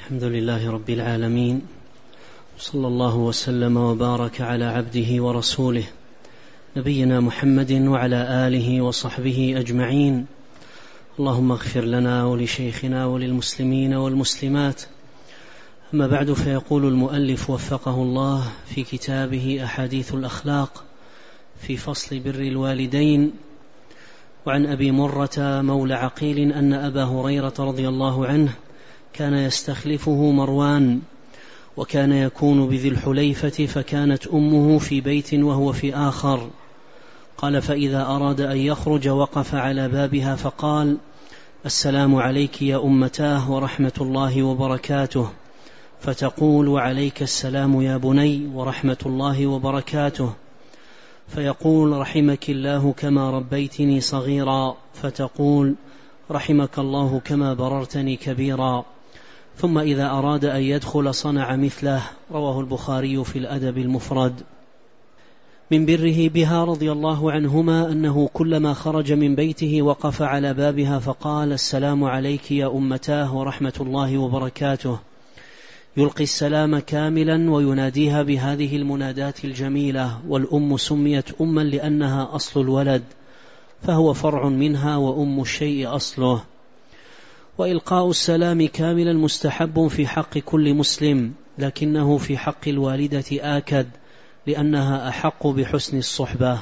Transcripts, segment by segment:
الحمد لله رب العالمين، صلى الله وسلم وبارك على عبده ورسوله نبينا محمد وعلى آله وصحبه أجمعين. اللهم اغفر لنا ولشيخنا وللمسلمين والمسلمات. أما بعد، فيقول المؤلف وفقه الله في كتابه أحاديث الأخلاق في فصل بر الوالدين: وعن أبي مرة مولى عقيل أن أبا هريرة رضي الله عنه كان يستخلفه مروان، وكان يكون بذي الحليفة، فكانت أمه في بيت وهو في آخر. قال: فإذا أراد أن يخرج وقف على بابها فقال: السلام عليك يا أمتاه ورحمة الله وبركاته. فتقول: وعليك السلام يا بني ورحمة الله وبركاته. فيقول: رحمك الله كما ربيتني صغيرا. فتقول: رحمك الله كما بررتني كبيرا. ثم إذا أراد أن يدخل صنع مثله. رواه البخاري في الأدب المفرد. من بره بها رضي الله عنهما أنه كلما خرج من بيته وقف على بابها فقال: السلام عليك يا أمتاه ورحمة الله وبركاته، يلقي السلام كاملا ويناديها بهذه المنادات الجميلة. والأم سميت أما لأنها أصل الولد، فهو فرع منها، وأم الشيء أصله. وإلقاء السلام كاملا مستحب في حق كل مسلم، لكنه في حق الوالدة آكد، لأنها أحق بحسن الصحبة.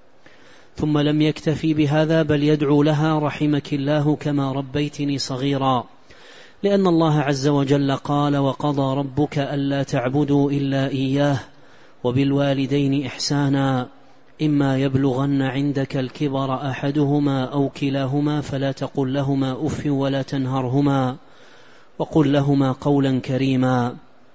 ثم لم يكتفي بهذا، بل يدعو لها: رحمك الله كما ربيتني صغيرا، لأن الله عز وجل قال: وقضى ربك ألا تعبدوا إلا إياه وبالوالدين إحسانا، إما يبلغن عندك الكبر أحدهما أو كلاهما فلا تقل لهما أف ولا تنهرهما، وقل لهما قولا كريما،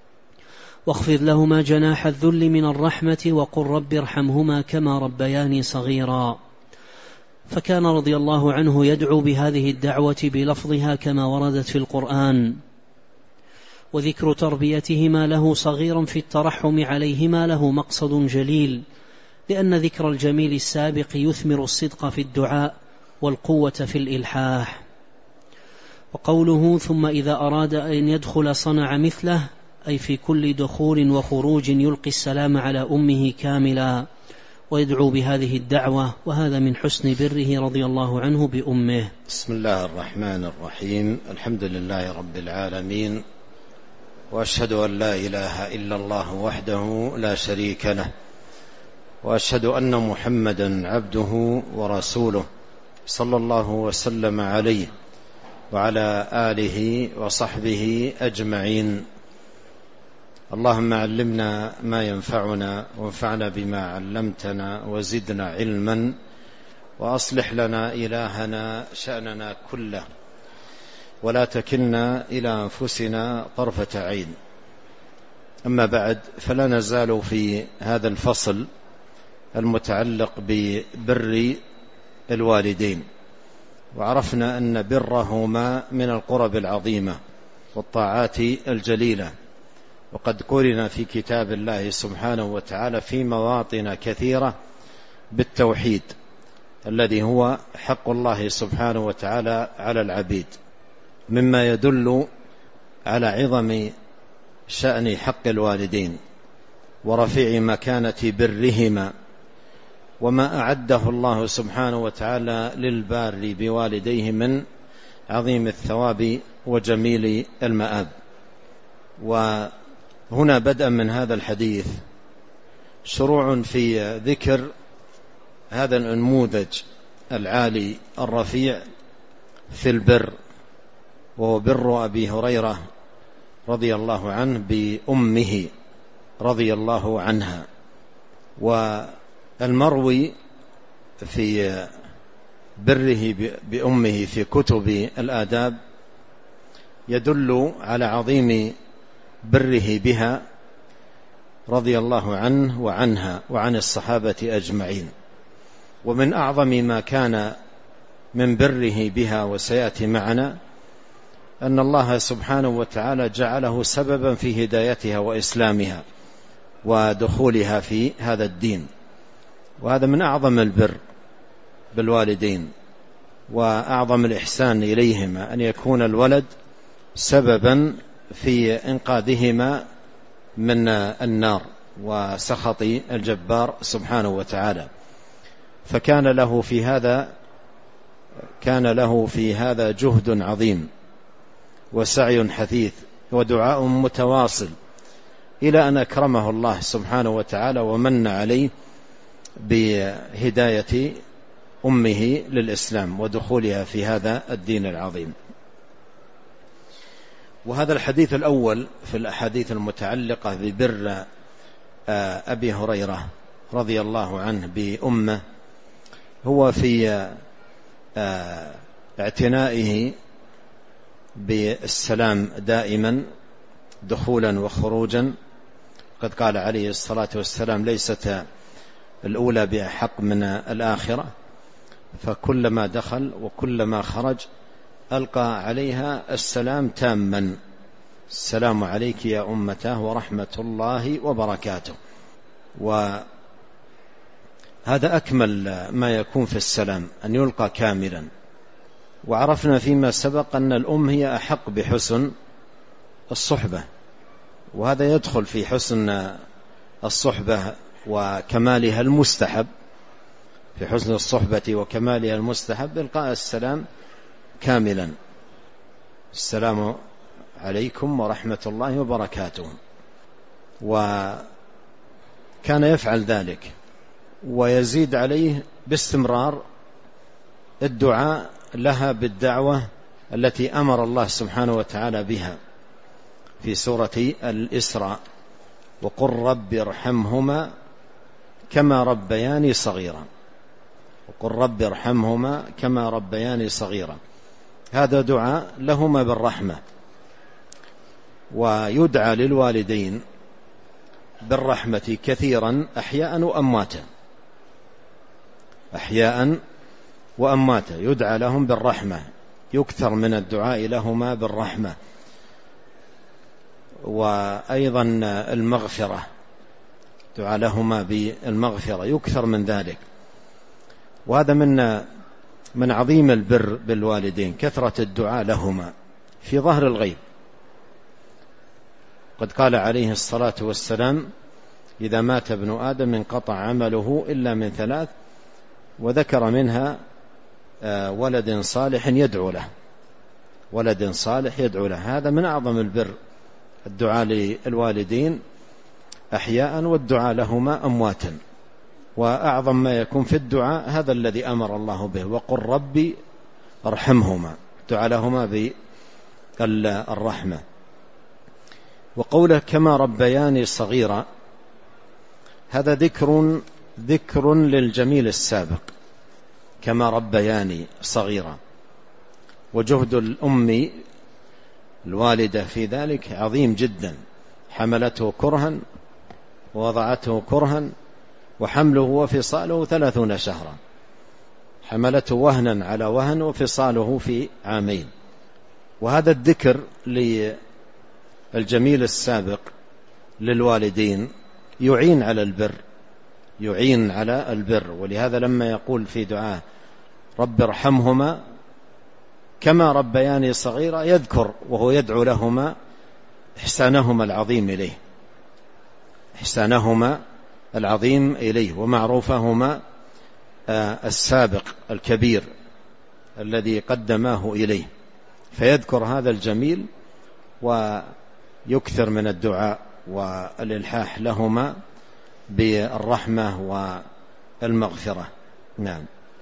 واخفض لهما جناح الذل من الرحمة، وقل رب ارحمهما كما ربياني صغيرا. فكان رضي الله عنه يدعو بهذه الدعوة بلفظها كما وردت في القرآن. وذكر تربيتهما له صغيرا في الترحم عليهما له مقصد جليل، لأن ذكر الجميل السابق يثمر الصدق في الدعاء والقوة في الإلحاح. وقوله: ثم إذا أراد أن يدخل صنع مثله، أي في كل دخول وخروج يلقي السلام على أمه كاملا ويدعو بهذه الدعوة، وهذا من حسن بره رضي الله عنه بأمه. بسم الله الرحمن الرحيم. الحمد لله رب العالمين، وأشهد أن لا إله إلا الله وحده لا شريك له، وأشهد أن محمدا عبده ورسوله، صلى الله وسلم عليه وعلى آله وصحبه أجمعين. اللهم علمنا ما ينفعنا، وانفعنا بما علمتنا، وزدنا علما، وأصلح لنا إلهنا شأننا كله، ولا تكلنا إلى أنفسنا طرفة عين. أما بعد، فلا نزال في هذا الفصل المتعلق ببر الوالدين، وعرفنا أن برهما من القرب العظيمة والطاعات الجليلة، وقد قرن في كتاب الله سبحانه وتعالى في مواطن كثيرة بالتوحيد الذي هو حق الله سبحانه وتعالى على العبيد، مما يدل على عظم شأن حق الوالدين ورفيع مكانة برهما، وما أعده الله سبحانه وتعالى للبار بوالديه من عظيم الثواب وجميل المآب. وهنا بدءا من هذا الحديث شروع في ذكر هذا النموذج العالي الرفيع في البر، وهو بر أبي هريرة رضي الله عنه بأمه رضي الله عنها. والمروي في بره بأمه في كتب الآداب يدل على عظيم بره بها رضي الله عنه وعنها وعن الصحابة أجمعين. ومن أعظم ما كان من بره بها، وسيأتي معنا، أن الله سبحانه وتعالى جعله سببا في هدايتها وإسلامها ودخولها في هذا الدين، وهذا من أعظم البر بالوالدين وأعظم الإحسان إليهما، أن يكون الولد سببا في إنقاذهما من النار وسخط الجبار سبحانه وتعالى. فكان له في هذا جهد عظيم وسعي حثيث ودعاء متواصل، إلى أن أكرمه الله سبحانه وتعالى ومن عليه بهداية أمه للإسلام ودخولها في هذا الدين العظيم. وهذا الحديث الأول في الأحاديث المتعلقة ببر أبي هريرة رضي الله عنه بأمه هو في اعتنائه بالسلام دائما دخولا وخروجا. قد قال عليه الصلاة والسلام: ليست الأولى بأحق من الآخرة، فكلما دخل وكلما خرج ألقى عليها السلام تاما: السلام عليك يا أمته ورحمة الله وبركاته. وهذا أكمل ما يكون في السلام، أن يلقى كاملا. وعرفنا فيما سبق أن الأم هي أحق بحسن الصحبة، وهذا يدخل في حسن الصحبة وكمالها المستحب. في حسن الصحبة وكمالها المستحب إلقاء السلام كاملا: السلام عليكم ورحمة الله وبركاته. وكان يفعل ذلك ويزيد عليه باستمرار الدعاء لها بالدعوة التي أمر الله سبحانه وتعالى بها في سورة الإسراء: وقل رب ارحمهما كما ربياني صغيرا. وقل رب ارحمهما كما ربياني صغيرا. هذا دعاء لهما بالرحمة. ويدعى للوالدين بالرحمة كثيرا أحياء وأمواتا، أحياء وأمواتا يدعى لهم بالرحمة، يكثر من الدعاء لهما بالرحمة. وأيضا المغفرة، دعاء لهما بالمغفرة يكثر من ذلك. وهذا من عظيم البر بالوالدين، كثرة الدعاء لهما في ظهر الغيب. قد قال عليه الصلاة والسلام: إذا مات ابن آدم انقطع عمله إلا من ثلاث، وذكر منها ولد صالح يدعو له. ولد صالح يدعو له، هذا من أعظم البر، الدعاء للوالدين أحياء والدعاء لهما أمواتا. وأعظم ما يكون في الدعاء هذا الذي أمر الله به: وقل ربي ارحمهما، دعاء لهما بالرحمة. وقوله كما ربياني صغيرا، هذا ذكر للجميل السابق، كما ربياني صغيرا. وجهد الأم الوالدة في ذلك عظيم جدا، حملته كرها ووضعته كرها، وحمله وفصاله 30 شهرا. حملته وهنا على وهن وفصاله في عامين. وهذا الذكر للجميل السابق للوالدين يعين على البر. ولهذا لما يقول في دعاه رب ارحمهما كما ربياني صغيرا، يذكر وهو يدعو لهما إحسانهما العظيم إليه ومعروفهما السابق الكبير الذي قدماه إليه، فيذكر هذا الجميل ويكثر من الدعاء والإلحاح لهما بالرحمة والمغفرة. نعم.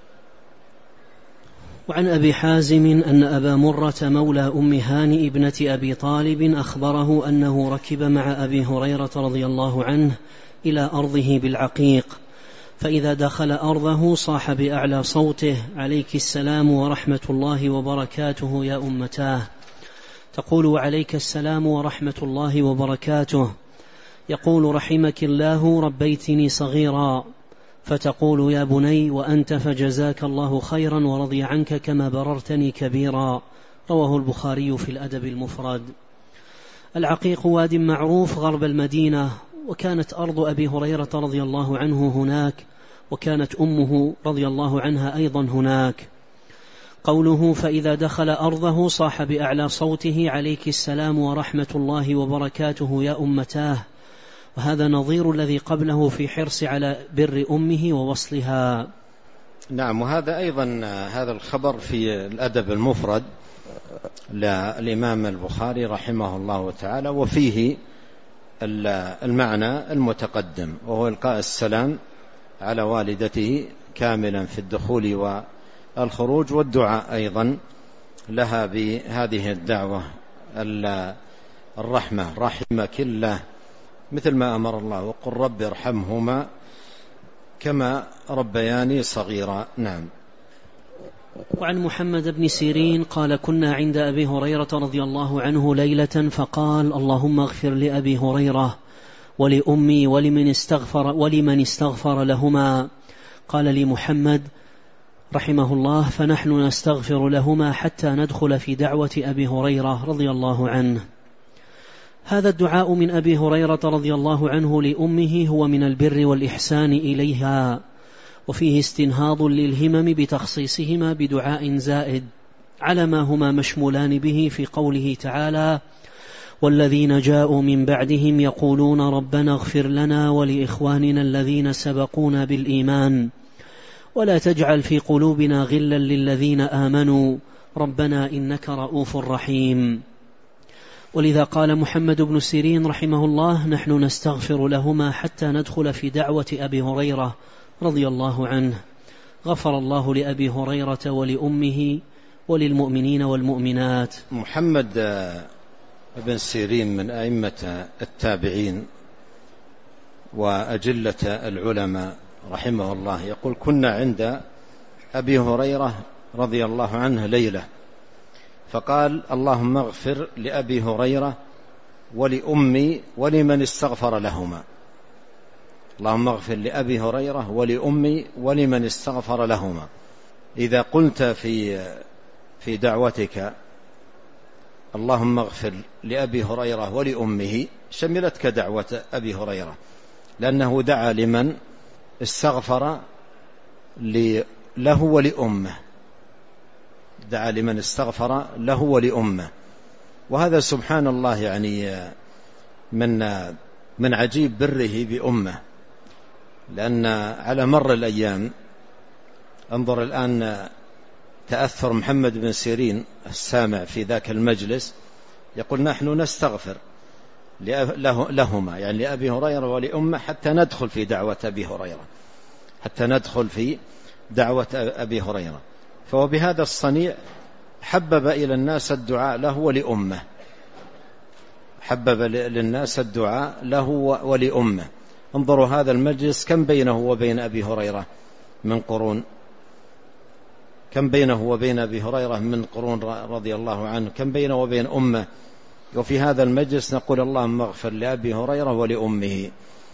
وعن أبي حازم أن أبا مرة مولى أم هانئ ابنة أبي طالب أخبره أنه ركب مع أبي هريرة رضي الله عنه إلى أرضه بالعقيق، فإذا دخل أرضه صاح بأعلى صوته: عليك السلام ورحمة الله وبركاته يا أمتاه. تقول: وعليك السلام ورحمة الله وبركاته. يقول: رحمك الله ربيتني صغيرا. فتقول: يا بني وأنت فجزاك الله خيرا ورضي عنك كما بررتني كبيرا. رواه البخاري في الأدب المفرد. العقيق واد معروف غرب المدينة، وكانت أرض أبي هريرة رضي الله عنه هناك، وكانت أمه رضي الله عنها أيضا هناك. قوله فإذا دخل أرضه صاح بأعلى صوته عليك السلام ورحمة الله وبركاته يا أمتاه، وهذا نظير الذي قبله في حرص على بر أمه ووصلها. نعم، وهذا أيضا هذا الخبر في الأدب المفرد للإمام البخاري رحمه الله تعالى، وفيه المعنى المتقدم، وهو إلقاء السلام على والدته كاملا في الدخول والخروج، والدعاء أيضا لها بهذه الدعوة الرحمة، رحمك الله، مثل ما أمر الله وقل رب ارحمهما كما ربياني صغيرا. نعم. وعن محمد بن سيرين قال كنا عند أبي هريرة رضي الله عنه ليلة فقال اللهم اغفر لأبي هريرة ولأمي ولمن استغفر لهما. قال لي محمد رحمه الله فنحن نستغفر لهما حتى ندخل في دعوة أبي هريرة رضي الله عنه. هذا الدعاء من أبي هريرة رضي الله عنه لأمه هو من البر والإحسان إليها، وفيه استنهاض للهمم بتخصيصهما بدعاء زائد على ما هما مشمولان به في قوله تعالى والذين جاءوا من بعدهم يقولون ربنا اغفر لنا ولإخواننا الذين سبقونا بالإيمان ولا تجعل في قلوبنا غلا للذين آمنوا ربنا إنك رؤوف رحيم. ولذا قال محمد بن سيرين رحمه الله نحن نستغفر لهما حتى ندخل في دعوة أبي هريرة رضي الله عنه. غفر الله لأبي هريرة ولأمه وللمؤمنين والمؤمنات. محمد بن سيرين من أئمة التابعين وأجلة العلماء رحمه الله يقول كنا عند أبي هريرة رضي الله عنه ليلة فقال اللهم اغفر لأبي هريرة ولأمي ولمن استغفر لهما. اللهم اغفر لأبي هريرة ولأمي ولمن استغفر لهما. إذا قلت في دعوتك اللهم اغفر لأبي هريرة ولأمه شملتك دعوة أبي هريرة، لأنه دعا لمن استغفر له ولأمه، دعا لمن استغفر له ولأمه. وهذا سبحان الله يعني من عجيب بره بأمه، لأن على مر الأيام انظر الآن تأثر محمد بن سيرين السامع في ذاك المجلس يقول نحن نستغفر لهما يعني لأبي هريرة ولأمه حتى ندخل في دعوة أبي هريرة، حتى ندخل في دعوة أبي هريرة. فهو بهذا الصنيع حبب إلى الناس الدعاء له ولأمه، حبب للناس الدعاء له ولأمه. انظروا هذا المجلس كم بينه وبين أبي هريرة من قرون، كم بينه وبين أبي هريرة من قرون رضي الله عنه، كم بينه وبين أمه، وفي هذا المجلس نقول اللهم اغفر لأبي هريرة ولأمه.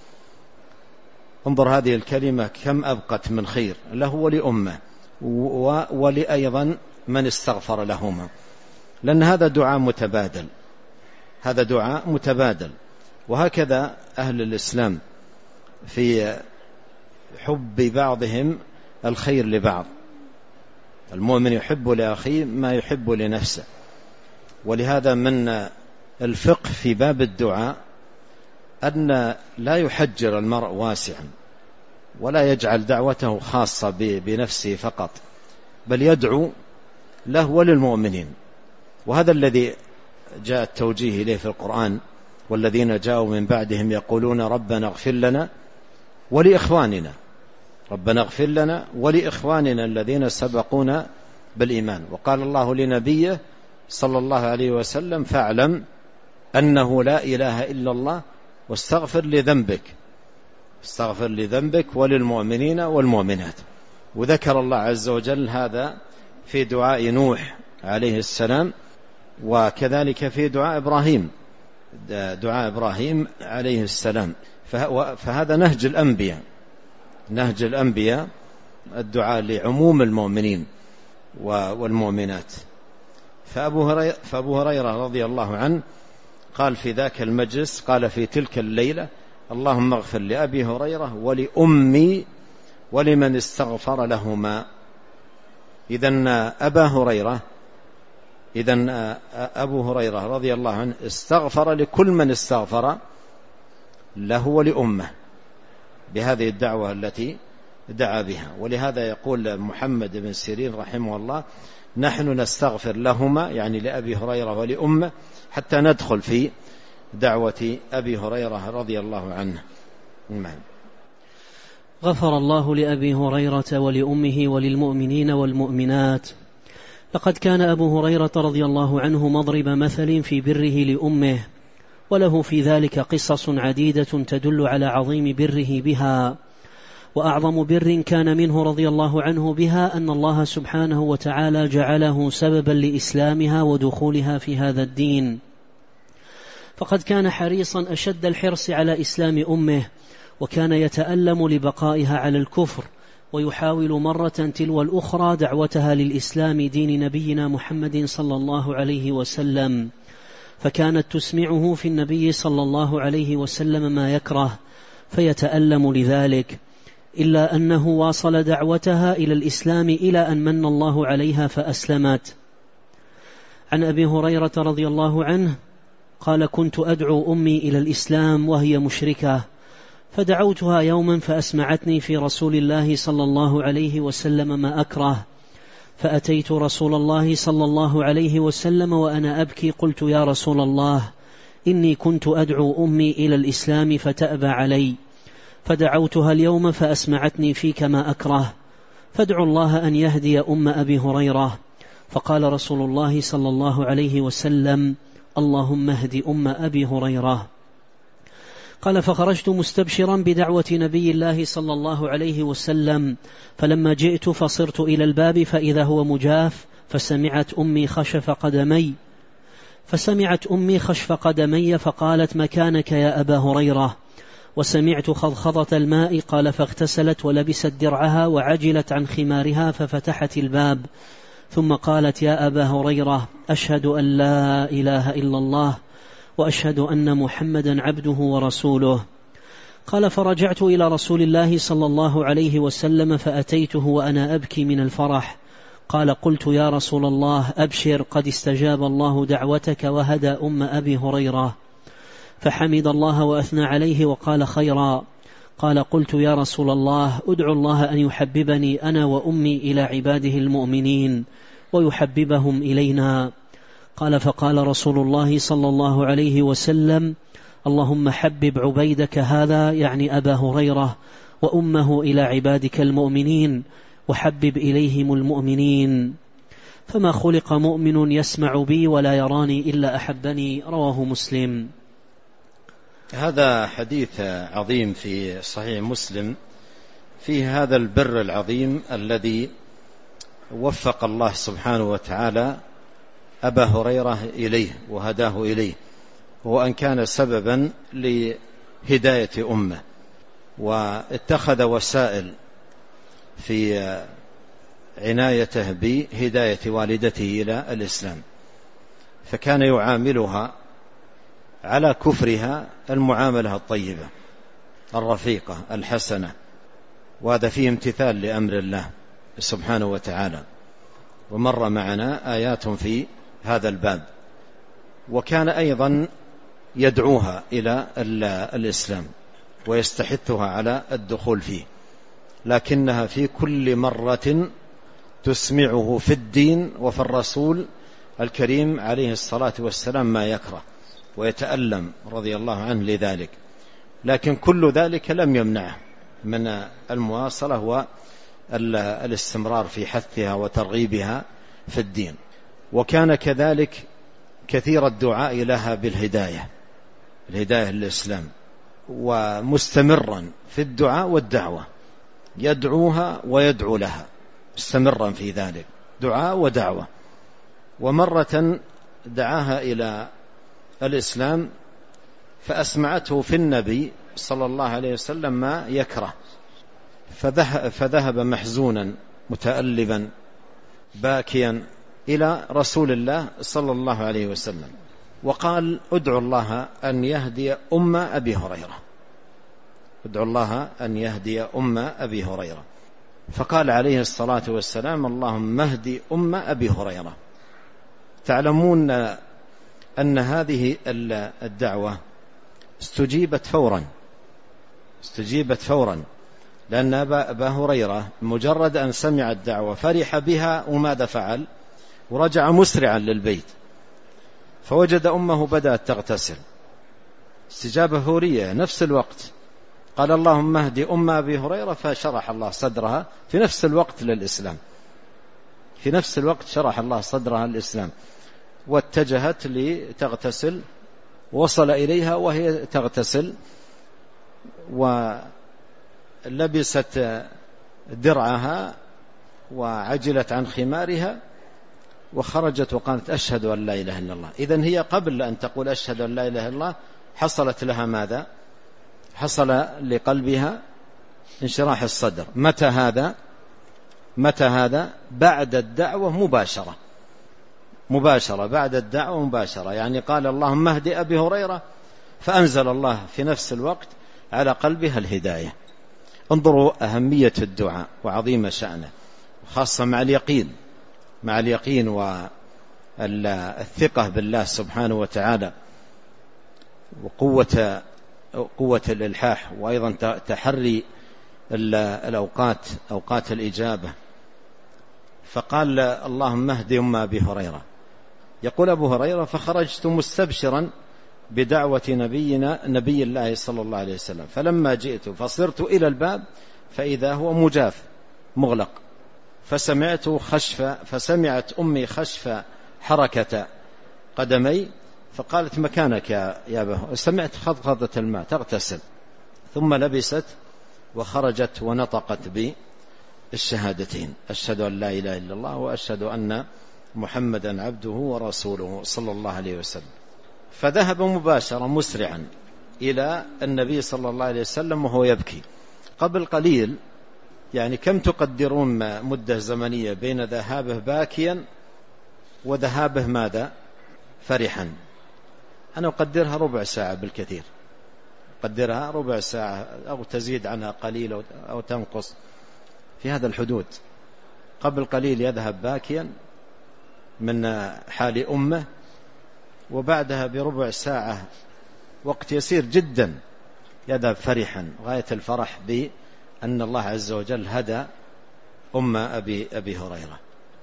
انظر هذه الكلمة كم أبقت من خير له ولأمه ولأيضا من استغفر لهما، لأن هذا دعاء متبادل، هذا دعاء متبادل. وهكذا أهل الإسلام في حب بعضهم الخير لبعض، المؤمن يحب لأخيه ما يحب لنفسه. ولهذا من الفقه في باب الدعاء أن لا يحجر المرء واسعا ولا يجعل دعوته خاصة بنفسه فقط، بل يدعو له وللمؤمنين. وهذا الذي جاء التوجيه إليه في القرآن والذين جاءوا من بعدهم يقولون ربنا اغفر لنا ولإخواننا، ربنا اغفر لنا ولإخواننا الذين سبقونا بالإيمان. وقال الله لنبيه صلى الله عليه وسلم فاعلم أنه لا إله إلا الله واستغفر لذنبك، استغفر لذنبك وللمؤمنين والمؤمنات. وذكر الله عز وجل هذا في دعاء نوح عليه السلام، وكذلك في دعاء إبراهيم، دعاء إبراهيم عليه السلام. فهذا نهج الأنبياء، نهج الأنبياء الدعاء لعموم المؤمنين والمؤمنات. فأبو هريرة رضي الله عنه قال في ذاك المجلس، قال في تلك الليلة اللهم اغفر لأبي هريرة ولأمي ولمن استغفر لهما. إذن أبو هريرة رضي الله عنه استغفر لكل من استغفر له ولأمه بهذه الدعوة التي دعا بها. ولهذا يقول محمد بن سيرين رحمه الله: نحن نستغفر لهما، يعني لأبي هريرة ولأمه، حتى ندخل في دعوة أبي هريرة رضي الله عنه. غفر الله لأبي هريرة ولأمه وللمؤمنين والمؤمنات. لقد كان أبو هريرة رضي الله عنه مضرب مثل في بره لأمه، وله في ذلك قصص عديدة تدل على عظيم بره بها. وأعظم بر كان منه رضي الله عنه بها أن الله سبحانه وتعالى جعله سببا لإسلامها ودخولها في هذا الدين، فقد كان حريصا أشد الحرص على إسلام أمه، وكان يتألم لبقائها على الكفر، ويحاول مرة تلو الأخرى دعوتها للإسلام دين نبينا محمد صلى الله عليه وسلم، فكانت تسمعه في النبي صلى الله عليه وسلم ما يكره فيتألم لذلك، إلا أنه واصل دعوتها إلى الإسلام إلى أن من الله عليها فأسلمت. عن أبي هريرة رضي الله عنه قال: كنت أدعو أمي إلى الإسلام وهي مشركة، فدعوتها يوما فأسمعتني في رسول الله صلى الله عليه وسلم ما أكره، فأتيت رسول الله صلى الله عليه وسلم وأنا أبكي، قلت: يا رسول الله، إني كنت أدعو أمي إلى الإسلام فتأبى علي، فدعوتها اليوم فأسمعتني فيك ما أكره، فادعوا الله أن يهدي أم أبي هريرة. فقال رسول الله صلى الله عليه وسلم: اللهم اهد أم أبي هريرة. قال: فخرجت مستبشرا بدعوة نبي الله صلى الله عليه وسلم، فلما جئت فصرت إلى الباب فإذا هو مجاف، فسمعت أمي خشف قدمي فقالت: مكانك يا أبا هريرة. وسمعت خضخضة الماء، قال: فاغتسلت ولبست درعها وعجلت عن خمارها ففتحت الباب، ثم قالت: يا أبا هريرة، أشهد أن لا إله إلا الله وأشهد أن محمدا عبده ورسوله. قال: فرجعت إلى رسول الله صلى الله عليه وسلم فأتيته وأنا أبكي من الفرح. قال: قلت: يا رسول الله، أبشر، قد استجاب الله دعوتك وهدى أم أبي هريرة. فحمد الله وأثنى عليه وقال: خيرا. قال: قلت: يا رسول الله، أدعو الله أن يحببني أنا وأمي إلى عباده المؤمنين ويحببهم إلينا. قال: فقال رسول الله صلى الله عليه وسلم: اللهم حبب عبيدك هذا، يعني أبا هريرة، وأمه إلى عبادك المؤمنين وحبب إليهم المؤمنين. فما خلق مؤمن يسمع بي ولا يراني إلا أحبني. رواه مسلم. هذا حديث عظيم في صحيح مسلم، فيه هذا البر العظيم الذي وفق الله سبحانه وتعالى أبا هريرة إليه وهداه إليه، وأن كان سببا لهداية أمه، واتخذ وسائل في عنايته بهداية والدته إلى الإسلام، فكان يعاملها على كفرها المعاملة الطيبة الرفيقة الحسنة، وهذا فيه امتثال لأمر الله سبحانه وتعالى، ومر معنا آيات في هذا الباب. وكان أيضا يدعوها إلى الإسلام ويستحثها على الدخول فيه، لكنها في كل مرة تسمعه في الدين وفي الرسول الكريم عليه الصلاة والسلام ما يكره، ويتألم رضي الله عنه لذلك، لكن كل ذلك لم يمنعه من المواصلة والاستمرار في حثها وترغيبها في الدين. وكان كذلك كثير الدعاء لها بالهداية للإسلام، ومستمرا في الدعاء والدعوة، يدعوها ويدعو لها مستمرا في ذلك، دعاء ودعوة. ومرة دعاها إلى الإسلام فأسمعته في النبي صلى الله عليه وسلم ما يكره، فذهب محزونا متألبا باكيا إلى رسول الله صلى الله عليه وسلم وقال: ادعو الله أن يهدي أم أبي هريرة، ادعو الله أن يهدي أم أبي هريرة. فقال عليه الصلاة والسلام: اللهم اهد أم أبي هريرة. تعلمون أن هذه الدعوة استجيبت فورا، لأن أبا هريرة مجرد أن سمع الدعوة فرح بها، وماذا فعل؟ ورجع مسرعا للبيت، فوجد أمه بدأت تغتسل. استجابة فورية نفس الوقت. قال: اللهم اهد أم أبي هريرة، فشرح الله صدرها في نفس الوقت للإسلام، في نفس الوقت شرح الله صدرها الإسلام، واتجهت لتغتسل. وصل إليها وهي تغتسل، ولبست درعها وعجلت عن خمارها وخرجت وقالت: أشهد أن لا إله إلا الله. إذن هي قبل أن تقول أشهد أن لا إله إلا الله حصلت لها ماذا؟ حصل لقلبها انشراح الصدر. متى هذا؟ بعد الدعوة مباشرة بعد الدعوة مباشرة. يعني قال: اللهم اهد أبي هريرة، فأنزل الله في نفس الوقت على قلبها الهداية. انظروا أهمية الدعاء وعظيم شأنه، خاصة مع اليقين والثقة بالله سبحانه وتعالى، وقوة الإلحاح، وأيضا تحري أوقات الإجابة. فقال: اللهم اهد أم أبي هريرة. يقول أبو هريرة: فخرجت مستبشرا بدعوة نبي الله صلى الله عليه وسلم، فلما جئت فصرت إلى الباب فإذا هو مجاف مغلق، فسمعت أمي خشف حركة قدمي، فقالت: مكانك يا أبا. سمعت خضخضة الماء تغتسل، ثم لبست وخرجت ونطقت بالشهادتين: أشهد أن لا إله إلا الله وأشهد أن محمدا عبده ورسوله صلى الله عليه وسلم. فذهب مباشرة مسرعا إلى النبي صلى الله عليه وسلم وهو يبكي. قبل قليل، يعني كم تقدرون مدة زمنية بين ذهابه باكيا وذهابه ماذا؟ فرحا. أنا أقدرها ربع ساعة بالكثير، قدرها ربع ساعة أو تزيد عنها قليل أو تنقص في هذا الحدود. قبل قليل يذهب باكيا من حال أمه، وبعدها بربع ساعة، وقت يسير جدا، يذهب فرحا غاية الفرح بأن الله عز وجل هدى أم أبي هريرة.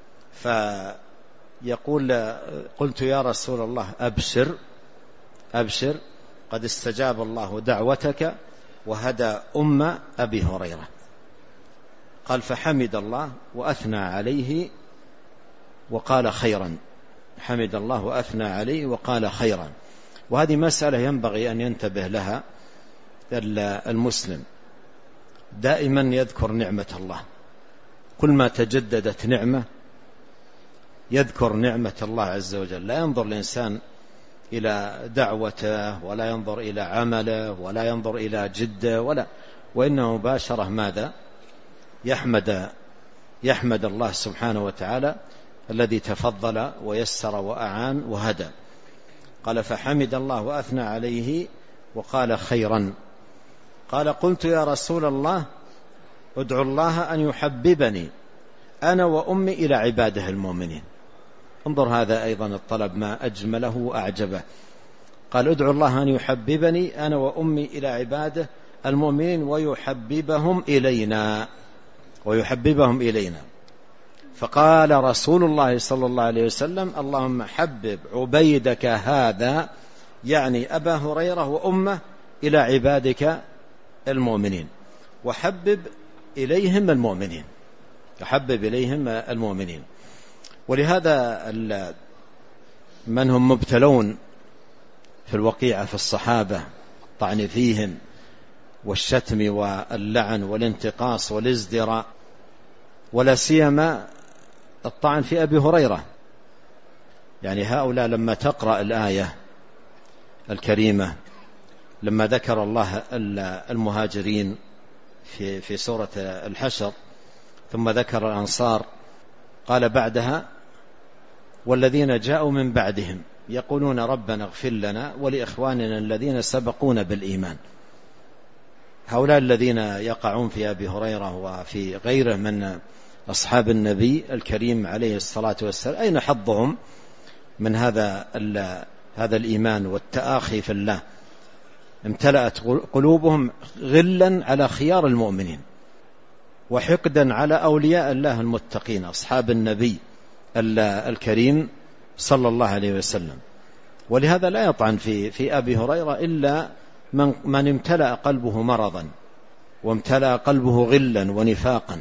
فيقول: قلت يا رسول الله أبشر قد استجاب الله دعوتك وهدى أم أبي هريرة. قال: فحمد الله وأثنى عليه وقال خيرا. حمد الله وأثنى عليه وقال خيرا. وهذه مسألة ينبغي أن ينتبه لها المسلم، دائما يذكر نعمة الله. كل ما تجددت نعمة يذكر نعمة الله عز وجل. لا ينظر الإنسان إلى دعوته، ولا ينظر إلى عمله، ولا ينظر إلى جده، وإنه مباشرة ماذا؟ يحمد الله سبحانه وتعالى الذي تفضل ويسر وأعان وهدى. قال: فحمد الله وأثنى عليه وقال خيرا. قال: قلت يا رسول الله ادعو الله أن يحببني أنا وأمي إلى عباده المؤمنين. انظر هذا أيضا الطلب ما أجمله وأعجبه. قال: ادعو الله أن يحببني أنا وأمي إلى عباده المؤمنين ويحببهم إلينا. فقال رسول الله صلى الله عليه وسلم: اللهم حبب عبيدك هذا، يعني أبا هريرة وأمه، إلى عبادك المؤمنين، وحبب إليهم المؤمنين. ولهذا من هم مبتلون في الوقيعة في الصحابة، الطعن فيهم والشتم واللعن والانتقاص والازدراء، ولا سيما الطعن في أبي هريرة. يعني هؤلاء لما تقرأ الآية الكريمة، لما ذكر الله المهاجرين في سورة الحشر، ثم ذكر الأنصار، قال بعدها: والذين جاءوا من بعدهم يقولون ربنا اغفر لنا ولإخواننا الذين سبقونا بالإيمان. هؤلاء الذين يقعون في أبي هريرة وفي غيره من أصحاب النبي الكريم عليه الصلاة والسلام، أين حظهم من هذا الإيمان والتآخي في الله؟ امتلأت قلوبهم غلا على خيار المؤمنين وحقدا على أولياء الله المتقين أصحاب النبي الكريم صلى الله عليه وسلم. ولهذا لا يطعن في أبي هريرة إلا من امتلأ قلبه مرضا وامتلأ قلبه غلا ونفاقا.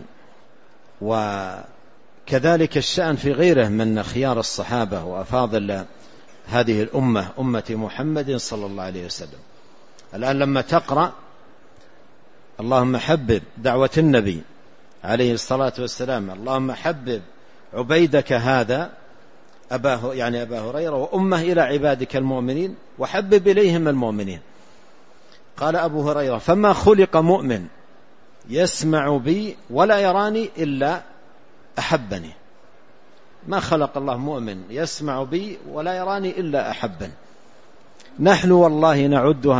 وكذلك الشأن في غيره من خيار الصحابة وأفاضل هذه الأمة، أمة محمد صلى الله عليه وسلم. الآن لما تقرأ اللهم حبب دعوة النبي عليه الصلاة والسلام، اللهم حبب عبيدك هذا أبا هريرة وأمه إلى عبادك المؤمنين وحبب إليهم المؤمنين. قال أبو هريرة: فما خلق مؤمن يسمع بي ولا يراني إلا أحبني. ما خلق الله مؤمن يسمع بي ولا يراني إلا أحبني. نحن والله نعدها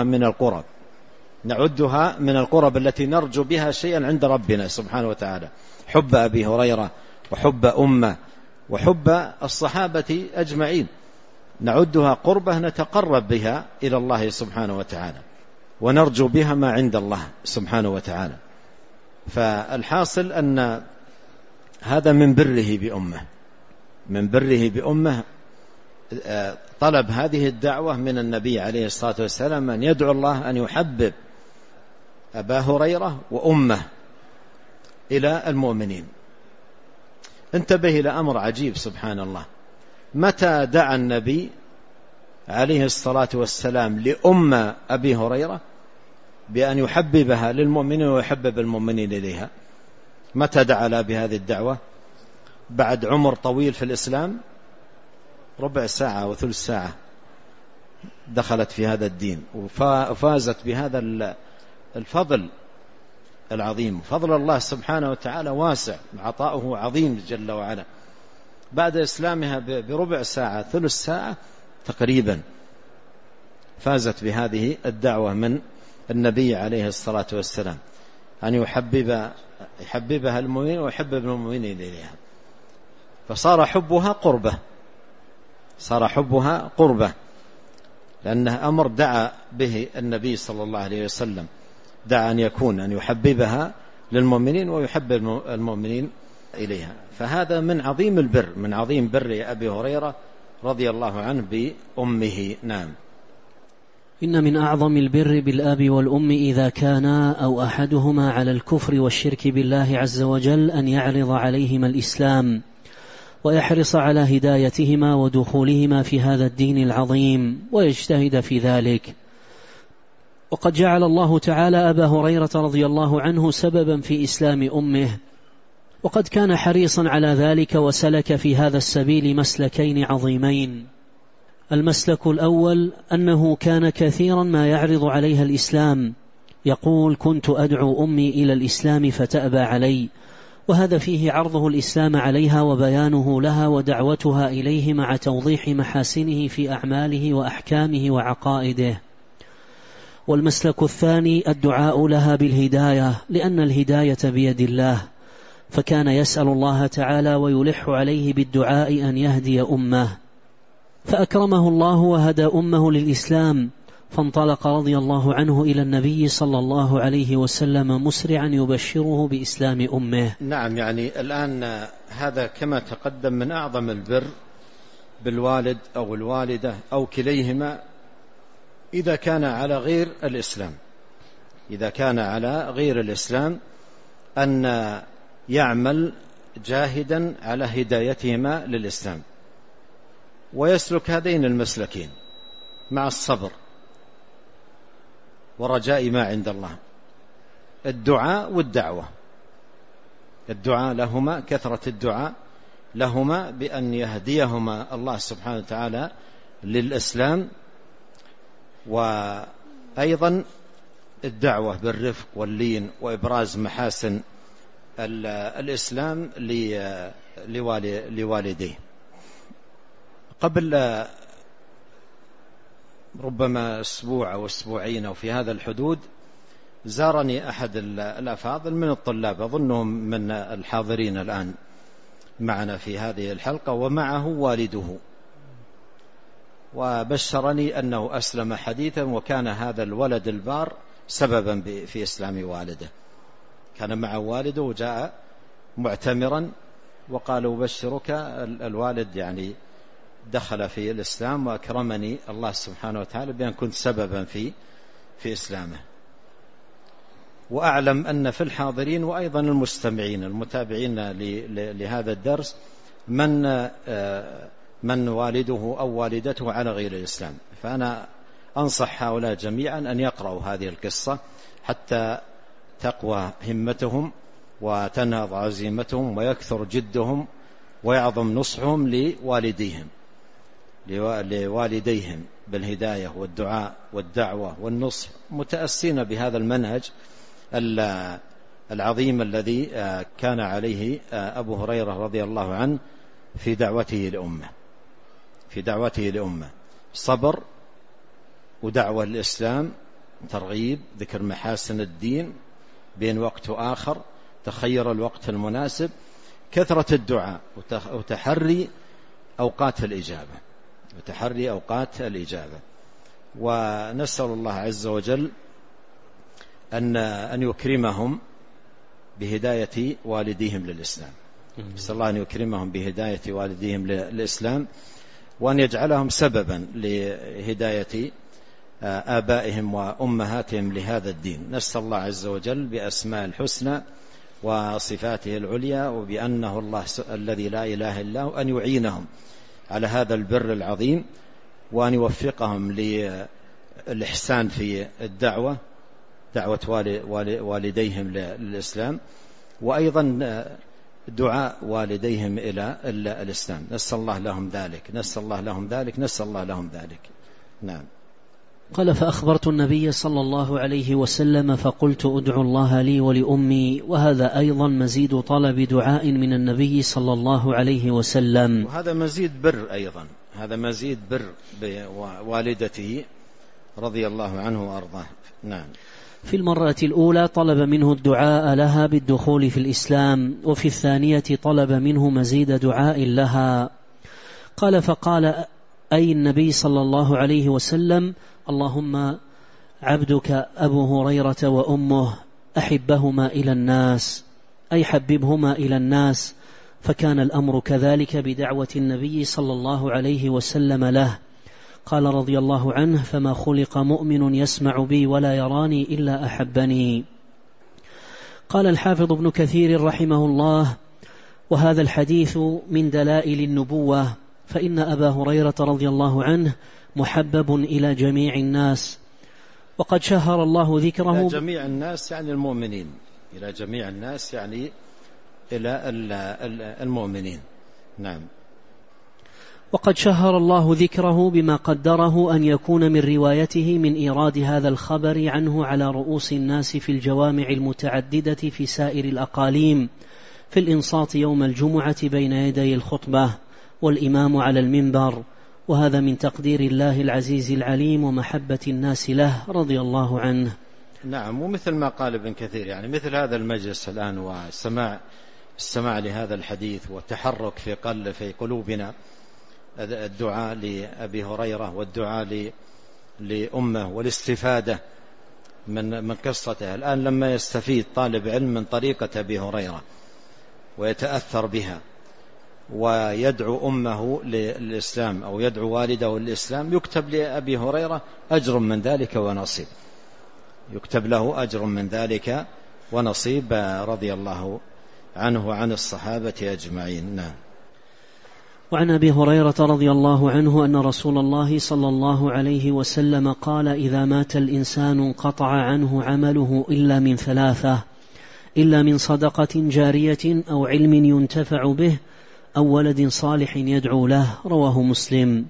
من القرب التي نرجو بها شيئا عند ربنا سبحانه وتعالى، حب أبي هريرة وحب أمة وحب الصحابة أجمعين، نعدها قربة نتقرب بها إلى الله سبحانه وتعالى ونرجو بها ما عند الله سبحانه وتعالى. فالحاصل أن هذا من بره بأمه طلب هذه الدعوة من النبي عليه الصلاة والسلام أن يدعو الله أن يحبب أبا هريرة وأمه إلى المؤمنين. انتبه إلى أمر عجيب سبحان الله، متى دعا النبي عليه الصلاة والسلام لأم أبي هريرة بأن يحببها للمؤمنين ويحبب المؤمنين إليها؟ متى دعا لها بهذه الدعوة؟ بعد عمر طويل في الإسلام، ربع ساعة أو ثلث ساعة دخلت في هذا الدين وفازت بهذا الفضل العظيم. فضل الله سبحانه وتعالى واسع، عطاؤه عظيم جل وعلا. بعد إسلامها بربع ساعة ثلث ساعة تقريبا فازت بهذه الدعوة من النبي عليه الصلاة والسلام أن يحببها المؤمنين ويحبب المؤمنين إليها. فصار حبها قربة لأنه أمر دعا به النبي صلى الله عليه وسلم، دعا أن يحببها للمؤمنين ويحبب المؤمنين إليها. فهذا من عظيم بر أبي هريرة رضي الله عنه بأمه. نعم. إن من أعظم البر بالآب والأم إذا كانا أو أحدهما على الكفر والشرك بالله عز وجل أن يعرض عليهما الإسلام ويحرص على هدايتهما ودخولهما في هذا الدين العظيم ويجتهد في ذلك. وقد جعل الله تعالى أبا هريرة رضي الله عنه سببا في إسلام أمه، وقد كان حريصا على ذلك وسلك في هذا السبيل مسلكين عظيمين. المسلك الأول أنه كان كثيرا ما يعرض عليها الإسلام، يقول: كنت أدعو أمي إلى الإسلام فتأبى علي، وهذا فيه عرضه الإسلام عليها وبيانه لها ودعوتها إليه مع توضيح محاسنه في أعماله وأحكامه وعقائده. والمسلك الثاني الدعاء لها بالهداية، لأن الهداية بيد الله، فكان يسأل الله تعالى ويلح عليه بالدعاء أن يهدي أمه، فأكرمه الله وهدى أمه للإسلام، فانطلق رضي الله عنه إلى النبي صلى الله عليه وسلم مسرعا يبشره بإسلام أمه. نعم، يعني الآن هذا كما تقدم من أعظم البر بالوالد أو الوالدة أو كليهما إذا كان على غير الإسلام، أن يعمل جاهدا على هدايتهما للإسلام ويسلك هذين المسلكين مع الصبر ورجاء ما عند الله، الدعاء والدعوة. الدعاء لهما، كثرة الدعاء لهما بأن يهديهما الله سبحانه وتعالى للإسلام، وأيضا الدعوة بالرفق واللين وإبراز محاسن الإسلام لوالديه. قبل ربما أسبوع أو أسبوعين أو في هذا الحدود زارني أحد الأفاضل من الطلاب، أظنهم من الحاضرين الآن معنا في هذه الحلقة، ومعه والده، وبشرني أنه أسلم حديثا، وكان هذا الولد البار سببا في إسلام والده. كان مع والده وجاء معتمرا، وقالوا بشرك الوالد يعني دخل في الإسلام، وأكرمني الله سبحانه وتعالى بأن كنت سببا في إسلامه. وأعلم أن في الحاضرين وأيضا المستمعين المتابعين لهذا الدرس من والده أو والدته على غير الإسلام، فأنا أنصح هؤلاء جميعا أن يقرأوا هذه القصة حتى تقوى همتهم وتنهض عزيمتهم ويكثر جدهم ويعظم نصحهم لوالديهم بالهداية والدعاء والدعوة والنصح، متأسين بهذا المنهج العظيم الذي كان عليه أبو هريرة رضي الله عنه في دعوته لأمة، صبر ودعوة للإسلام، ترغيب، ذكر محاسن الدين بين وقت وآخر، تخير الوقت المناسب، كثرة الدعاء وتحري أوقات الإجابة. ونسأل الله عز وجل أن يكرمهم بهداية والديهم للإسلام، نسأل الله أن يكرمهم بهداية والديهم للإسلام، وأن يجعلهم سببا لهداية آبائهم وأمهاتهم لهذا الدين. نسأل الله عز وجل بأسماء الحسنى وصفاته العليا وبأنه الله الذي لا إله إلا هو أن يعينهم على هذا البر العظيم، وأن يوفقهم للإحسان في دعوة والديهم للإسلام، وأيضا دعاء والديهم إلى الإسلام. نسأل الله لهم ذلك. نعم. قال: فأخبرت النبي صلى الله عليه وسلم فقلت: أدعو الله لي ولأمي. وهذا أيضا مزيد طلب دعاء من النبي صلى الله عليه وسلم، وهذا مزيد بر أيضا، هذا مزيد بر بوالدته رضي الله عنه وأرضاه. نعم. في المرة الأولى طلب منه الدعاء لها بالدخول في الإسلام، وفي الثانية طلب منه مزيد دعاء لها. قال: فقال أي النبي صلى الله عليه وسلم: اللهم عبدك أبو هريرة وأمه أحبهما إلى الناس، أي حببهما إلى الناس. فكان الأمر كذلك بدعوة النبي صلى الله عليه وسلم له. قال رضي الله عنه: فما خلق مؤمن يسمع بي ولا يراني إلا أحبني. قال الحافظ ابن كثير رحمه الله: وهذا الحديث من دلائل النبوة، فإن أبا هريرة رضي الله عنه محبب إلى جميع الناس، وقد شهر الله ذكره إلى جميع الناس يعني المؤمنين، إلى جميع الناس يعني إلى المؤمنين. نعم. وقد شهر الله ذكره بما قدره أن يكون من روايته من إيراد هذا الخبر عنه على رؤوس الناس في الجوامع المتعددة في سائر الأقاليم، في الإنصات يوم الجمعة بين يدي الخطبة والإمام على المنبر، وهذا من تقدير الله العزيز العليم ومحبة الناس له رضي الله عنه. نعم. ومثل ما قال ابن كثير يعني مثل هذا المجلس الآن والسماع لهذا الحديث والتحرك في قلوبنا الدعاء لأبي هريرة والدعاء لأمه والاستفادة من قصته. الآن لما يستفيد طالب علم من طريقة أبي هريرة ويتأثر بها ويدعو أمه للإسلام أو يدعو والده للإسلام، يكتب لأبي هريرة أجر من ذلك ونصيب، يكتب له أجر من ذلك ونصيب رضي الله عنه وعن الصحابة أجمعين. نعم. وعن أبي هريرة رضي الله عنه أن رسول الله صلى الله عليه وسلم قال: إذا مات الإنسان انقطع عنه عمله إلا من ثلاثة: إلا من صدقة جارية أو علم ينتفع به أو ولد صالح يدعو له. رواه مسلم.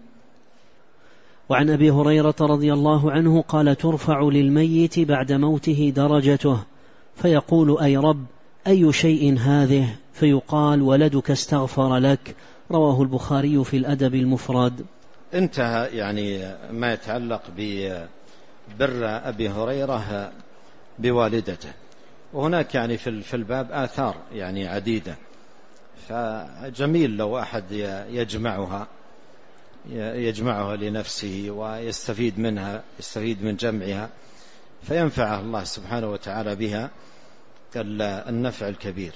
وعن أبي هريرة رضي الله عنه قال: ترفع للميت بعد موته درجته، فيقول: أي رب، أي شيء هذه؟ فيقال: ولدك استغفر لك. رواه البخاري في الأدب المفرد. انتهى يعني ما يتعلق ببر أبي هريرة بوالدته. وهناك يعني في الباب آثار يعني عديدة، فجميل لو أحد يجمعها لنفسه ويستفيد منها، يستفيد من جمعها فينفعه الله سبحانه وتعالى بها النفع الكبير.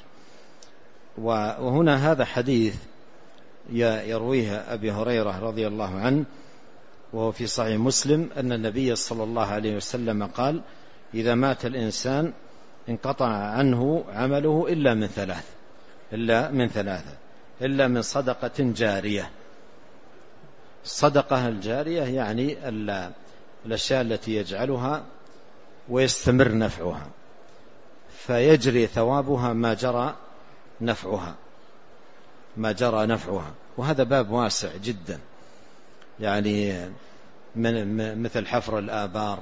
وهنا هذا حديث يرويه أبي هريرة رضي الله عنه وهو في صحيح مسلم أن النبي صلى الله عليه وسلم قال: إذا مات الإنسان انقطع عنه عمله إلا من ثلاثة إلا من صدقة جارية. الصدقة الجارية يعني الأشياء التي يجعلها ويستمر نفعها فيجري ثوابها ما جرى نفعها. وهذا باب واسع جدا، يعني مثل حفر الآبار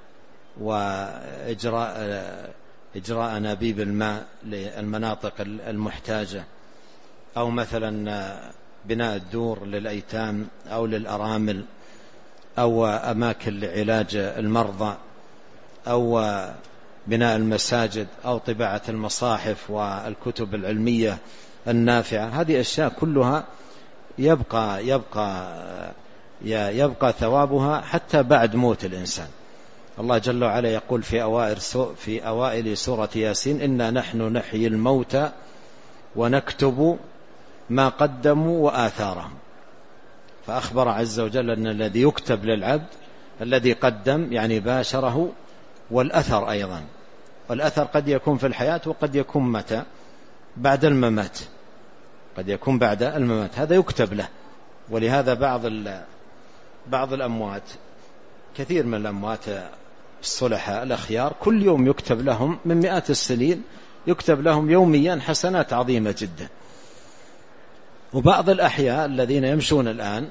وإجراء أنابيب الماء للمناطق المحتاجة، أو مثلا بناء الدور للأيتام أو للأرامل، أو أماكن لعلاج المرضى، أو بناء المساجد، أو طباعة المصاحف والكتب العلمية النافعة. هذه أشياء كلها يبقى ثوابها حتى بعد موت الإنسان. الله جل وعلا يقول في أوائل سورة ياسين: إنا نحن نحيي الموتى ونكتب ما قدموا وآثارهم. فأخبر عز وجل أن الذي يكتب للعبد الذي قدم يعني باشره، والأثر أيضا. والأثر قد يكون في الحياة وقد يكون متى؟ بعد الممات، قد يكون بعد الممات، هذا يكتب له. ولهذا بعض الأموات، كثير من الأموات الصلحاء الأخيار، كل يوم يكتب لهم من مئات السنين، يكتب لهم يوميا حسنات عظيمة جدا. وبعض الأحياء الذين يمشون الآن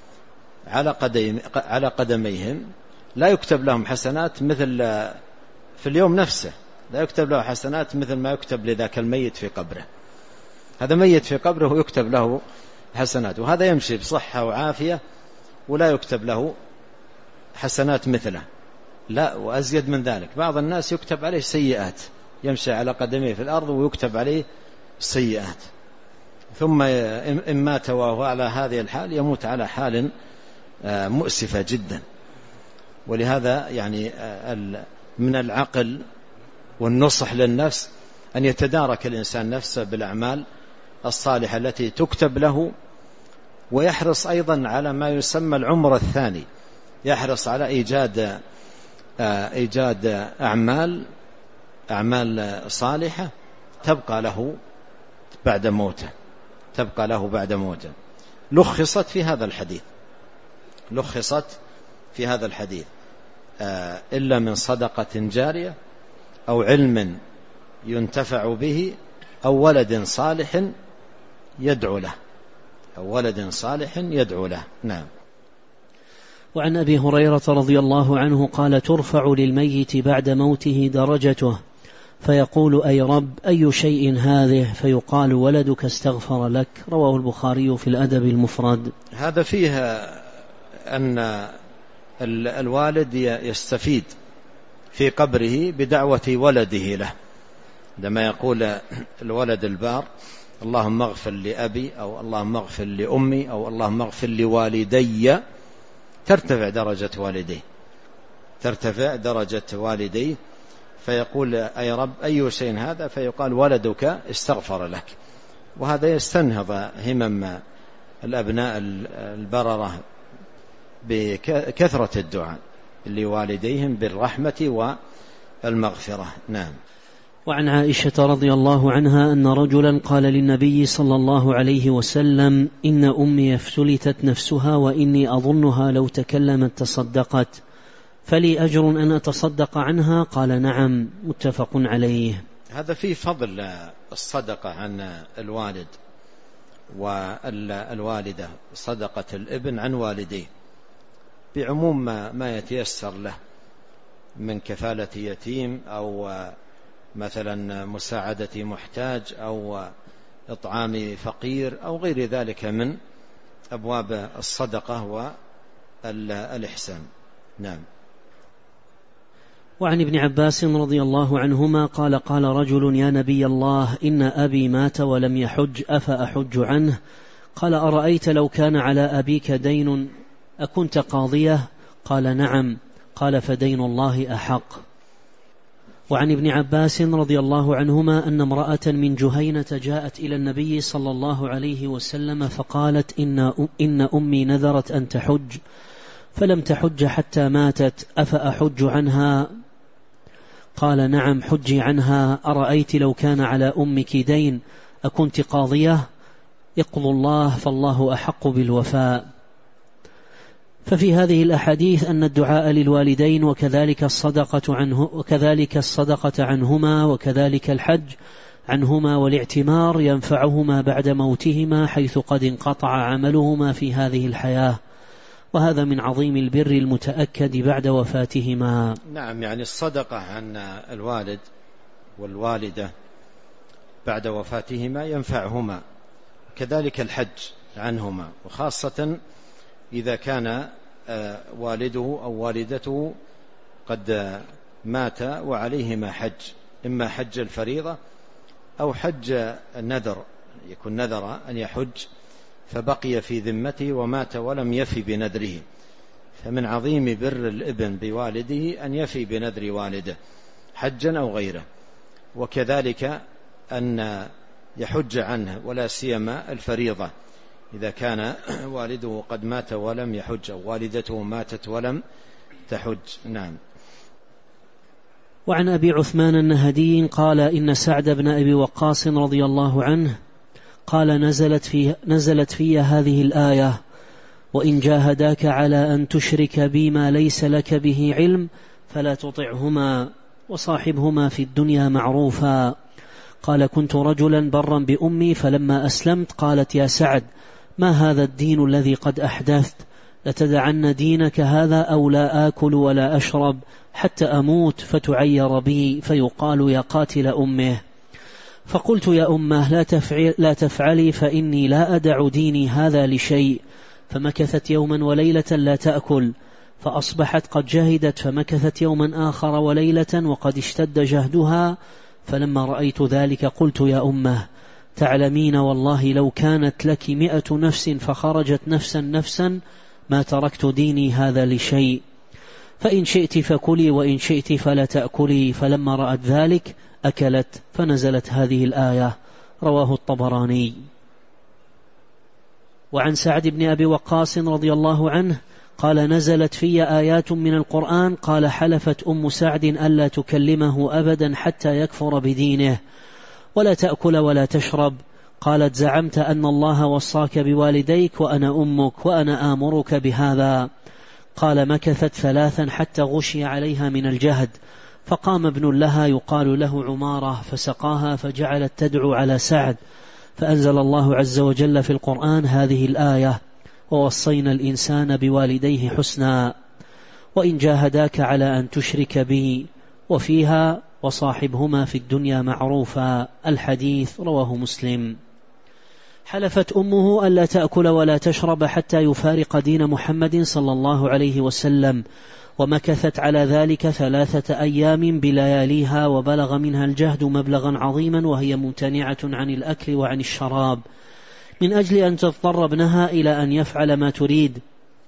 على قدميهم لا يكتب لهم حسنات مثل في اليوم نفسه، لا يكتب له حسنات مثل ما يكتب لذاك الميت في قبره. هذا ميت في قبره ويكتب له حسنات، وهذا يمشي بصحة وعافية ولا يكتب له حسنات مثله، لا وأزيد من ذلك. بعض الناس يكتب عليه سيئات، يمشي على قدميه في الأرض ويكتب عليه سيئات، ثم إن مات وهو على هذه الحال يموت على حال مؤسفة جدا. ولهذا يعني من العقل والنصح للنفس أن يتدارك الإنسان نفسه بالأعمال الصالحة التي تكتب له، ويحرص أيضا على ما يسمى العمر الثاني، يحرص على إيجاد أعمال صالحة تبقى له بعد موته، لخصت في هذا الحديث إلا من صدقة جارية أو علم ينتفع به أو ولد صالح يدعو له. نعم. وعن أبي هريرة رضي الله عنه قال: ترفع للميت بعد موته درجته فيقول: أي رب أي شيء هذه؟ فيقال: ولدك استغفر لك. رواه البخاري في الأدب المفرد. هذا فيه أن الوالد يستفيد في قبره بدعوة ولده له، عندما يقول الولد البار: اللهم اغفر لأبي، أو اللهم اغفر لأمي، أو اللهم اغفر لوالدي، ترتفع درجة والديه، فيقول: أي رب أي شيء هذا؟ فيقال: ولدك استغفر لك. وهذا يستنهض همم الأبناء البررة بكثرة الدعاء لوالديهم بالرحمة والمغفرة. نعم. وعن عائشة رضي الله عنها أن رجلا قال للنبي صلى الله عليه وسلم: إن أمي افتلتت نفسها وإني أظنها لو تكلمت تصدقت، فلي أجر أن أتصدق عنها؟ قال: نعم. متفق عليه. هذا فيه فضل الصدقة عن الوالد والوالدة، صدقة الابن عن والديه، بعموم ما يتيسر له من كفالة يتيم، أو مثلا مساعدة محتاج، أو إطعام فقير، أو غير ذلك من أبواب الصدقة والإحسان. نعم. وعن ابن عباس رضي الله عنهما قال قال رجل يا نبي الله إن أبي مات ولم يحج أفأحج عنه؟ قال أرأيت لو كان على أبيك دين أكنت قاضيه؟ قال نعم. قال فدين الله أحق. وعن ابن عباس رضي الله عنهما أن امرأة من جهينة جاءت إلى النبي صلى الله عليه وسلم فقالت إن أمي نذرت أن تحج فلم تحج حتى ماتت أفأحج عنها؟ قال نعم حجي عنها. أرأيت لو كان على أمك دين أكنت قاضية؟ يقضي الله فالله أحق بالوفاء. ففي هذه الأحاديث أن الدعاء للوالدين وكذلك الصدقة عنهما وكذلك الحج عنهما والاعتمار ينفعهما بعد موتهما حيث قد انقطع عملهما في هذه الحياة، وهذا من عظيم البر المتأكد بعد وفاتهما. نعم، يعني الصدقة عن الوالد والوالدة بعد وفاتهما ينفعهما، كذلك الحج عنهما، وخاصة إذا كان والده أو والدته قد مات وعليهما حج، إما حج الفريضة أو حج النذر، يكون نذر أن يحج فبقي في ذمته ومات ولم يفي بنذره، فمن عظيم بر الابن بوالده أن يفي بنذر والده حجا أو غيره، وكذلك أن يحج عنه ولا سيما الفريضة إذا كان والده قد مات ولم يحج أو والدته ماتت ولم تحج. نعم. وعن أبي عثمان النهدي قال إن سعد بن أبي وقاص رضي الله عنه قال نزلت في هذه الآية وإن جاهداك على أن تشرك بي ما ليس لك به علم فلا تطعهما وصاحبهما في الدنيا معروفا. قال كنت رجلا برا بأمي فلما أسلمت قالت يا سعد ما هذا الدين الذي قد أحدثت؟ لتدعن دينك هذا أو لا آكل ولا أشرب حتى أموت فتعير بي فيقال يا قاتل أمه. فقلت يا أمه لا تفعلي فإني لا أدع ديني هذا لشيء. فمكثت يوما وليلة لا تأكل، فأصبحت قد جهدت فمكثت يوما آخر وليلة وقد اشتد جهدها. فلما رأيت ذلك قلت يا أمه تعلمين والله لو كانت لك 100 نفس فخرجت نفسا ما تركت ديني هذا لشيء، فإن شئت فكلي وإن شئت فلا تأكلي. فلما رأت ذلك أكلت، فنزلت هذه الآية. رواه الطبراني. وعن سعد بن أبي وقاص رضي الله عنه قال نزلت في آيات من القرآن قال حلفت أم سعد ألا تكلمه أبدا حتى يكفر بدينه ولا تأكل ولا تشرب. قالت زعمت أن الله وصاك بوالديك وأنا أمك وأنا آمرك بهذا. قال مكثت 3 حتى غشي عليها من الجهد، فقام ابن لها يقال له عمارة فسقاها فجعلت تدعو على سعد، فأنزل الله عز وجل في القرآن هذه الآية ووصينا الإنسان بوالديه حسنا وإن جاهداك على أن تشرك بي، وفيها وصاحبهما في الدنيا معروفا. الحديث رواه مسلم. حلفت أمه ألا تأكل ولا تشرب حتى يفارق دين محمد صلى الله عليه وسلم، ومكثت على ذلك 3 أيام بلياليها، وبلغ منها الجهد مبلغا عظيما وهي ممتنعة عن الأكل وعن الشراب من أجل أن تضطر ابنها إلى أن يفعل ما تريد.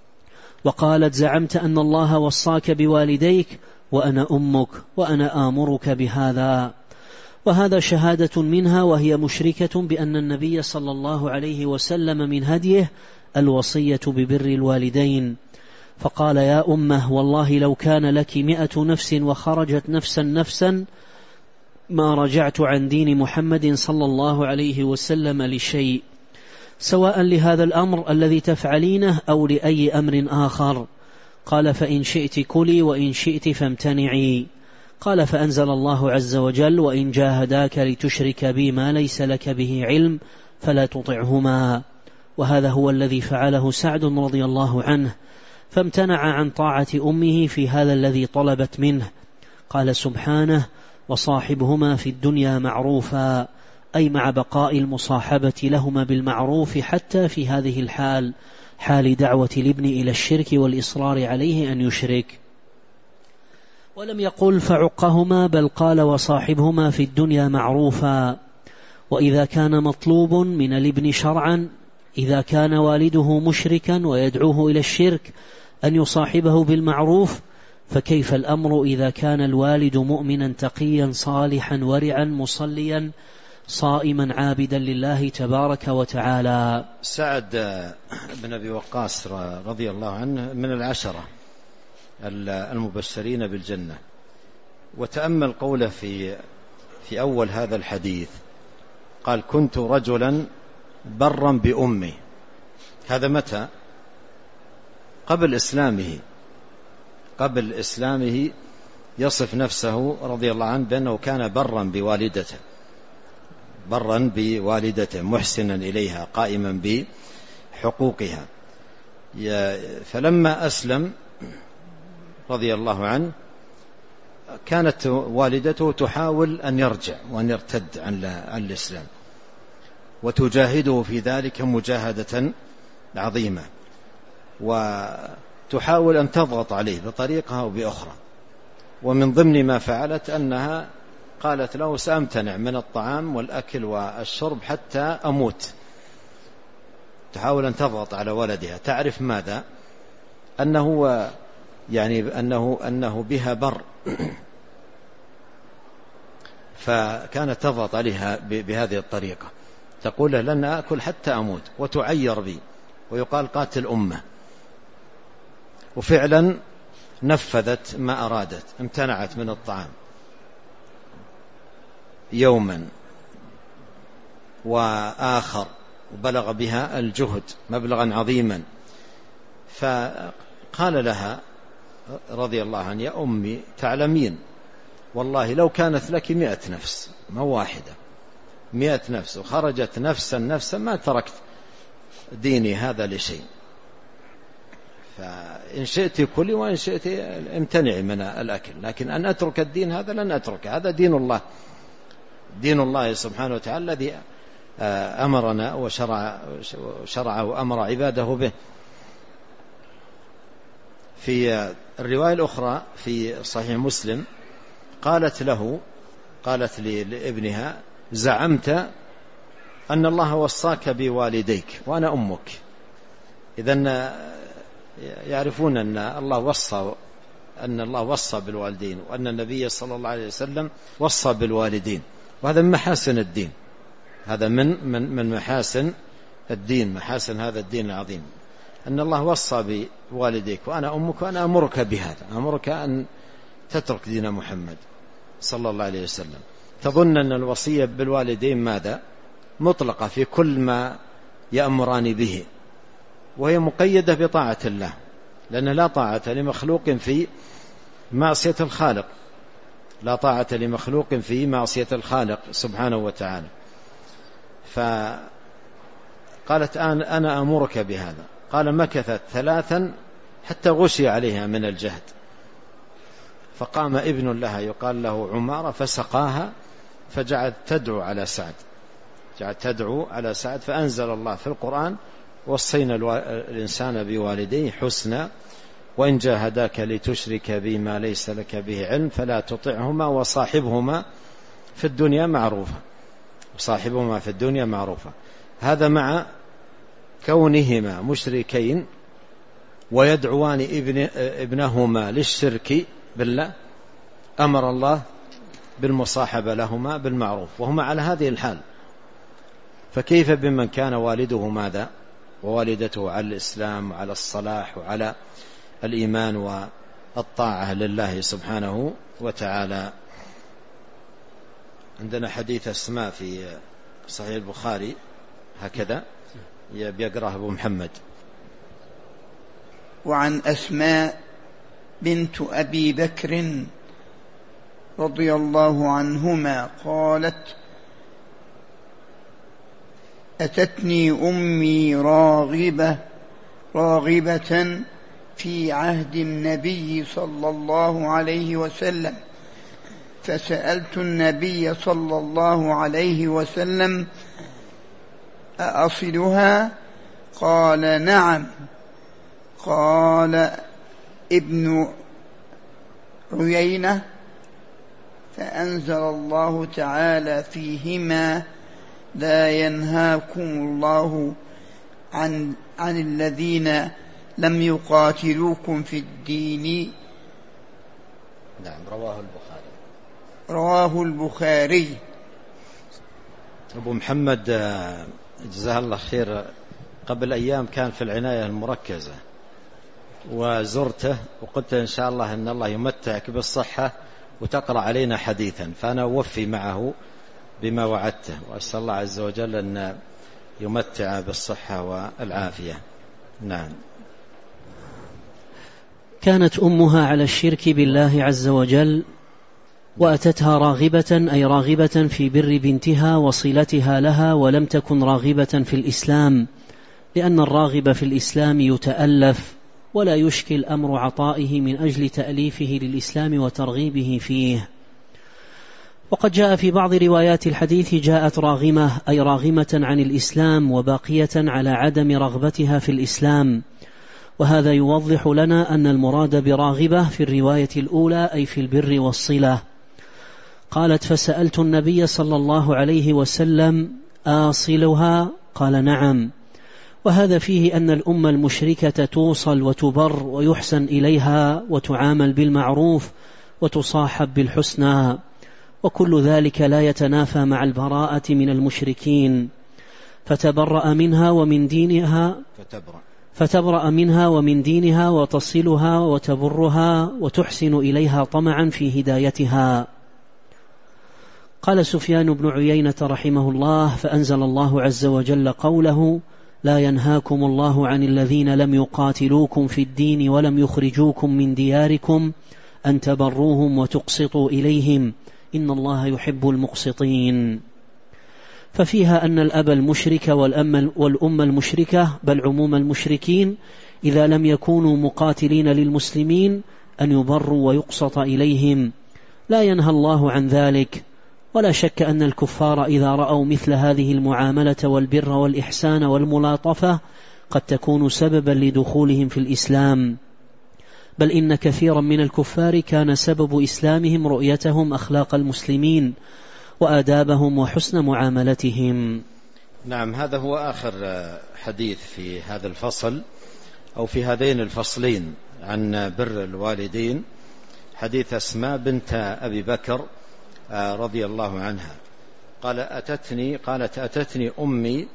وقالت زعمت أن الله وصاك بوالديك وأنا أمك وأنا آمرك بهذا. وهذا شهادة منها وهي مشركة بأن النبي صلى الله عليه وسلم من هديه الوصية ببر الوالدين. فقال يا أمه والله لو كان لك 100 نفس وخرجت نفسا ما رجعت عن دين محمد صلى الله عليه وسلم لشيء، سواء لهذا الأمر الذي تفعلينه أو لأي أمر آخر. قال فإن شئت كلي وإن شئت فامتنعي. قال فأنزل الله عز وجل وإن جاهداك لتشرك بي ما ليس لك به علم فلا تطعهما. وهذا هو الذي فعله سعد رضي الله عنه، فامتنع عن طاعة أمه في هذا الذي طلبت منه. قال سبحانه وصاحبهما في الدنيا معروفا، أي مع بقاء المصاحبة لهما بالمعروف حتى في هذه الحال، حال دعوة الابن إلى الشرك والإصرار عليه أن يشرك. ولم يقل فعقهما، بل قال وصاحبهما في الدنيا معروفا. وإذا كان مطلوب من الابن شرعا إذا كان والده مشركا ويدعوه إلى الشرك أن يصاحبه بالمعروف، فكيف الأمر إذا كان الوالد مؤمنا تقيا صالحا ورعا مصليا صائما عابدا لله تبارك وتعالى. سعد بن أبي وقاص رضي الله عنه من العشرة المبشرين بالجنة، وتأمل قوله في أول هذا الحديث، قال كنت رجلا برا بأمي. هذا متى؟ قبل إسلامه يصف نفسه رضي الله عنه بأنه كان برا بوالدته محسنا إليها قائما بحقوقها. فلما أسلم رضي الله عنه كانت والدته تحاول أن يرجع وأن يرتد عن الإسلام، وتجاهده في ذلك مجاهدة عظيمة، وتحاول أن تضغط عليه بطريقة أو بأخرى. ومن ضمن ما فعلت أنها قالت له سأمتنع من الطعام والأكل والشرب حتى أموت. تحاول أن تضغط على ولدها، تعرف ماذا؟ أنه بها بر فكانت تضغط عليها بهذه الطريقة، تقول له لن أكل حتى أموت، وتعير بي ويقال قاتل أمه. وفعلا نفذت ما أرادت، امتنعت من الطعام يوما وآخر، وبلغ بها الجهد مبلغا عظيما. فقال لها رضي الله عنه يا أمي تعلمين والله لو كانت لك 100 نفس ما واحدة، 100 نفس وخرجت نفسا ما تركت ديني هذا لشيء، فإن شئت كلي وإن شئت امتنعي من الأكل، لكن أن أترك الدين هذا لن أترك، هذا دين الله سبحانه وتعالى الذي أمرنا وشرع وأمر عباده به. في الرواية الأخرى في صحيح مسلم قالت لابنها زعمت أن الله وصاك بوالديك وأنا أمك. إذن يعرفون أن الله وصى بالوالدين، وأن النبي صلى الله عليه وسلم وصى بالوالدين، وهذا من محاسن الدين، هذا من محاسن الدين، محاسن هذا الدين العظيم، أن الله وصى بوالديك وأنا أمك وأنا أمرك بهذا، أمرك أن تترك دين محمد صلى الله عليه وسلم. تظن أن الوصية بالوالدين ماذا؟ مطلقة في كل ما يأمران به، وهي مقيدة بطاعة الله، لأن لا طاعة لمخلوق في معصية الخالق، لا طاعة لمخلوق في معصية الخالق سبحانه وتعالى. فقالت أنا أمرك بهذا. قال مكثت 3 حتى غشي عليها من الجهد، فقام ابن لها يقال له عمارة فسقاها، فجعلت تدعو على سعد، فأنزل الله في القرآن وصينا الإنسان بوالديه حسنا وإن جاهداك لتشرك بي ما ليس لك به علم فلا تطعهما وصاحبهما في الدنيا معروفة. هذا مع كونهما مشركين ويدعوان ابنهما للشرك بالله، أمر الله بالمصاحبة لهما بالمعروف وهما على هذه الحال، فكيف بمن كان والده ماذا؟ ووالدته على الإسلام وعلى الصلاح وعلى الإيمان والطاعة لله سبحانه وتعالى. عندنا حديث أسماء في صحيح البخاري هكذا بيقرأه أبو محمد. وعن أسماء بنت أبي بكر رضي الله عنهما قالت أتتني أمي راغبة في عهد النبي صلى الله عليه وسلم، فسألت النبي صلى الله عليه وسلم أأصلها؟ قال نعم. قال عيينة فأنزل الله تعالى فيهما: لا ينهاكم الله عن الذين لم يقاتلوكم في الدين. نعم، رواه البخاري. أبو محمد جزاه الله خير، قبل أيام كان في العناية المركزة وزرته وقلت إن شاء الله أن الله يمتعك بالصحة وتقرأ علينا حديثا، فأنا أوفي معه بما وعدته، وأسأل الله عز وجل أن يمتع بالصحة والعافية. نعم. كانت أمها على الشرك بالله عز وجل، وأتتها راغبة، أي راغبة في بر بنتها وصلتها لها، ولم تكن راغبة في الإسلام، لأن الراغب في الإسلام يتألف ولا يشكل أمر عطائه من أجل تأليفه للإسلام وترغيبه فيه. وقد جاء في بعض روايات الحديث: جاءت راغمة، أي راغمة عن الإسلام وباقية على عدم رغبتها في الإسلام. وهذا يوضح لنا أن المراد براغبة في الرواية الأولى أي في البر والصلة. قالت: فسألت النبي صلى الله عليه وسلم: آصلها؟ قال: نعم. وهذا فيه أن الأمة المشركة توصل وتبر ويحسن إليها وتعامل بالمعروف وتصاحب بالحسنى، وكل ذلك لا يتنافى مع البراءة من المشركين، فتبرأ منها ومن دينها وتصلها وتبرها وتحسن إليها طمعا في هدايتها. قال سفيان بن عيينة رحمه الله: فأنزل الله عز وجل قوله: لا ينهاكم الله عن الذين لم يقاتلوكم في الدين ولم يخرجوكم من دياركم أن تبروهم وتقسطوا إليهم إن الله يحب المقسطين. ففيها أن الأب المشرك والأم المشركة، بل عموم المشركين، إذا لم يكونوا مقاتلين للمسلمين أن يبروا ويقسط إليهم، لا ينهى الله عن ذلك. ولا شك أن الكفار إذا رأوا مثل هذه المعاملة والبر والإحسان والملاطفة قد تكون سببا لدخولهم في الإسلام، بل إن كثيرا من الكفار كان سبب إسلامهم رؤيتهم أخلاق المسلمين وآدابهم وحسن معاملتهم. نعم، هذا هو آخر حديث في هذا الفصل أو في هذين الفصلين عن بر الوالدين، حديث أسماء بنت أبي بكر رضي الله عنها قالت أتتني أمي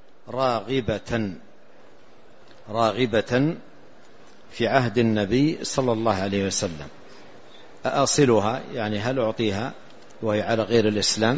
راغبة في عهد النبي صلى الله عليه وسلم، أأصلها؟ يعني هل أعطيها وهي على غير الإسلام؟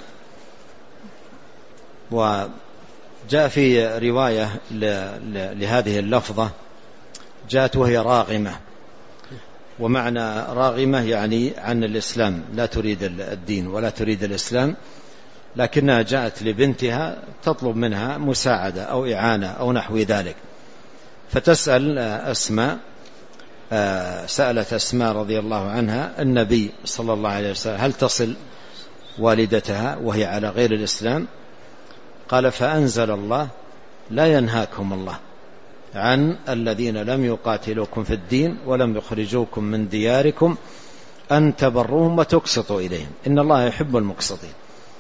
وجاء في رواية لهذه اللفظة جاءت وهي راغمة، ومعنى راغمة يعني عن الإسلام، لا تريد الدين ولا تريد الإسلام، لكنها جاءت لبنتها تطلب منها مساعدة أو إعانة أو نحو ذلك، فتسأل أسماء. سألت أسماء رضي الله عنها النبي صلى الله عليه وسلم: هل تصل والدتها وهي على غير الإسلام؟ قال: فأنزل الله: لا ينهاكم الله عن الذين لم يقاتلوكم في الدين ولم يخرجوكم من دياركم أن تبروهم وتقسطوا إليهم إن الله يحب المقسطين.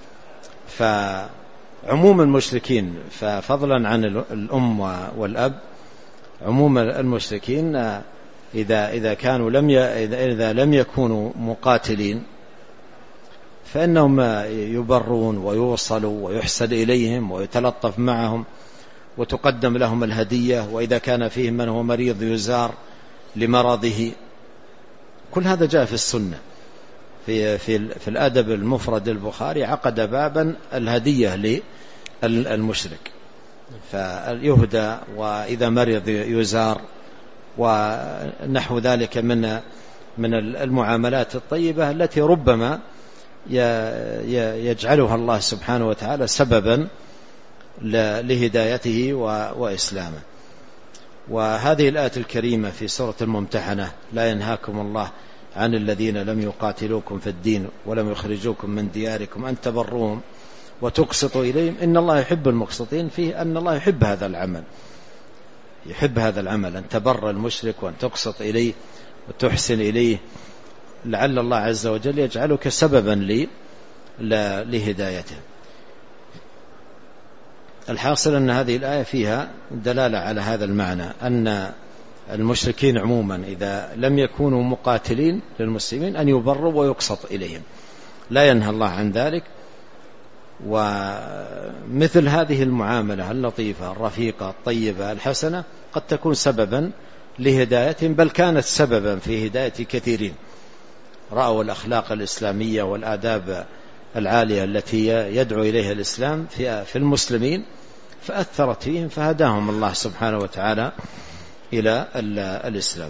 فعموم المشركين، ففضلا عن الأم والأب، عموم المشركين إذا لم يكونوا مقاتلين فإنهم يبرون ويوصلوا ويحسن إليهم ويتلطف معهم وتقدم لهم الهدية، وإذا كان فيهم من هو مريض يزار لمرضه. كل هذا جاء في السنة. في الأدب المفرد البخاري عقد بابا الهدية للمشرك، فيهدى، وإذا مرض يزار، ونحو ذلك من المعاملات الطيبة التي ربما يجعلها الله سبحانه وتعالى سببا لهدايته وإسلامه. وهذه الآية الكريمة في سورة الممتحنة: لا ينهاكم الله عن الذين لم يقاتلوكم في الدين ولم يخرجوكم من دياركم أن تبروهم وتقسطوا إليهم إن الله يحب المقسطين، فيه أن الله يحب هذا العمل، أن تبر المشرك وأن تقسط إليه وتحسن إليه لعل الله عز وجل يجعلك سببا لهدايته. الحاصل أن هذه الآية فيها دلالة على هذا المعنى، أن المشركين عموما إذا لم يكونوا مقاتلين للمسلمين أن يبروا ويقسط إليهم، لا ينهى الله عن ذلك. ومثل هذه المعاملة اللطيفة الرفيقة الطيبة الحسنة قد تكون سببا لهدايتهم، بل كانت سببا في هداية كثيرين رأوا الأخلاق الإسلامية والآداب العالية التي يدعو إليها الإسلام في المسلمين، فأثرت فيهم فهداهم الله سبحانه وتعالى إلى الإسلام.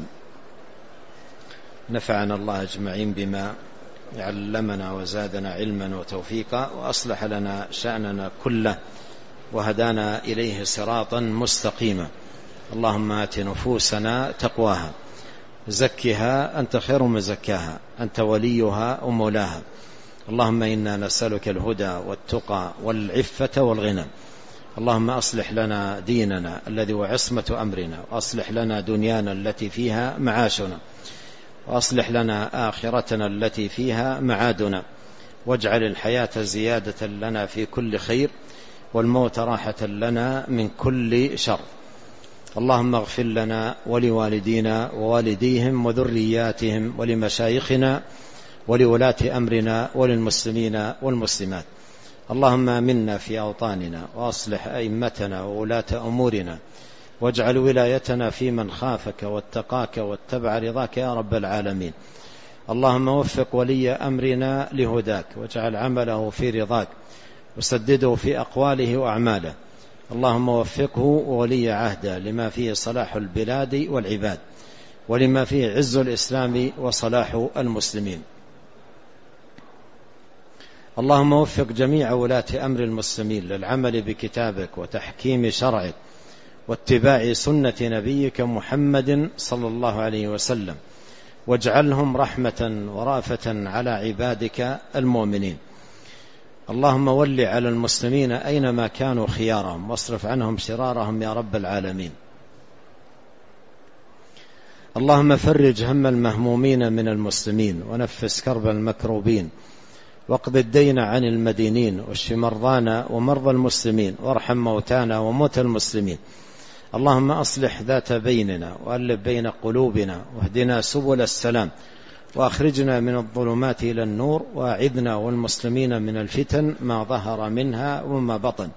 نفعنا الله أجمعين بما علمنا وزادنا علما وتوفيقا، وأصلح لنا شأننا كله، وهدانا إليه صراطا مستقيما. اللهم آت نفوسنا تقواها، زكها أنت خير من زكاها، أنت وليها ومولاها. اللهم إنا نسألك الهدى والتقى والعفة والغنى. اللهم أصلح لنا ديننا الذي هو عصمة أمرنا، وأصلح لنا دنيانا التي فيها معاشنا، وأصلح لنا آخرتنا التي فيها معادنا، واجعل الحياة زيادة لنا في كل خير، والموت راحة لنا من كل شر. اللهم اغفر لنا ولوالدينا ووالديهم وذرياتهم ولمشايخنا ولولاة أمرنا وللمسلمين والمسلمات. اللهم آمنا في أوطاننا، وأصلح أئمتنا وولاة أمورنا، واجعل ولايتنا في من خافك واتقاك واتبع رضاك يا رب العالمين. اللهم وفق ولي أمرنا لهداك، واجعل عمله في رضاك، وسدده في أقواله وأعماله. اللهم وفقه وولي عهده لما فيه صلاح البلاد والعباد، ولما فيه عز الإسلام وصلاح المسلمين. اللهم وفق جميع ولاة أمر المسلمين للعمل بكتابك وتحكيم شرعك واتباع سنة نبيك محمد صلى الله عليه وسلم، واجعلهم رحمة ورافة على عبادك المؤمنين. اللهم ول على المسلمين أينما كانوا خيارهم، واصرف عنهم شرارهم يا رب العالمين. اللهم فرج هم المهمومين من المسلمين، ونفس كرب المكروبين، واقض الدين عن المدينين، واشف مرضانا ومرضى المسلمين، وارحم موتانا وموتى المسلمين. اللهم أصلح ذات بيننا، وألف بين قلوبنا، واهدنا سبل السلام، وأخرجنا من الظلمات إلى النور، وأعذنا والمسلمين من الفتن ما ظهر منها وما بطن.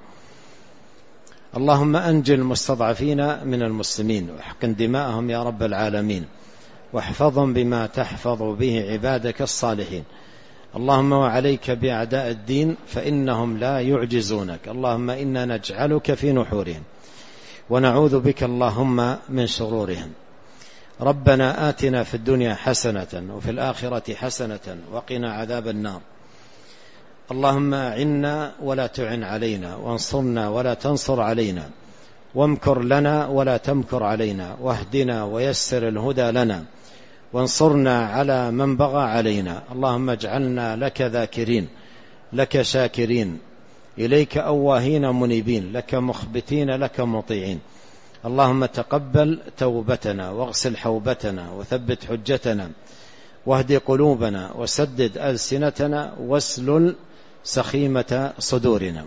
اللهم أنجي المستضعفين من المسلمين، واحقن دماءهم يا رب العالمين، واحفظهم بما تحفظ به عبادك الصالحين. اللهم وعليك بأعداء الدين فإنهم لا يعجزونك. اللهم إنا نجعلك في نحورهم، ونعوذ بك اللهم من شرورهم. ربنا آتنا في الدنيا حسنة وفي الآخرة حسنة وقنا عذاب النار. اللهم أعنا ولا تعن علينا، وانصرنا ولا تنصر علينا، وامكر لنا ولا تمكر علينا، واهدنا ويسر الهدى لنا، وانصرنا على من بغى علينا. اللهم اجعلنا لك ذاكرين، لك شاكرين، إليك أواهين منيبين، لك مخبتين، لك مطيعين. اللهم تقبل توبتنا، واغسل حوبتنا، وثبت حجتنا، واهد قلوبنا، وسدد ألسنتنا، واسلل سخيمة صدورنا.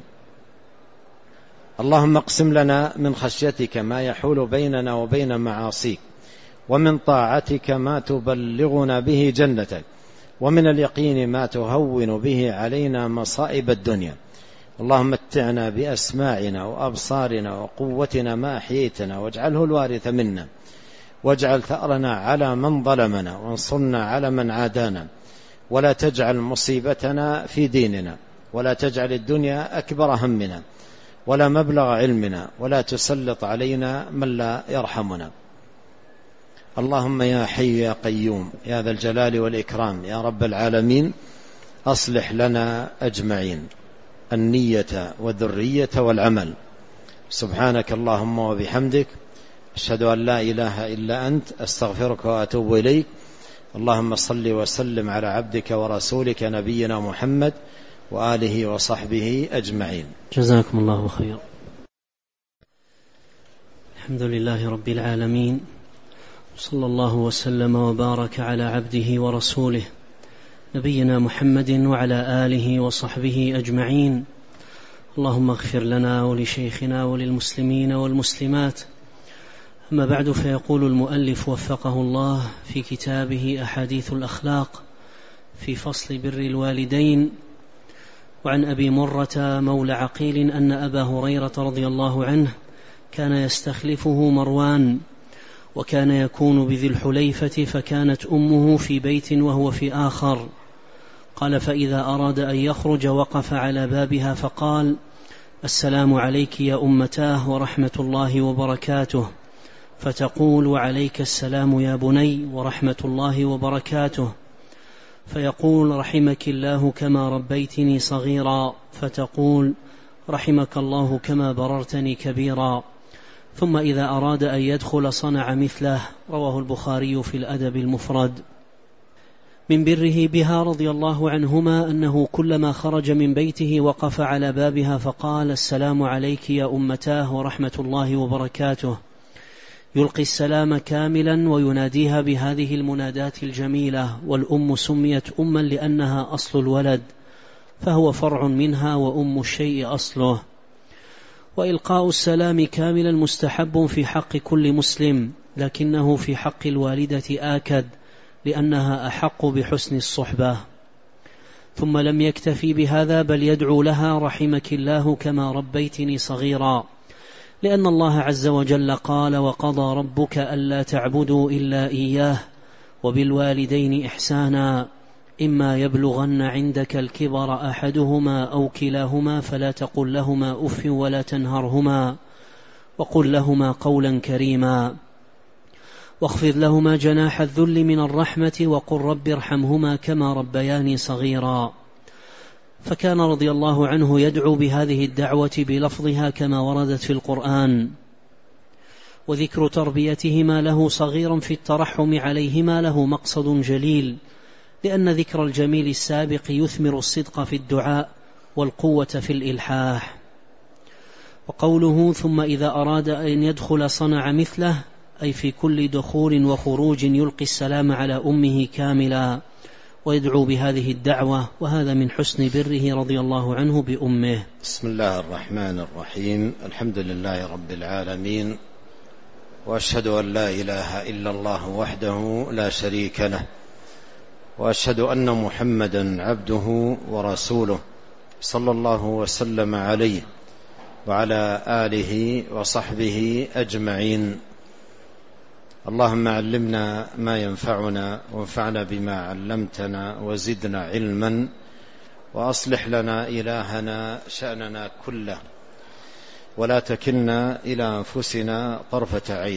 اللهم اقسم لنا من خشيتك ما يحول بيننا وبين معاصيك، ومن طاعتك ما تبلغنا به جنتك، ومن اليقين ما تهون به علينا مصائب الدنيا. اللهم متعنا بأسماعنا وأبصارنا وقوتنا ما أحييتنا، واجعله الوارث منا، واجعل ثأرنا على من ظلمنا، وانصرنا على من عادانا، ولا تجعل مصيبتنا في ديننا، ولا تجعل الدنيا أكبر همنا ولا مبلغ علمنا، ولا تسلط علينا من لا يرحمنا. اللهم يا حي يا قيوم يا ذا الجلال والإكرام يا رب العالمين، أصلح لنا أجمعين النية والذرية والعمل. سبحانك اللهم وبحمدك، أشهد أن لا إله إلا أنت، أستغفرك وأتوب إليك. اللهم صل وسلم على عبدك ورسولك نبينا محمد وآله وصحبه أجمعين. جزاكم الله خيرا. الحمد لله رب العالمين، صلى الله وسلم وبارك على عبده ورسوله نبينا محمد وعلى آله وصحبه أجمعين. اللهم اغفر لنا ولشيخنا وللمسلمين والمسلمات. أما بعد، فيقول المؤلف وفقه الله في كتابه أحاديث الأخلاق في فصل بر الوالدين: وعن أبي مرة مولى عقيل أن أبا هريرة رضي الله عنه كان يستخلفه مروان، وكان يكون بذي الحليفة، فكانت أمه في بيت وهو في آخر. قال: فإذا أراد أن يخرج وقف على بابها فقال: السلام عليك يا أمتاه ورحمة الله وبركاته. فتقول: وعليك السلام يا بني ورحمة الله وبركاته. فيقول: رحمك الله كما ربيتني صغيرا. فتقول: رحمك الله كما بررتني كبيرا. ثم إذا أراد أن يدخل صنع مثله. رواه البخاري في الأدب المفرد. من بره بها رضي الله عنهما أنه كلما خرج من بيته وقف على بابها فقال: السلام عليك يا أمتاه ورحمة الله وبركاته، يلقي السلام كاملا ويناديها بهذه المنادات الجميلة. والأم سميت أما لأنها أصل الولد، فهو فرع منها، وأم الشيء أصله. وإلقاء السلام كاملا مستحب في حق كل مسلم، لكنه في حق الوالدة آكد، لأنها أحق بحسن الصحبة. ثم لم يكتفي بهذا، بل يدعو لها: رحمك الله كما ربيتني صغيرا، لأن الله عز وجل قال: وقضى ربك ألا تعبدوا إلا إياه وبالوالدين إحسانا، إما يبلغن عندك الكبر أحدهما أو كلاهما فلا تقل لهما أف ولا تنهرهما، وقل لهما قولا كريما، واخفض لهما جناح الذل من الرحمة، وقل رب ارحمهما كما ربياني صغيرا. فكان رضي الله عنه يدعو بهذه الدعوة بلفظها كما وردت في القرآن. وذكر تربيتهما له صغيرا في الترحم عليهما له مقصد جليل، لأن ذكر الجميل السابق يثمر الصدق في الدعاء والقوة في الإلحاح. وقوله: ثم إذا أراد أن يدخل صنع مثله، أي في كل دخول وخروج يلقي السلام على أمه كاملا ويدعو بهذه الدعوة، وهذا من حسن بره رضي الله عنه بأمه. بسم الله الرحمن الرحيم. الحمد لله رب العالمين، وأشهد أن لا إله إلا الله وحده لا شريك له، وأشهد أن محمدا عبده ورسوله، صلى الله وسلم عليه وعلى آله وصحبه أجمعين. اللهم علمنا ما ينفعنا، وانفعنا بما علمتنا، وزدنا علما، وأصلح لنا إلهنا شأننا كله، ولا تكلنا إلى أنفسنا طرفة عين.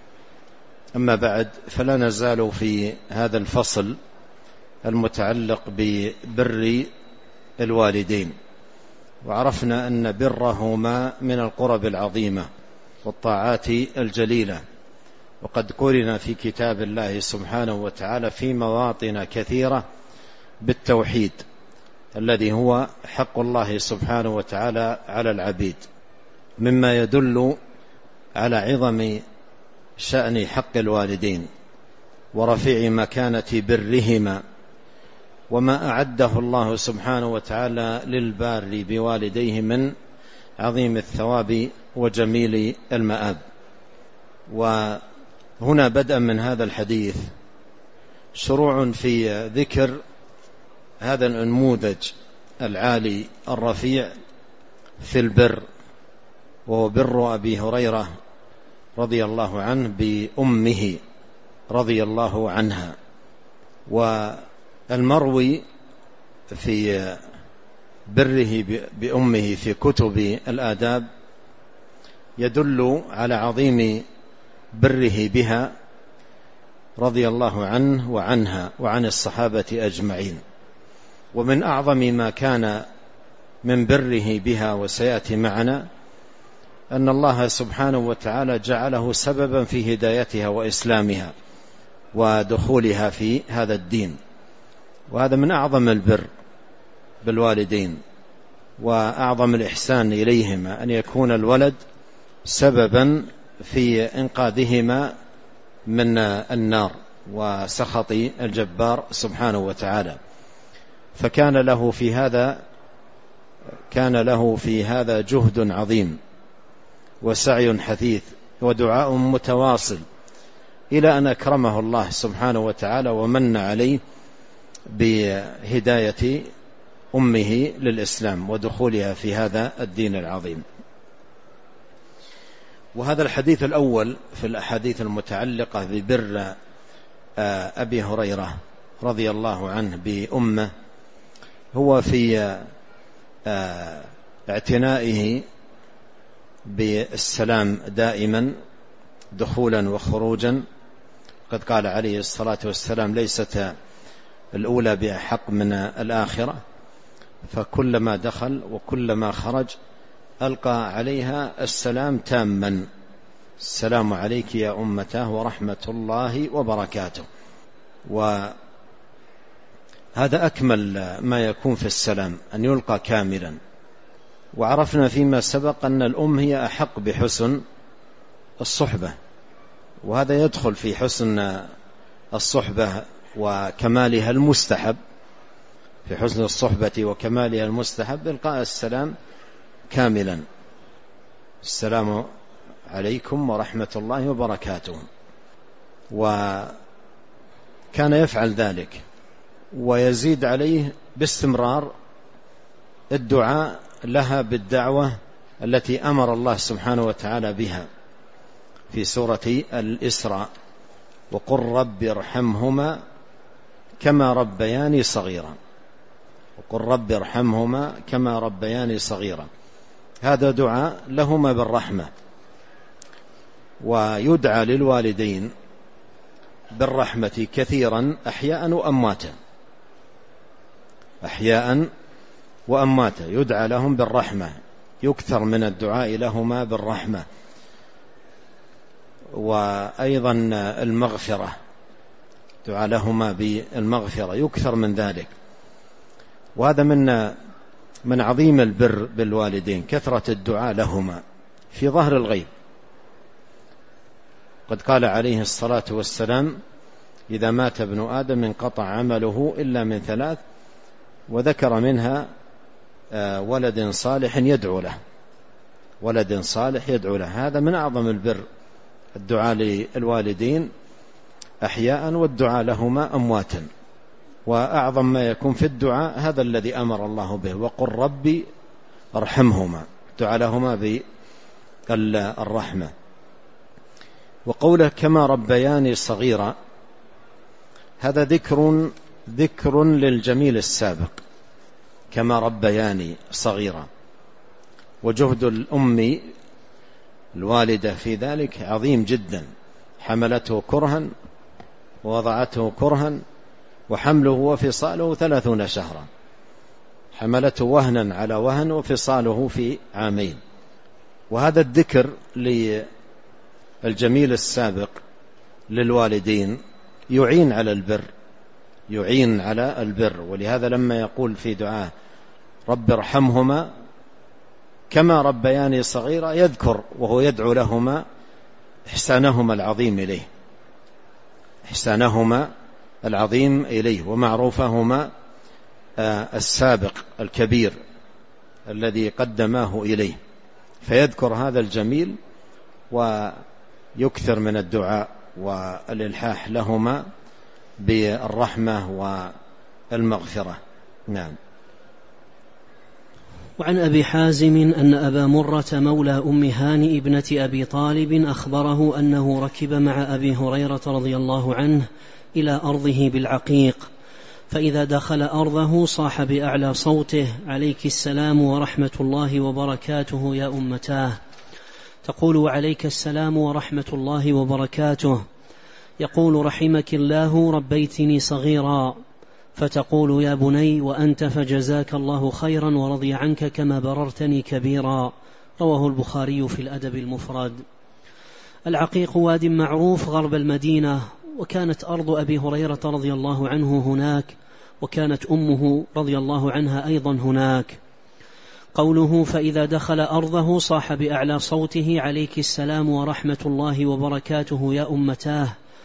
أما بعد، فلا نزال في هذا الفصل المتعلق ببر الوالدين، وعرفنا أن برهما من القرب العظيمة والطاعات الجليلة، وقد قرن في كتاب الله سبحانه وتعالى في مواطن كثيرة بالتوحيد الذي هو حق الله سبحانه وتعالى على العبيد، مما يدل على عظم شأن حق الوالدين ورفيع مكانة برهما، وما أعده الله سبحانه وتعالى للبار بوالديه من عظيم الثواب وجميل المآب. وهنا بدءا من هذا الحديث شروع في ذكر هذا النموذج العالي الرفيع في البر، وهو بر أبي هريرة رضي الله عنه بأمه رضي الله عنها. والمروي في بره بأمه في كتب الآداب يدل على عظيم بره بها رضي الله عنه وعنها وعن الصحابة أجمعين. ومن أعظم ما كان من بره بها وسيأتي معنا أن الله سبحانه وتعالى جعله سببا في هدايتها وإسلامها ودخولها في هذا الدين، وهذا من أعظم البر بالوالدين وأعظم الإحسان إليهما، أن يكون الولد سببا في إنقاذهما من النار وسخط الجبار سبحانه وتعالى. فكان له في هذا جهد عظيم وسعي حثيث ودعاء متواصل، إلى أن أكرمه الله سبحانه وتعالى ومن عليه بهداية أمه للإسلام ودخولها في هذا الدين العظيم. وهذا الحديث الأول في الأحاديث المتعلقة ببر أبي هريرة رضي الله عنه بأمه هو في اعتنائه بالسلام دائما دخولا وخروجا. قد قال عليه الصلاة والسلام: ليست الأولى بأحق من الآخرة، فكلما دخل وكلما خرج ألقى عليها السلام تاما: السلام عليك يا أمته ورحمة الله وبركاته. وهذا أكمل ما يكون في السلام، أن يلقى كاملا. وعرفنا فيما سبق أن الأم هي أحق بحسن الصحبة، وهذا يدخل في حسن الصحبة وكمالها المستحب. في حسن الصحبة وكمالها المستحب إلقاء السلام كاملا: السلام عليكم ورحمة الله وبركاته. وكان يفعل ذلك ويزيد عليه باستمرار الدعاء لها بالدعوة التي أمر الله سبحانه وتعالى بها في سورة الإسراء: وقل رب ارحمهما كما ربياني صغيرا. وقل رب ارحمهما كما ربياني صغيرا. هذا دعاء لهما بالرحمة. ويدعى للوالدين بالرحمة كثيرا أحياء وأمواتا، أحياء وأمواتا يدعى لهم بالرحمة، يكثر من الدعاء لهما بالرحمة. وأيضا المغفرة، دعاء لهما بالمغفرة يكثر من ذلك. وهذا من عظيم البر بالوالدين، كثرة الدعاء لهما في ظهر الغيب. قد قال عليه الصلاة والسلام: إذا مات ابن آدم انقطع عمله إلا من ثلاث، وذكر منها ولد صالح يدعو له. ولد صالح يدعو له، هذا من أعظم البر، الدعاء للوالدين أحياء والدعاء لهما أمواتا. وأعظم ما يكون في الدعاء هذا الذي أمر الله به: وقل ربي ارحمهما، دعاء لهما بالرحمة. وقوله كما ربياني صغيرا، هذا ذكر للجميل السابق، كما ربياني صغيرا. وجهد الأم الوالدة في ذلك عظيم جدا، حملته كرها ووضعته كرها، وحمله وفصاله 30 شهرا، حملته وهنا على وهن وفصاله في عامين. وهذا الذكر للجميل السابق للوالدين يعين على البر. ولهذا لما يقول في دعاء رب ارحمهما كما ربياني صغيرا، يذكر وهو يدعو لهما إحسانهما العظيم إليه، إحسانهما العظيم إليه ومعروفهما السابق الكبير الذي قدماه إليه. فيذكر هذا الجميل ويكثر من الدعاء والإلحاح لهما بالرحمة والمغفرة. نعم. وعن أبي حازم أن أبا مرة مولى أم هانئ ابنة أبي طالب أخبره أنه ركب مع أبي هريرة رضي الله عنه إلى أرضه بالعقيق، فإذا دخل أرضه صاح بأعلى صوته: عليك السلام ورحمة الله وبركاته يا أمتاه. تقول: وعليك السلام ورحمة الله وبركاته. يقول: رحمك الله ربيتني صغيرا. فتقول: يا بني وأنت فجزاك الله خيرا ورضي عنك كما بررتني كبيرا. رواه البخاري في الأدب المفرد. العقيق واد معروف غرب المدينة، وكانت أرض أبي هريرة رضي الله عنه هناك، وكانت أمه رضي الله عنها أيضا هناك. قوله: فإذا دخل أرضه صاح بأعلى صوته: عليك السلام ورحمة الله وبركاته يا أمتاه،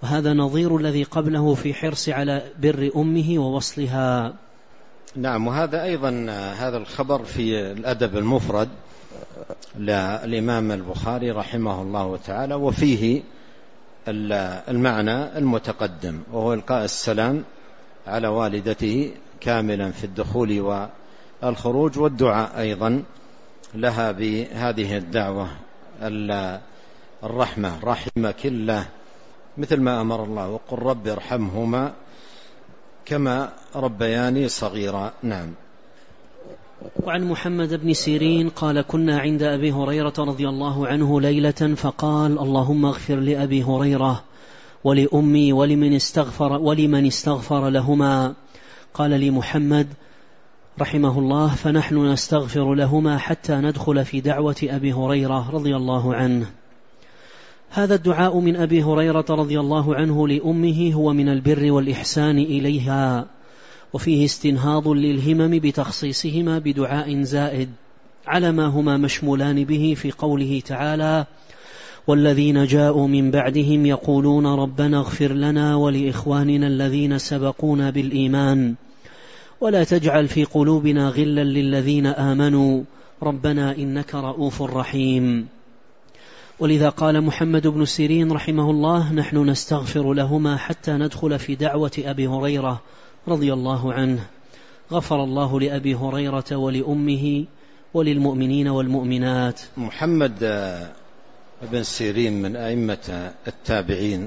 وهذا نظير الذي قبله في حرص على بر أمه ووصلها. نعم. وهذا أيضا هذا الخبر في الأدب المفرد للإمام البخاري رحمه الله تعالى، وفيه المعنى المتقدم، وهو إلقاء السلام على والدته كاملا في الدخول والخروج، والدعاء أيضا لها بهذه الدعوة الرحمة، رحمك الله، مثل ما أمر الله وقل رب ارحمهما كما ربياني صغيرا. نعم. وعن محمد بن سيرين قال كنا عند أبي هريرة رضي الله عنه ليلة فقال اللهم اغفر لأبي هريرة ولأمي ولمن استغفر لهما. قال لي محمد رحمه الله فنحن نستغفر لهما حتى ندخل في دعوة أبي هريرة رضي الله عنه. هذا الدعاء من أبي هريرة رضي الله عنه لأمه هو من البر والإحسان إليها، وفيه استنهاض للهمم بتخصيصهما بدعاء زائد على ما هما مشمولان به في قوله تعالى والذين جاءوا من بعدهم يقولون ربنا اغفر لنا ولإخواننا الذين سبقونا بالإيمان ولا تجعل في قلوبنا غلا للذين آمنوا ربنا إنك رؤوف رحيم. ولذا قال محمد بن سيرين رحمه الله نحن نستغفر لهما حتى ندخل في دعوة أبي هريرة رضي الله عنه. غفر الله لأبي هريرة ولأمه وللمؤمنين والمؤمنات. محمد بن سيرين من أئمة التابعين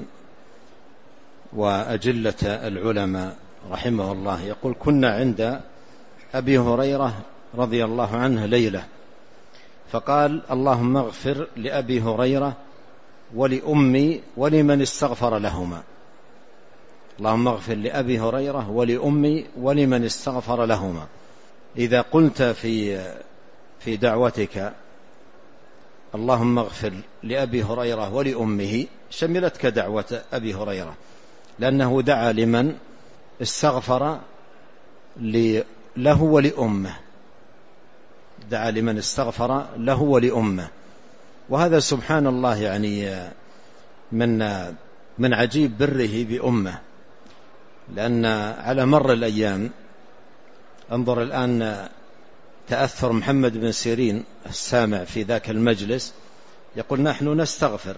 وأجلة العلماء رحمه الله يقول كنا عند أبي هريرة رضي الله عنه ليلة فقال اللهم اغفر لأبي هريرة ولأمي ولمن استغفر لهما. اللهم اغفر لأبي هريرة ولأمي ولمن استغفر لهما. إذا قلت في دعوتك اللهم اغفر لأبي هريرة ولأمه شملتك دعوة أبي هريرة، لأنه دعا لمن استغفر له ولأمه، دعا لمن استغفر له ولأمه. وهذا سبحان الله يعني من عجيب بره بأمه، لأن على مر الأيام انظر الآن تأثر محمد بن سيرين السامع في ذاك المجلس يقول نحن نستغفر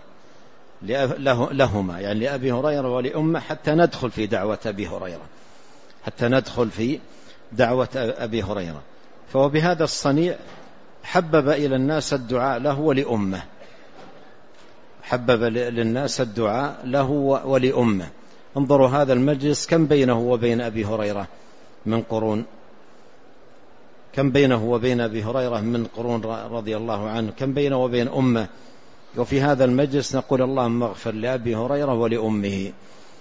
لهما يعني لأبي هريرة ولأمه حتى ندخل في دعوة أبي هريرة، حتى ندخل في دعوة أبي هريرة. فهو بهذا الصنيع حبب إلى الناس الدعاء له ولأمه، حبب للناس الدعاء له ولأمه. انظروا هذا المجلس كم بينه وبين أبي هريرة من قرون، كم بينه وبين أبي هريرة من قرون رضي الله عنه، كم بينه وبين أمه، وفي هذا المجلس نقول اللهم اغفر لأبي هريرة ولأمه.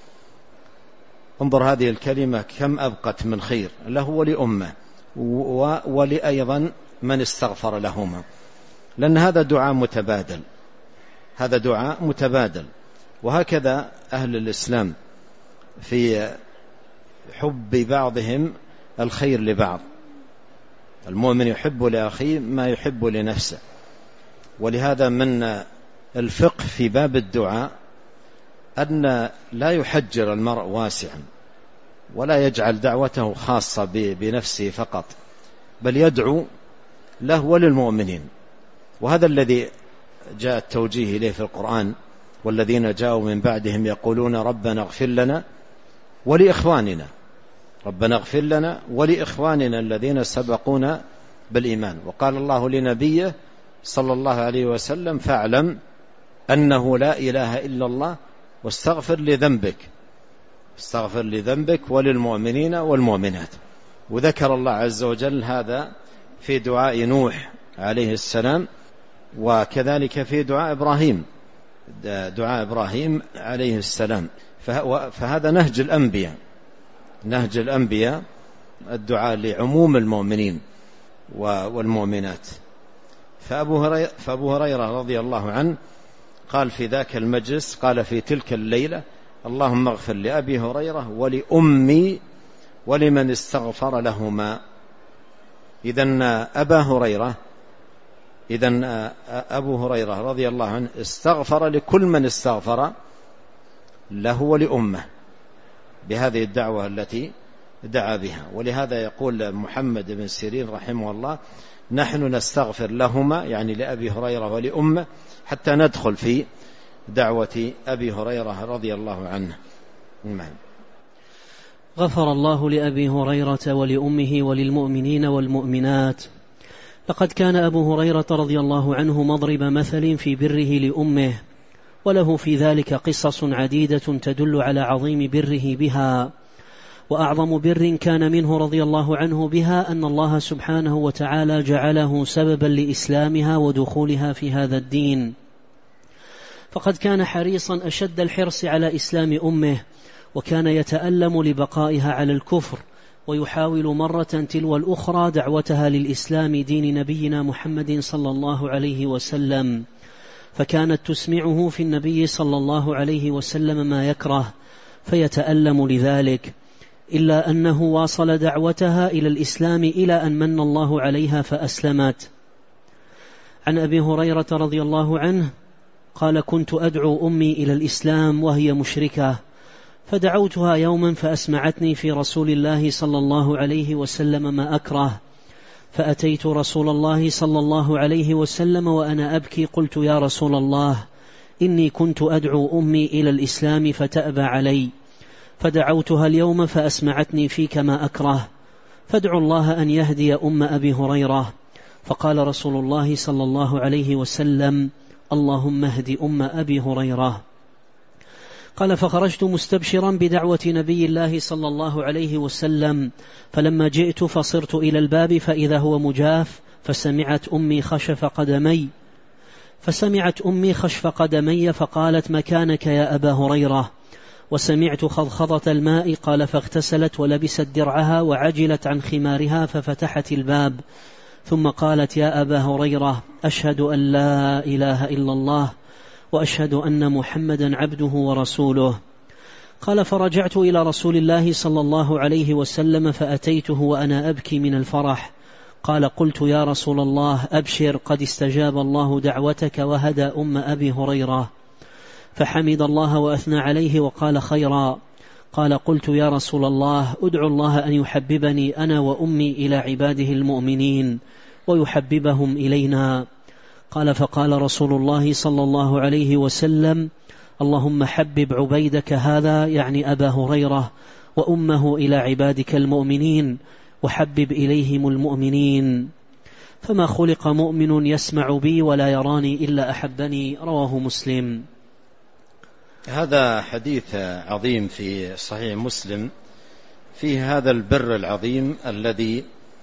انظر هذه الكلمة كم أبقت من خير له ولأمه ولأيضا من استغفر لهما، لأن هذا دعاء متبادل، هذا دعاء متبادل. وهكذا أهل الإسلام في حب بعضهم الخير لبعض، المؤمن يحب لأخيه ما يحب لنفسه. ولهذا من الفقه في باب الدعاء أن لا يحجر المرء واسعا ولا يجعل دعوته خاصة بنفسه فقط، بل يدعو له وللمؤمنين. وهذا الذي جاء التوجيه إليه في القرآن والذين جاءوا من بعدهم يقولون ربنا اغفر لنا ولإخواننا، ربنا اغفر لنا ولإخواننا الذين سبقونا بالإيمان. وقال الله لنبيه صلى الله عليه وسلم فاعلم أنه لا إله إلا الله واستغفر لذنبك، استغفر لذنبك وللمؤمنين والمؤمنات. وذكر الله عز وجل هذا في دعاء نوح عليه السلام، وكذلك في دعاء إبراهيم، دعاء إبراهيم عليه السلام. فهذا نهج الأنبياء، نهج الأنبياء الدعاء لعموم المؤمنين والمؤمنات. فأبو هريرة رضي الله عنه قال في ذاك المجلس، قال في تلك الليلة اللهم اغفر لأبي هريرة ولأمي ولمن استغفر لهما. إذن أبو هريرة رضي الله عنه استغفر لكل من استغفر له ولأمه بهذه الدعوة التي دعا بها. ولهذا يقول محمد بن سيرين رحمه الله: نحن نستغفر لهما، يعني لأبي هريرة ولأمه، حتى ندخل في دعوة أبي هريرة رضي الله عنه. غفر الله لأبي هريرة ولأمه وللمؤمنين والمؤمنات. لقد كان أبو هريرة رضي الله عنه مضرب مثل في بره لأمه، وله في ذلك قصص عديدة تدل على عظيم بره بها. وأعظم بر كان منه رضي الله عنه بها أن الله سبحانه وتعالى جعله سببا لإسلامها ودخولها في هذا الدين، فقد كان حريصا أشد الحرص على إسلام أمه، وكان يتألم لبقائها على الكفر، ويحاول مرة تلو الأخرى دعوتها للإسلام دين نبينا محمد صلى الله عليه وسلم، فكانت تسمعه في النبي صلى الله عليه وسلم ما يكره فيتألم لذلك، إلا أنه واصل دعوتها إلى الإسلام إلى أن من الله عليها فأسلمت. عن أبي هريرة رضي الله عنه قال: كنت أدعو أمي إلى الإسلام وهي مشركة، فدعوتها يوما فأسمعتني في رسول الله صلى الله عليه وسلم ما أكره، فأتيت رسول الله صلى الله عليه وسلم وأنا أبكي، قلت: يا رسول الله، إني كنت أدعو أمي إلى الإسلام فتأبى علي، فدعوتها اليوم فأسمعتني فيك ما أكره، فادعوا الله أن يهدي أم أبي هريرة. فقال رسول الله صلى الله عليه وسلم: اللهم اهد أم أبي هريرة. قال: فخرجت مستبشرا بدعوة نبي الله صلى الله عليه وسلم، فلما جئت فصرت إلى الباب فإذا هو مجاف، فسمعت أمي خشف قدمي فقالت: مكانك يا أبا هريرة. وسمعت خضخضة الماء. قال: فاغتسلت ولبست درعها وعجلت عن خمارها ففتحت الباب، ثم قالت: يا أبا هريرة، أشهد أن لا إله إلا الله وأشهد أن محمدا عبده ورسوله. قال: فرجعت إلى رسول الله صلى الله عليه وسلم فأتيته وأنا أبكي من الفرح. قال: قلت: يا رسول الله، أبشر، قد استجاب الله دعوتك وهدى أم أبي هريرة. فحمد الله وأثنى عليه وقال: خيرا. قال: قلت: يا رسول الله، أدعو الله أن يحببني أنا وأمي إلى عباده المؤمنين ويحببهم إلينا. قال: فقال رسول الله صلى الله عليه وسلم: اللهم حبب عبيدك هذا، يعني أبا هريرة، وأمه إلى عبادك المؤمنين وحبب إليهم المؤمنين. فما خلق مؤمن يسمع بي ولا يراني إلا أحبني. رواه مسلم. هذا حديث عظيم في صحيح مسلم، فيه هذا البر العظيم الذي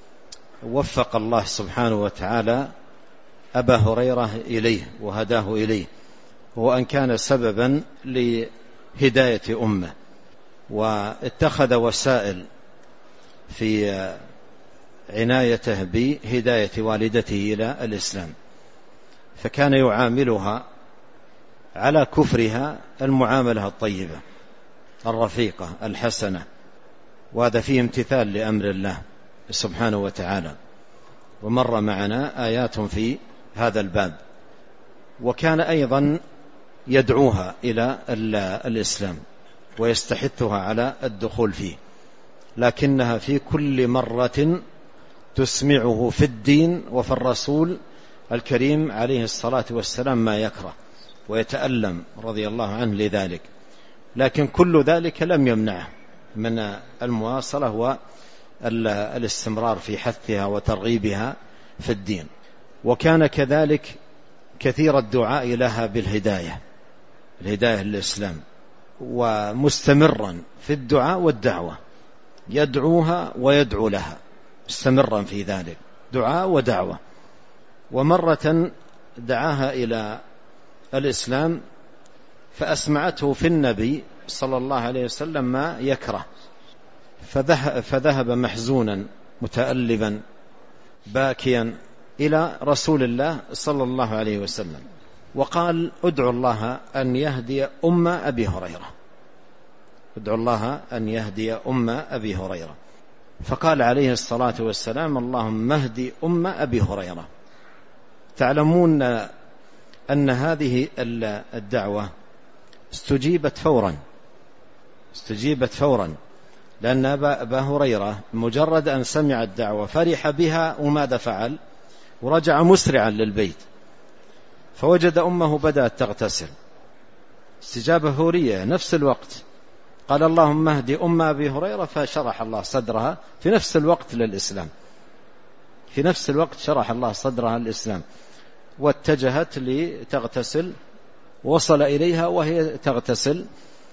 وفق الله سبحانه وتعالى أبا هريرة إليه وهداه إليه، هو أن كان سببا لهداية أمه، واتخذ وسائل في عنايته بهداية والدته إلى الإسلام، فكان يعاملها على كفرها المعاملة الطيبة الرفيقة الحسنة، وهذا فيه امتثال لأمر الله سبحانه وتعالى، ومر معنا آيات في هذا الباب. وكان أيضا يدعوها إلى الإسلام ويستحثها على الدخول فيه، لكنها في كل مرة تسمعه في الدين وفي الرسول الكريم عليه الصلاة والسلام ما يكره، ويتألم رضي الله عنه لذلك، لكن كل ذلك لم يمنعه من المواصلة والاستمرار في حثها وترغيبها في الدين. وكان كذلك كثير الدعاء لها بالهداية، الهداية للإسلام، ومستمرا في الدعاء والدعوة، يدعوها ويدعو لها مستمرا في ذلك، دعاء ودعوة. ومرة دعاها إلى الإسلام فأسمعته في النبي صلى الله عليه وسلم ما يكره، فذهب محزونا متألبا باكيا إلى رسول الله صلى الله عليه وسلم وقال: ادعو الله أن يهدي أم أبي هريرة، ادعو الله أن يهدي أم أبي هريرة. فقال عليه الصلاة والسلام: اللهم اهدي أم أبي هريرة. تعلمون أن هذه الدعوة استجيبت فورا استجيبت فورا، لأن أبا هريرة مجرد أن سمع الدعوة فرح بها، وماذا فعل؟ ورجع مسرعا للبيت، فوجد أمه بدأت تغتسل، استجابة فورية نفس الوقت. قال اللهم اهدي أم أبي هريرة، فشرح الله صدرها في نفس الوقت للإسلام، في نفس الوقت شرح الله صدرها للإسلام، واتجهت لتغتسل، وصل إليها وهي تغتسل،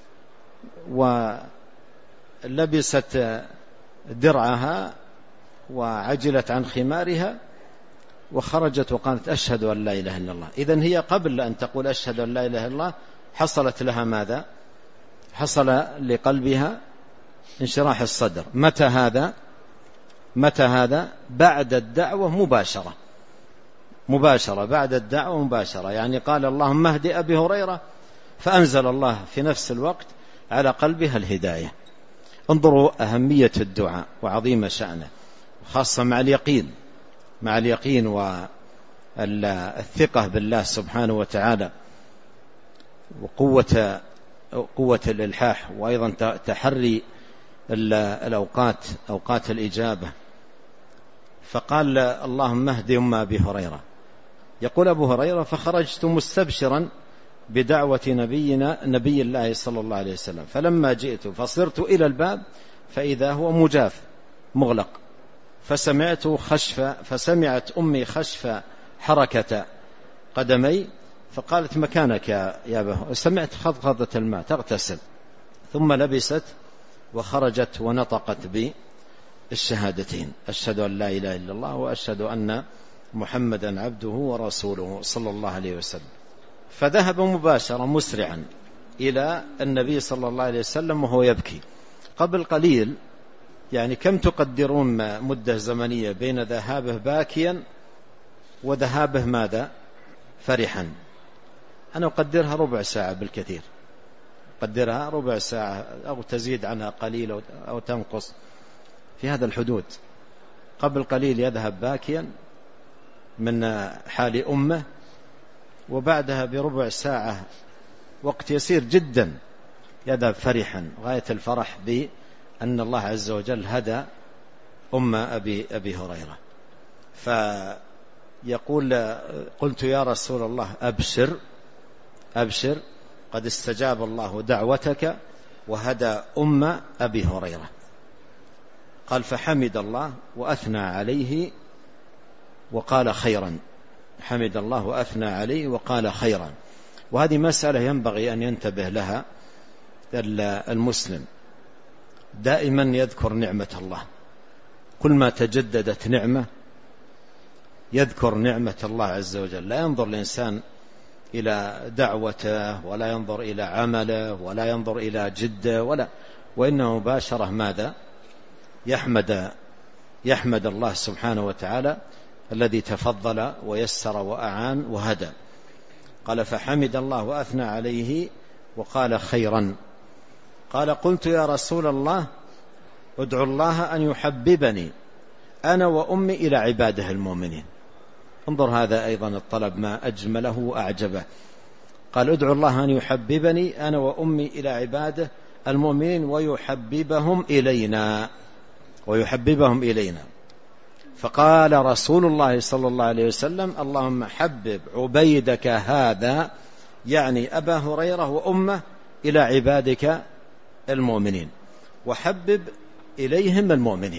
ولبست درعها وعجلت عن خمارها وخرجت وقالت أشهد أن لا إله إلا الله. إذن هي قبل أن تقول أشهد أن لا إله إلا الله حصلت لها ماذا؟ حصل لقلبها انشراح الصدر. متى هذا؟ بعد الدعوة مباشرة بعد الدعوة مباشرة، يعني قال اللهم اهدي أبي هريرة، فأنزل الله في نفس الوقت على قلبها الهداية. انظروا أهمية الدعاء وعظيم شأنه، خاصة مع اليقين والثقة بالله سبحانه وتعالى، وقوة الإلحاح، وأيضا تحري الأوقات، أوقات الإجابة. فقال اللهم اهدي أم أبي هريرة. يقول أبو هريرة فخرجت مستبشرا بدعوة نبي الله صلى الله عليه وسلم، فلما جئت فصرت إلى الباب فإذا هو مجاف مغلق، فسمعت أمي خشف حركة قدمي، فقالت مكانك يا أبا. سمعت خضخضة الماء تغتسل، ثم لبست وخرجت ونطقت بالشهادتين، أشهد أن لا إله إلا الله وأشهد أن محمدا عبده ورسوله صلى الله عليه وسلم. فذهب مباشرة مسرعا إلى النبي صلى الله عليه وسلم وهو يبكي. قبل قليل، يعني كم تقدرون مدة زمنية بين ذهابه باكيا وذهابه ماذا؟ فرحا. أنا أقدرها ربع ساعة بالكثير، قدرها ربع ساعة أو تزيد عنها قليل أو تنقص في هذا الحدود. قبل قليل يذهب باكيا من حال أمه، وبعدها بربع ساعة وقت يسير جدا يذهب فرحا غاية الفرح بأن الله عز وجل هدى أم أبي هريرة. فيقول قلت يا رسول الله أبشر قد استجاب الله دعوتك وهدى أم أبي هريرة. قال فحمد الله وأثنى عليه وقال خيرا، حمد الله وأثنى عليه وقال خيرا. وهذه مسألة ينبغي أن ينتبه لها المسلم، دائما يذكر نعمة الله، كل ما تجددت نعمة يذكر نعمة الله عز وجل، لا ينظر الإنسان إلى دعوته ولا ينظر إلى عمله ولا ينظر إلى جده وإنه مباشرة ماذا؟ يحمد الله سبحانه وتعالى الذي تفضل ويسر وأعان وهدى. قال فحمد الله وأثنى عليه وقال خيرا. قال قلت يا رسول الله ادعو الله أن يحببني أنا وأمي إلى عباده المؤمنين. انظر هذا أيضا الطلب ما أجمله وأعجبه. قال ادعو الله أن يحببني أنا وأمي إلى عباده المؤمنين ويحببهم إلينا. فقال رسول الله صلى الله عليه وسلم اللهم حبب عبيدك هذا، يعني أبا هريرة وأمه، إلى عبادك المؤمنين، وحبب إليهم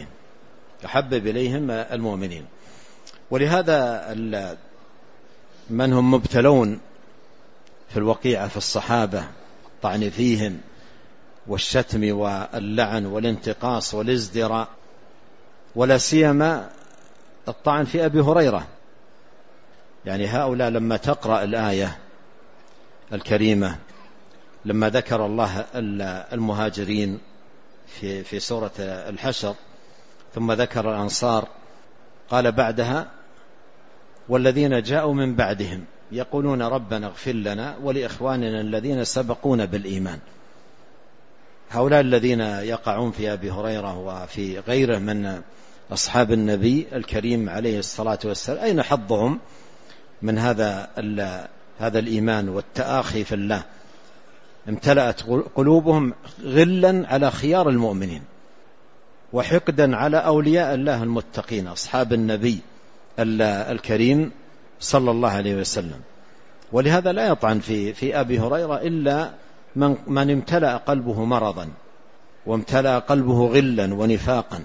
المؤمنين. ولهذا من هم مبتلون في الوقيعة في الصحابة، طعن فيهم والشتم واللعن والانتقاص والازدراء، ولا سيما الطعن في أبي هريرة، يعني هؤلاء لما تقرأ الآية الكريمة لما ذكر الله المهاجرين في سورة الحشر ثم ذكر الأنصار، قال بعدها والذين جاءوا من بعدهم يقولون ربنا اغفر لنا ولإخواننا الذين سبقونا بالإيمان. هؤلاء الذين يقعون في أبي هريرة وفي غيره من أصحاب النبي الكريم عليه الصلاة والسلام، أين حظهم من هذا الإيمان والتآخي في الله؟ امتلأت قلوبهم غلا على خيار المؤمنين وحقدا على أولياء الله المتقين أصحاب النبي الكريم صلى الله عليه وسلم. ولهذا لا يطعن في أبي هريرة إلا من امتلأ قلبه مرضا وامتلأ قلبه غلا ونفاقا.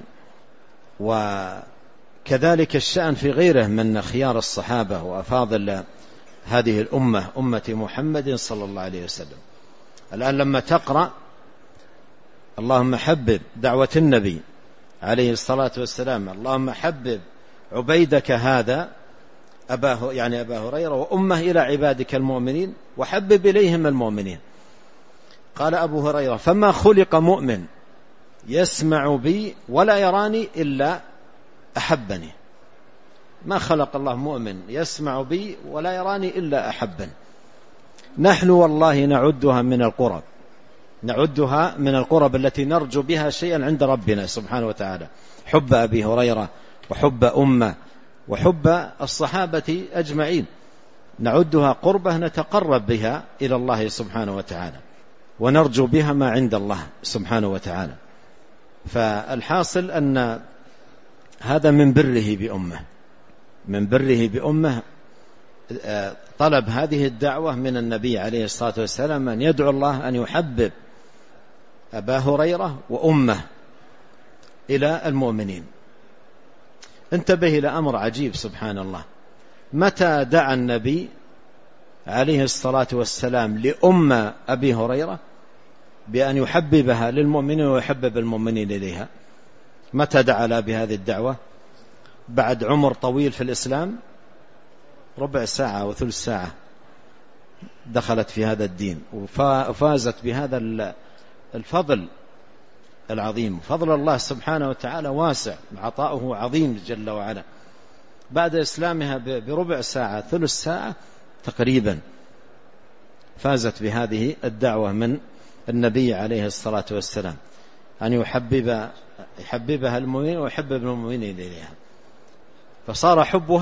وكذلك الشأن في غيره من خيار الصحابة وأفاضل هذه الأمة، أمة محمد صلى الله عليه وسلم. الآن لما تقرأ اللهم حبب دعوة النبي عليه الصلاة والسلام، اللهم حبب عبيدك هذا أبا هريرة وأمه إلى عبادك المؤمنين وحبب إليهم المؤمنين. قال أبو هريرة: فما خلق مؤمن يسمع بي ولا يراني إلا أحبني. ما خلق الله مؤمن يسمع بي ولا يراني إلا أحبني. نحن والله نعدها من القرب التي نرجو بها شيئا عند ربنا سبحانه وتعالى، حب أبي هريرة وحب أمة وحب الصحابة أجمعين، نعدها قربة نتقرب بها إلى الله سبحانه وتعالى ونرجو بها ما عند الله سبحانه وتعالى. فالحاصل أن هذا من بره بأمه طلب هذه الدعوة من النبي عليه الصلاة والسلام أن يدعو الله أن يحبب أبا هريرة وأمه إلى المؤمنين. انتبه إلى أمر عجيب سبحان الله، متى دعا النبي عليه الصلاة والسلام لأم أبي هريرة بأن يحببها للمؤمنين ويحبب المؤمنين إليها؟ متى دعا لها بهذه الدعوة؟ بعد عمر طويل في الإسلام، ربع ساعة وثلث ساعة دخلت في هذا الدين وفازت بهذا الفضل العظيم. فضل الله سبحانه وتعالى واسع، عطاؤه عظيم جل وعلا. بعد إسلامها بربع ساعة ثلث ساعة تقريبا فازت بهذه الدعوة من النبي عليه الصلاة والسلام أن يحببها المؤمنين ويحبب المؤمنين إليها. فصار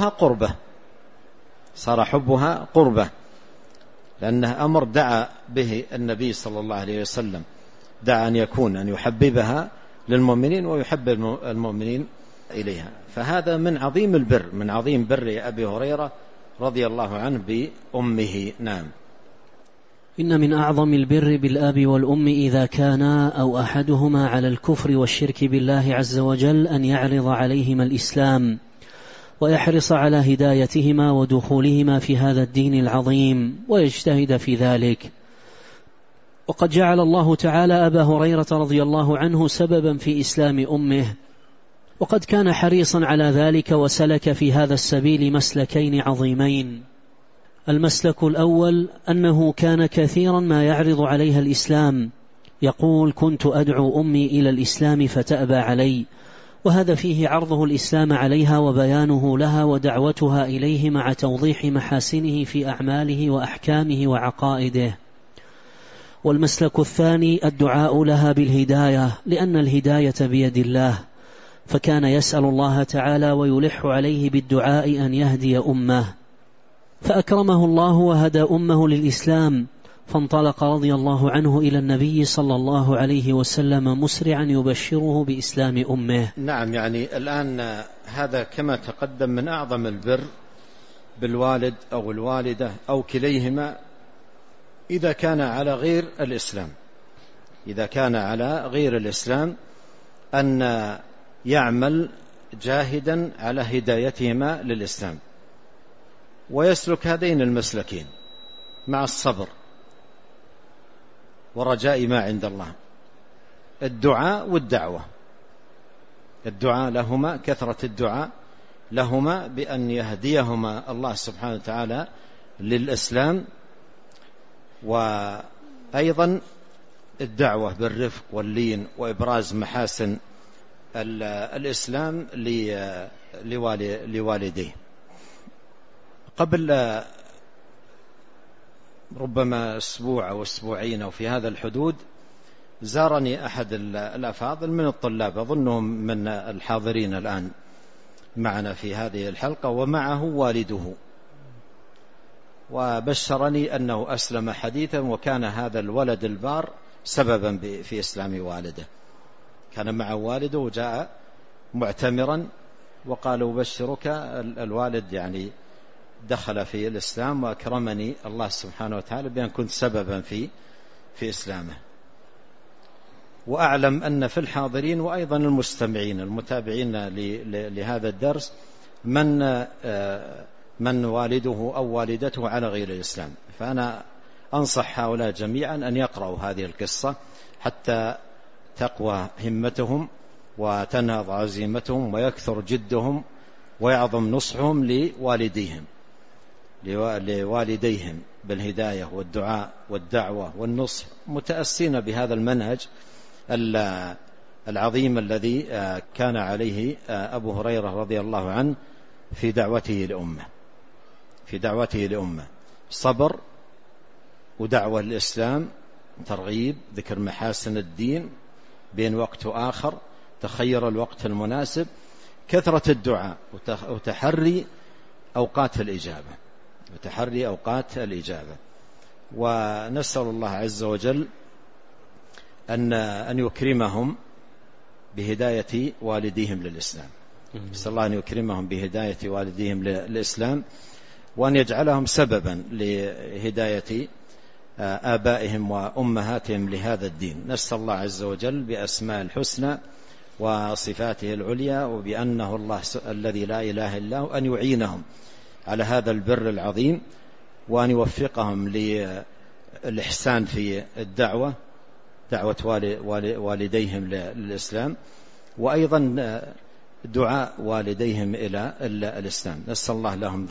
حبها قربة لأنه أمر دعا به النبي صلى الله عليه وسلم، دعا أن يحببها للمؤمنين ويحبب المؤمنين إليها. فهذا من عظيم بر أبي هريرة رضي الله عنه بأمه. نعم. إن من أعظم البر بالآب والأم إذا كانا أو أحدهما على الكفر والشرك بالله عز وجل أن يعرض عليهما الإسلام ويحرص على هدايتهما ودخولهما في هذا الدين العظيم ويجتهد في ذلك. وقد جعل الله تعالى أبا هريرة رضي الله عنه سببا في إسلام أمه، وقد كان حريصا على ذلك وسلك في هذا السبيل مسلكين عظيمين. المسلك الأول أنه كان كثيرا ما يعرض عليها الإسلام، يقول: كنت أدعو أمي إلى الإسلام فتأبى علي، وهذا فيه عرضه الإسلام عليها وبيانه لها ودعوتها إليه مع توضيح محاسنه في أعماله وأحكامه وعقائده. والمسلك الثاني الدعاء لها بالهداية، لأن الهداية بيد الله، فكان يسأل الله تعالى ويلح عليه بالدعاء أن يهدي أمه، فأكرمه الله وهدى أمه للإسلام، فانطلق رضي الله عنه إلى النبي صلى الله عليه وسلم مسرعا يبشره بإسلام أمه. نعم، يعني الآن هذا كما تقدم من أعظم البر بالوالد أو الوالدة أو كليهما إذا كان على غير الإسلام أن يعمل جاهدا على هدايتهما للإسلام، ويسلك هذين المسلكين مع الصبر ورجاء ما عند الله، الدعاء والدعوة. الدعاء لهما، كثرة الدعاء لهما بأن يهديهما الله سبحانه وتعالى للإسلام، وأيضا الدعوة بالرفق واللين وإبراز محاسن الإسلام لوالديه. قبل ربما أسبوع أو أسبوعين أو في هذا الحدود زارني أحد الأفاضل من الطلاب، أظنهم من الحاضرين الآن معنا في هذه الحلقة، ومعه والده، وبشرني أنه أسلم حديثا، وكان هذا الولد البار سببا في إسلام والده. كان مع والده وجاء معتمرا وقالوا بشرك الوالد يعني دخل في الإسلام، وأكرمني الله سبحانه وتعالى بأن كنت سببا في إسلامه. وأعلم أن في الحاضرين وأيضا المستمعين المتابعين لهذا الدرس من والده أو والدته على غير الإسلام، فأنا أنصح هؤلاء جميعا أن يقرأوا هذه القصة حتى تقوى همتهم وتنهض عزيمتهم ويكثر جدهم ويعظم نصحهم لوالديهم بالهداية والدعاء والدعوة والنصح، متأسين بهذا المنهج العظيم الذي كان عليه أبو هريرة رضي الله عنه في دعوته لأمة، صبر ودعوة الإسلام، ترغيب، ذكر محاسن الدين بين وقت وآخر، تخير الوقت المناسب، كثرة الدعاء وتحري أوقات الإجابة. ونسأل الله عز وجل أن يكرمهم بهداية والديهم للإسلام، نسأل الله أن يكرمهم بهداية والديهم للإسلام، وأن يجعلهم سببا لهداية آبائهم وأمهاتهم لهذا الدين. نسأل الله عز وجل بأسماء الحسنى وصفاته العليا وبأنه الله الذي لا إله إلا هو أن يعينهم على هذا البر العظيم، وأن يوفقهم للإحسان في دعوة والديهم للإسلام، وأيضا دعاء والديهم إلى الإسلام. نسأل الله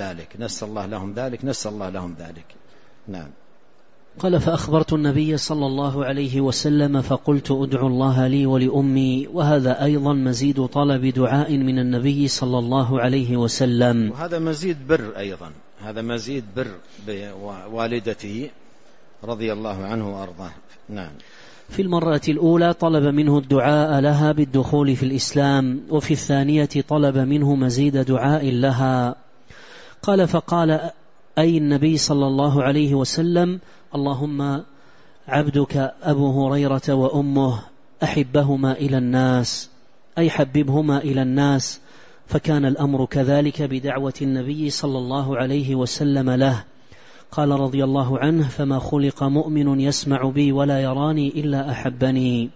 لهم ذلك. نعم. قال: فأخبرت النبي صلى الله عليه وسلم فقلت ادعوا الله لي ولأمي، وهذا أيضا مزيد طلب دعاء من النبي صلى الله عليه وسلم، وهذا مزيد بر أيضا، هذا مزيد بر بوالدته رضي الله عنه وأرضاه. نعم. في المرة الأولى طلب منه الدعاء لها بالدخول في الإسلام، وفي الثانية طلب منه مزيد دعاء لها. قال: فقال أي النبي صلى الله عليه وسلم: اللهم عبدك أبو هريرة وأمه أحبهما إلى الناس، أي حببهما إلى الناس. فكان الأمر كذلك بدعوة النبي صلى الله عليه وسلم له. قال رضي الله عنه: فما خلق مؤمن يسمع بي ولا يراني إلا أحبني.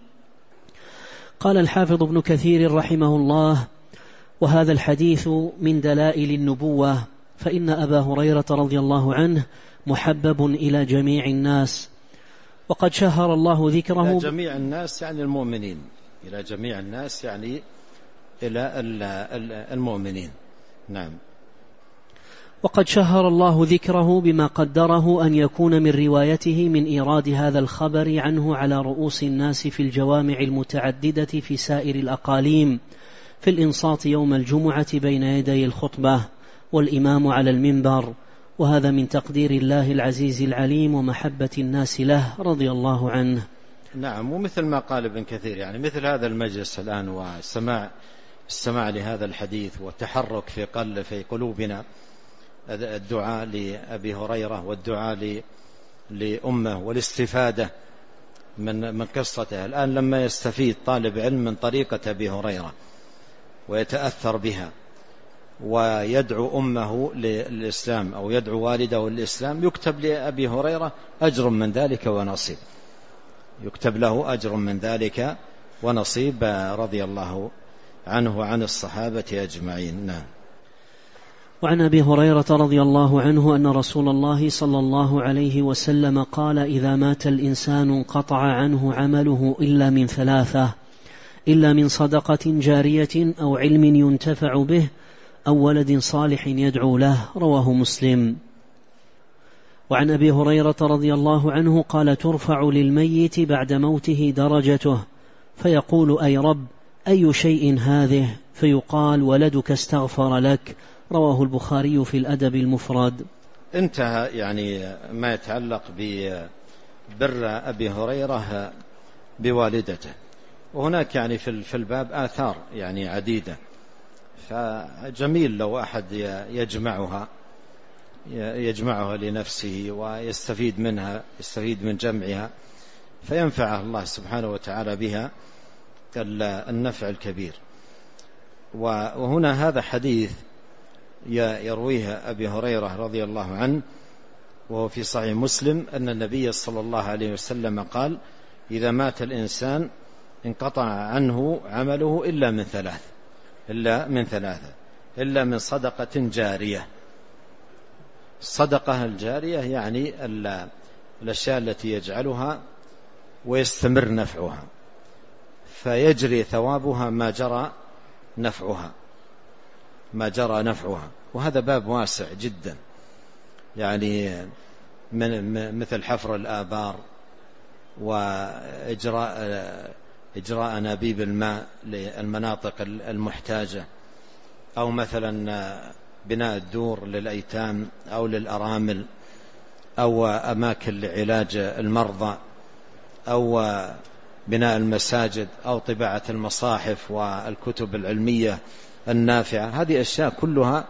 قال الحافظ ابن كثير رحمه الله: وهذا الحديث من دلائل النبوة، فإن أبا هريرة رضي الله عنه محبب إلى جميع الناس، وقد شهر الله ذكره. إلى جميع الناس يعني المؤمنين، إلى جميع الناس يعني إلى المؤمنين. نعم. وقد شهر الله ذكره بما قدره أن يكون من روايته من إيراد هذا الخبر عنه على رؤوس الناس في الجوامع المتعددة في سائر الأقاليم، في الإنصات يوم الجمعة بين يدي الخطبة والإمام على المنبر، وهذا من تقدير الله العزيز العليم ومحبة الناس له رضي الله عنه. نعم. ومثل ما قال ابن كثير يعني مثل هذا المجلس الآن والسماع لهذا الحديث والتحرك في قلوبنا الدعاء لأبي هريرة والدعاء لأمه والاستفادة من قصته. الآن لما يستفيد طالب علم من طريقة أبي هريرة ويتأثر بها ويدعو أمه للإسلام أو يدعو والده للإسلام، يكتب لأبي هريرة أجر من ذلك ونصيب، يكتب له أجر من ذلك ونصيب رضي الله عنه وعن الصحابة أجمعين. نعم. وعن أبي هريرة رضي الله عنه أن رسول الله صلى الله عليه وسلم قال: إذا مات الإنسان انقطع عنه عمله إلا من ثلاثة: إلا من صدقة جارية أو علم ينتفع به أو ولد صالح يدعو له. رواه مسلم. وعن أبي هريرة رضي الله عنه قال: ترفع للميت بعد موته درجته، فيقول: أي رب، أي شيء هذه؟ فيقال: ولدك استغفر لك. رواه البخاري في الأدب المفرد. انتهى يعني ما يتعلق ببر أبي هريرة بوالدته، وهناك يعني في الباب آثار يعني عديدة، فجميل لو أحد يجمعها يجمعها لنفسه ويستفيد منها، يستفيد من جمعها، فينفعه الله سبحانه وتعالى بها النفع الكبير. وهنا هذا حديث يرويه أبي هريرة رضي الله عنه، وهو في صحيح مسلم، أن النبي صلى الله عليه وسلم قال: إذا مات الإنسان انقطع عنه عمله إلا من ثلاثة، إلا من صدقة جارية. الصدقة الجارية يعني الأشياء التي يجعلها ويستمر نفعها، فيجري ثوابها ما جرى نفعها. وهذا باب واسع جدا، يعني مثل حفر الآبار وإجراء أنابيب الماء للمناطق المحتاجة، أو مثلا بناء الدور للأيتام أو للأرامل، أو أماكن لعلاج المرضى، أو بناء المساجد، أو طباعة المصاحف والكتب العلمية النافعة. هذه أشياء كلها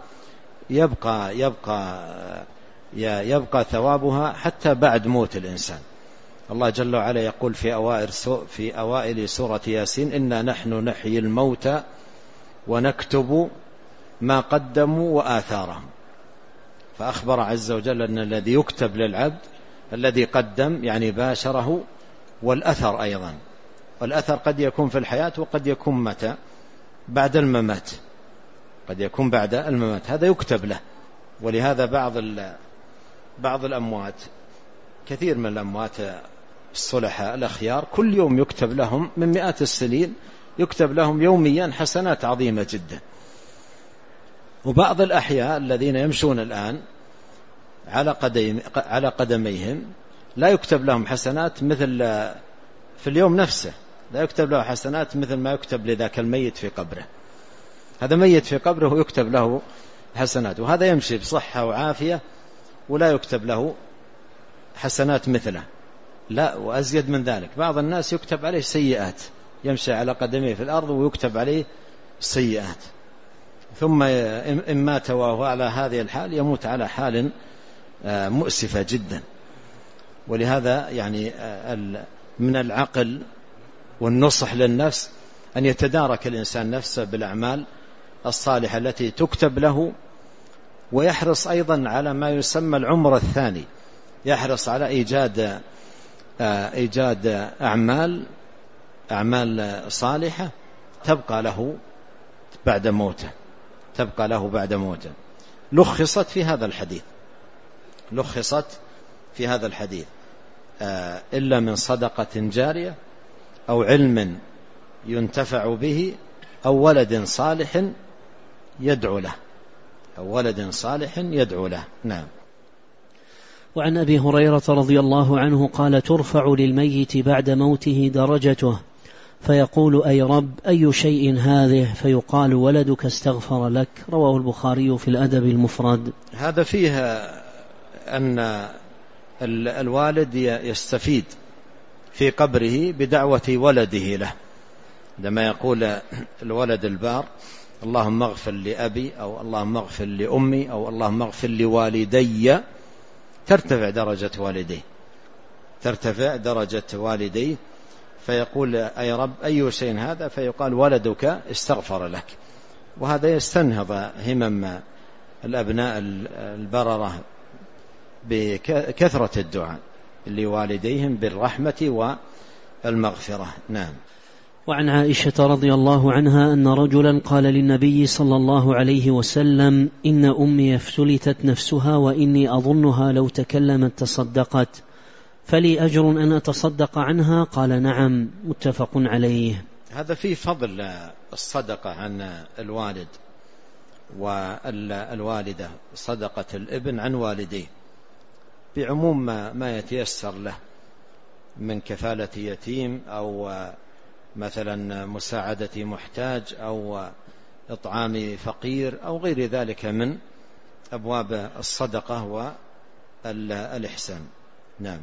يبقى ثوابها حتى بعد موت الإنسان. الله جل وعلا يقول في أوائل سورة ياسين: إنا نحن نحيي الموتى ونكتب ما قدموا وآثارهم. فأخبر عز وجل أن الذي يكتب للعبد الذي قدم يعني باشره، والأثر أيضا. والأثر قد يكون في الحياة وقد يكون متى؟ بعد الممات، قد يكون بعد الممات، هذا يكتب له. ولهذا بعض الأموات، كثير من الأموات الصلحاء الأخيار، كل يوم يكتب لهم من مئات السنين، يكتب لهم يوميا حسنات عظيمة جدا. وبعض الأحياء الذين يمشون الآن على قدميهم لا يكتب لهم حسنات مثل في اليوم نفسه، لا يكتب له حسنات مثل ما يكتب لذاك الميت في قبره. هذا ميت في قبره يكتب له حسنات، وهذا يمشي بصحة وعافية ولا يكتب له حسنات مثله، لا وأزيد من ذلك. بعض الناس يكتب عليه سيئات، يمشي على قدميه في الأرض ويكتب عليه سيئات، ثم إن مات وهو على هذه الحال يموت على حال مؤسفة جدا. ولهذا يعني من العقل والنصح للنفس أن يتدارك الإنسان نفسه بالأعمال الصالحة التي تكتب له، ويحرص أيضا على ما يسمى العمر الثاني، يحرص على إيجاد أعمال صالحة تبقى له بعد موته. لخصت في هذا الحديث إلا من صدقة جارية، أو علم ينتفع به، أو ولد صالح يدعو له. نعم. وعن أبي هريرة رضي الله عنه قال: ترفع للميت بعد موته درجته، فيقول: أي رب، أي شيء هذه؟ فيقال: ولدك استغفر لك. رواه البخاري في الأدب المفرد. هذا فيها أن الوالد يستفيد في قبره بدعوة ولده له، لما يقول الولد البار: اللهم اغفر لأبي، أو اللهم اغفر لأمي، أو اللهم اغفر لوالدي، ترتفع درجة والديه. فيقول: أي رب، أي شيء هذا؟ فيقال: ولدك استغفر لك. وهذا يستنهض همم الأبناء البررة بكثرة الدعاء لوالديهم بالرحمة والمغفرة. نعم. وعن عائشة رضي الله عنها أن رجلا قال للنبي صلى الله عليه وسلم: إن أمي افتلتت نفسها وإني أظنها لو تكلمت تصدقت، فلي أجر أن أتصدق عنها؟ قال: نعم. متفق عليه. هذا فيه فضل الصدقة عن الوالد والوالدة، صدقة الابن عن والديه، بعموم ما يتيسر له من كفالة يتيم، أو مثلا مساعدة محتاج، أو إطعام فقير، أو غير ذلك من أبواب الصدقة والإحسان. نعم.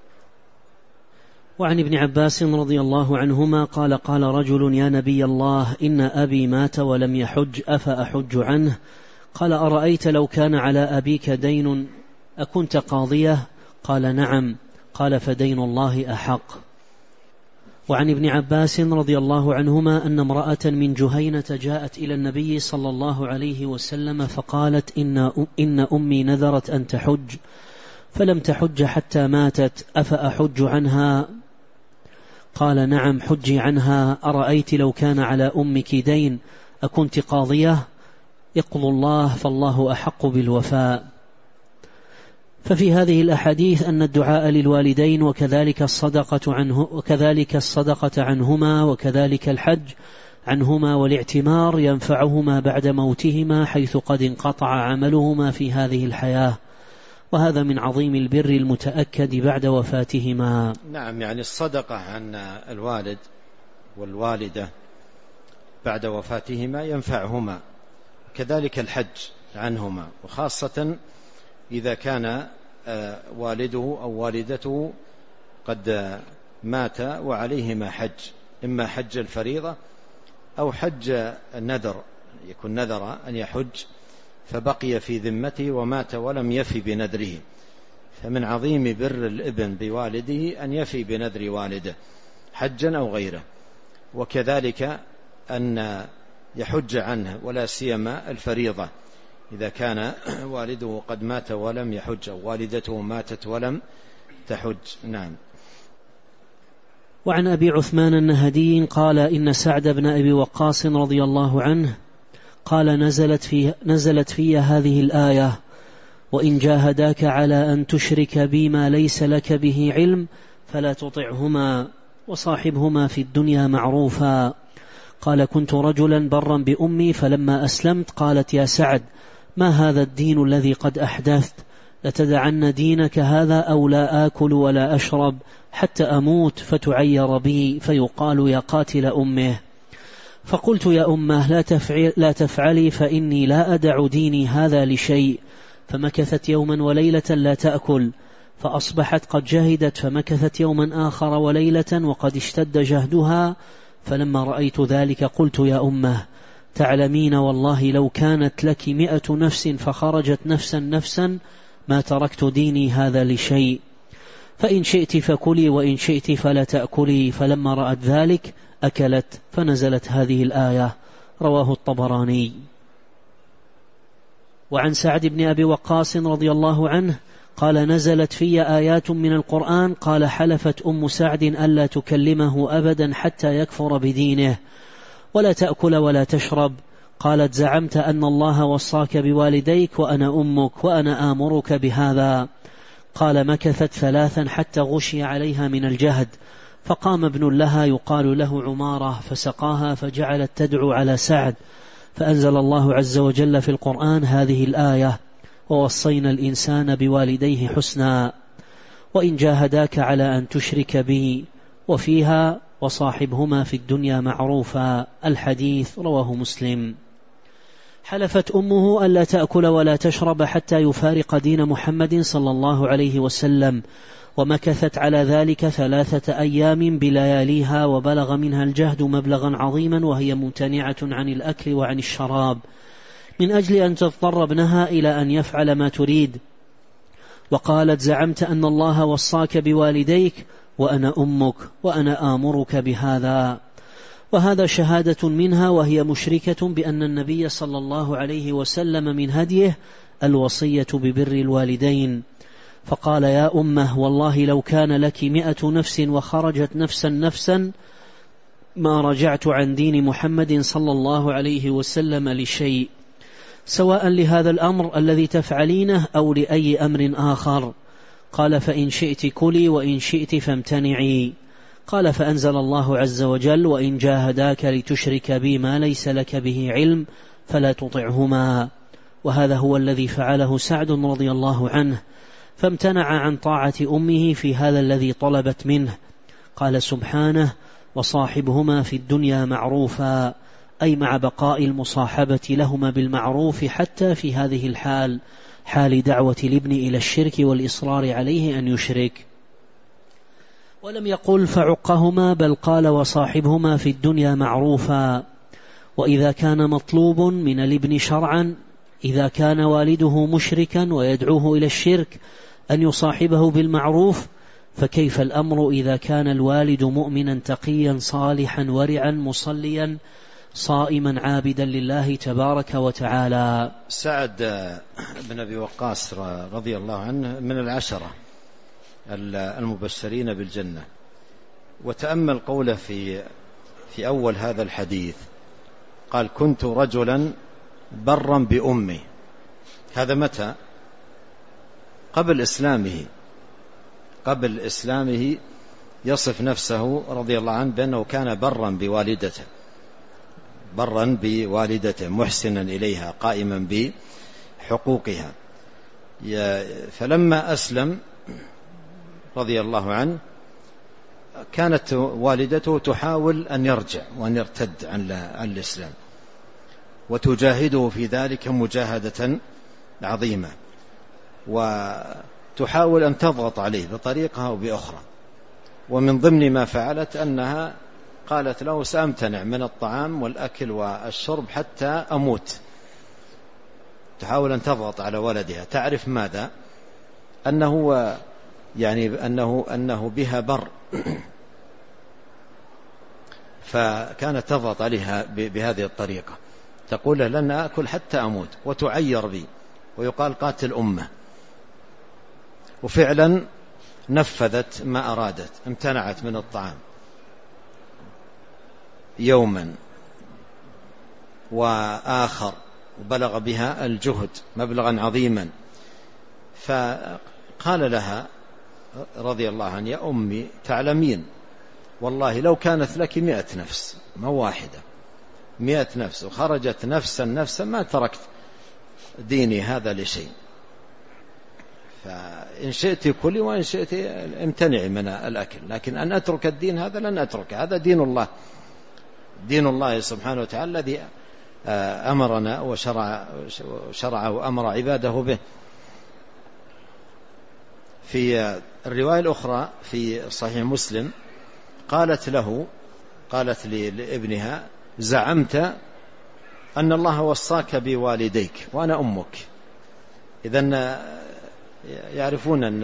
وعن ابن عباس رضي الله عنهما قال: قال رجل: يا نبي الله، إن أبي مات ولم يحج، أفأحج عنه؟ قال: أرأيت لو كان على أبيك دين أكنت قاضية؟ قال: نعم. قال: فدين الله أحق. وعن ابن عباس رضي الله عنهما أن امرأة من جهينة جاءت إلى النبي صلى الله عليه وسلم فقالت: إن أمي نذرت أن تحج فلم تحج حتى ماتت، أفأحج عنها؟ قال: نعم، حجي عنها. أرأيت لو كان على أمك دين أكنت قاضية؟ يقضي الله، فالله أحق بالوفاء. ففي هذه الأحاديث أن الدعاء للوالدين وكذلك الصدقة عنهما وكذلك الحج عنهما والاعتمار ينفعهما بعد موتهما، حيث قد انقطع عملهما في هذه الحياة، وهذا من عظيم البر المتأكد بعد وفاتهما. نعم، يعني الصدقة عن الوالد والوالدة بعد وفاتهما ينفعهما، كذلك الحج عنهما، وخاصة إذا كان والده أو والدته قد مات وعليهما حج، إما حج الفريضة أو حج النذر، يكون نذر أن يحج فبقي في ذمته ومات ولم يفي بنذره، فمن عظيم بر الابن بوالده أن يفي بنذر والده حجا أو غيره، وكذلك أن يحج عنه، ولا سيما الفريضة إذا كان والده قد مات ولم يحج أو والدته ماتت ولم تحج. نعم. وعن أبي عثمان النهدي قال: إن سعد بن أبي وقاص رضي الله عنه قال: نزلت في هذه الآية: وإن جاهداك على أن تشرك بي ما ليس لك به علم فلا تطعهما وصاحبهما في الدنيا معروفا. قال: كنت رجلا برا بأمي، فلما أسلمت قالت: يا سعد، ما هذا الدين الذي قد أحدثت؟ لتدعن دينك هذا أو لا آكل ولا أشرب حتى أموت فتعير بي فيقال يا قاتل أمه. فقلت: يا أمه، لا تفعلي، فإني لا أدع ديني هذا لشيء. فمكثت يوما وليلة لا تأكل، فأصبحت قد جهدت، فمكثت يوما آخر وليلة وقد اشتد جهدها. فلما رأيت ذلك قلت: يا أمه، تعلمين والله لو كانت لك 100 نفس فخرجت نفسا ما تركت ديني هذا لشيء، فإن شئت فكلي وإن شئت فلا تأكلي. فلما رأت ذلك أكلت، فنزلت هذه الآية. رواه الطبراني. وعن سعد بن أبي وقاص رضي الله عنه قال: نزلت في آيات من القرآن، قال: حلفت أم سعد ألا تكلمه أبدا حتى يكفر بدينه ولا تأكل ولا تشرب. قالت: زعمت أن الله وصاك بوالديك وأنا أمك وأنا آمرك بهذا. قال: مكثت 3 حتى غشي عليها من الجهد، فقام ابن لها يقال له عمارة فسقاها، فجعلت تدعو على سعد، فأنزل الله عز وجل في القرآن هذه الآية: ووصينا الإنسان بوالديه حسنا، وإن جاهداك على أن تشرك بي، وفيها: وصاحبهما في الدنيا معروفا. الحديث رواه مسلم. حلفت أمه ألا تأكل ولا تشرب حتى يفارق دين محمد صلى الله عليه وسلم، ومكثت على ذلك 3 أيام بلياليها، وبلغ منها الجهد مبلغا عظيما، وهي ممتنعة عن الأكل وعن الشراب من أجل أن تضطر ابنها إلى أن يفعل ما تريد. وقالت: زعمت أن الله وصاك بوالديك وأنا أمك وأنا آمرك بهذا. وهذا شهادة منها، وهي مشركة بأن النبي صلى الله عليه وسلم من هديه الوصية ببر الوالدين. فقال: يا أمه، والله لو كان لك 100 نفس وخرجت نفسا ما رجعت عن دين محمد صلى الله عليه وسلم لشيء، سواء لهذا الأمر الذي تفعلينه أو لأي أمر آخر. قال: فإن شئت كلي وإن شئت فامتنعي. قال: فأنزل الله عز وجل: وإن جاهداك لتشرك بي ما ليس لك به علم فلا تطعهما. وهذا هو الذي فعله سعد رضي الله عنه، فامتنع عن طاعة أمه في هذا الذي طلبت منه. قال سبحانه: وصاحبهما في الدنيا معروفا، أي مع بقاء المصاحبة لهما بالمعروف حتى في هذه الحال، حال دعوة الابن إلى الشرك والإصرار عليه أن يشرك. ولم يقل فعقهما، بل قال: وصاحبهما في الدنيا معروفا. وإذا كان مطلوب من الابن شرعا إذا كان والده مشركا ويدعوه إلى الشرك أن يصاحبه بالمعروف، فكيف الأمر إذا كان الوالد مؤمنا تقيا صالحا ورعا مصليا صائما عابدا لله تبارك وتعالى؟ سعد بن أبي وقاص رضي الله عنه من العشرة المبشرين بالجنة، وتأمل قوله في أول هذا الحديث، قال: كنت رجلا برا بأمي. هذا متى؟ قبل إسلامه يصف نفسه رضي الله عنه بأنه كان برا بوالدته محسنا إليها قائما بحقوقها. فلما أسلم رضي الله عنه كانت والدته تحاول أن يرجع وأن يرتد عن الإسلام، وتجاهده في ذلك مجاهدة عظيمة، وتحاول أن تضغط عليه بطريقة أو بأخرى. ومن ضمن ما فعلت أنها قالت له: سأمتنع من الطعام والأكل والشرب حتى أموت. تحاول أن تضغط على ولدها، تعرف ماذا؟ أنه بها بر، فكانت تضغط عليها بهذه الطريقة، تقول: لن أكل حتى أموت، وتعير بي ويقال قاتل أمه. وفعلا نفذت ما أرادت، امتنعت من الطعام يوما وآخر، وبلغ بها الجهد مبلغا عظيما. فقال لها رضي الله عنه: يا أمي، تعلمين والله لو كانت لك 100 نفس، ما واحدة، 100 نفس، وخرجت نفسا ما تركت ديني هذا لشيء. فإن شئت كلي وإن شئت امتنعي من الأكل، لكن أن أترك الدين هذا لن أترك. هذا دين الله سبحانه وتعالى الذي أمرنا وشرع وأمر عباده به. في الرواية الأخرى في صحيح مسلم قالت لابنها: زعمت أن الله وصاك بوالديك وأنا أمك. إذن يعرفون أن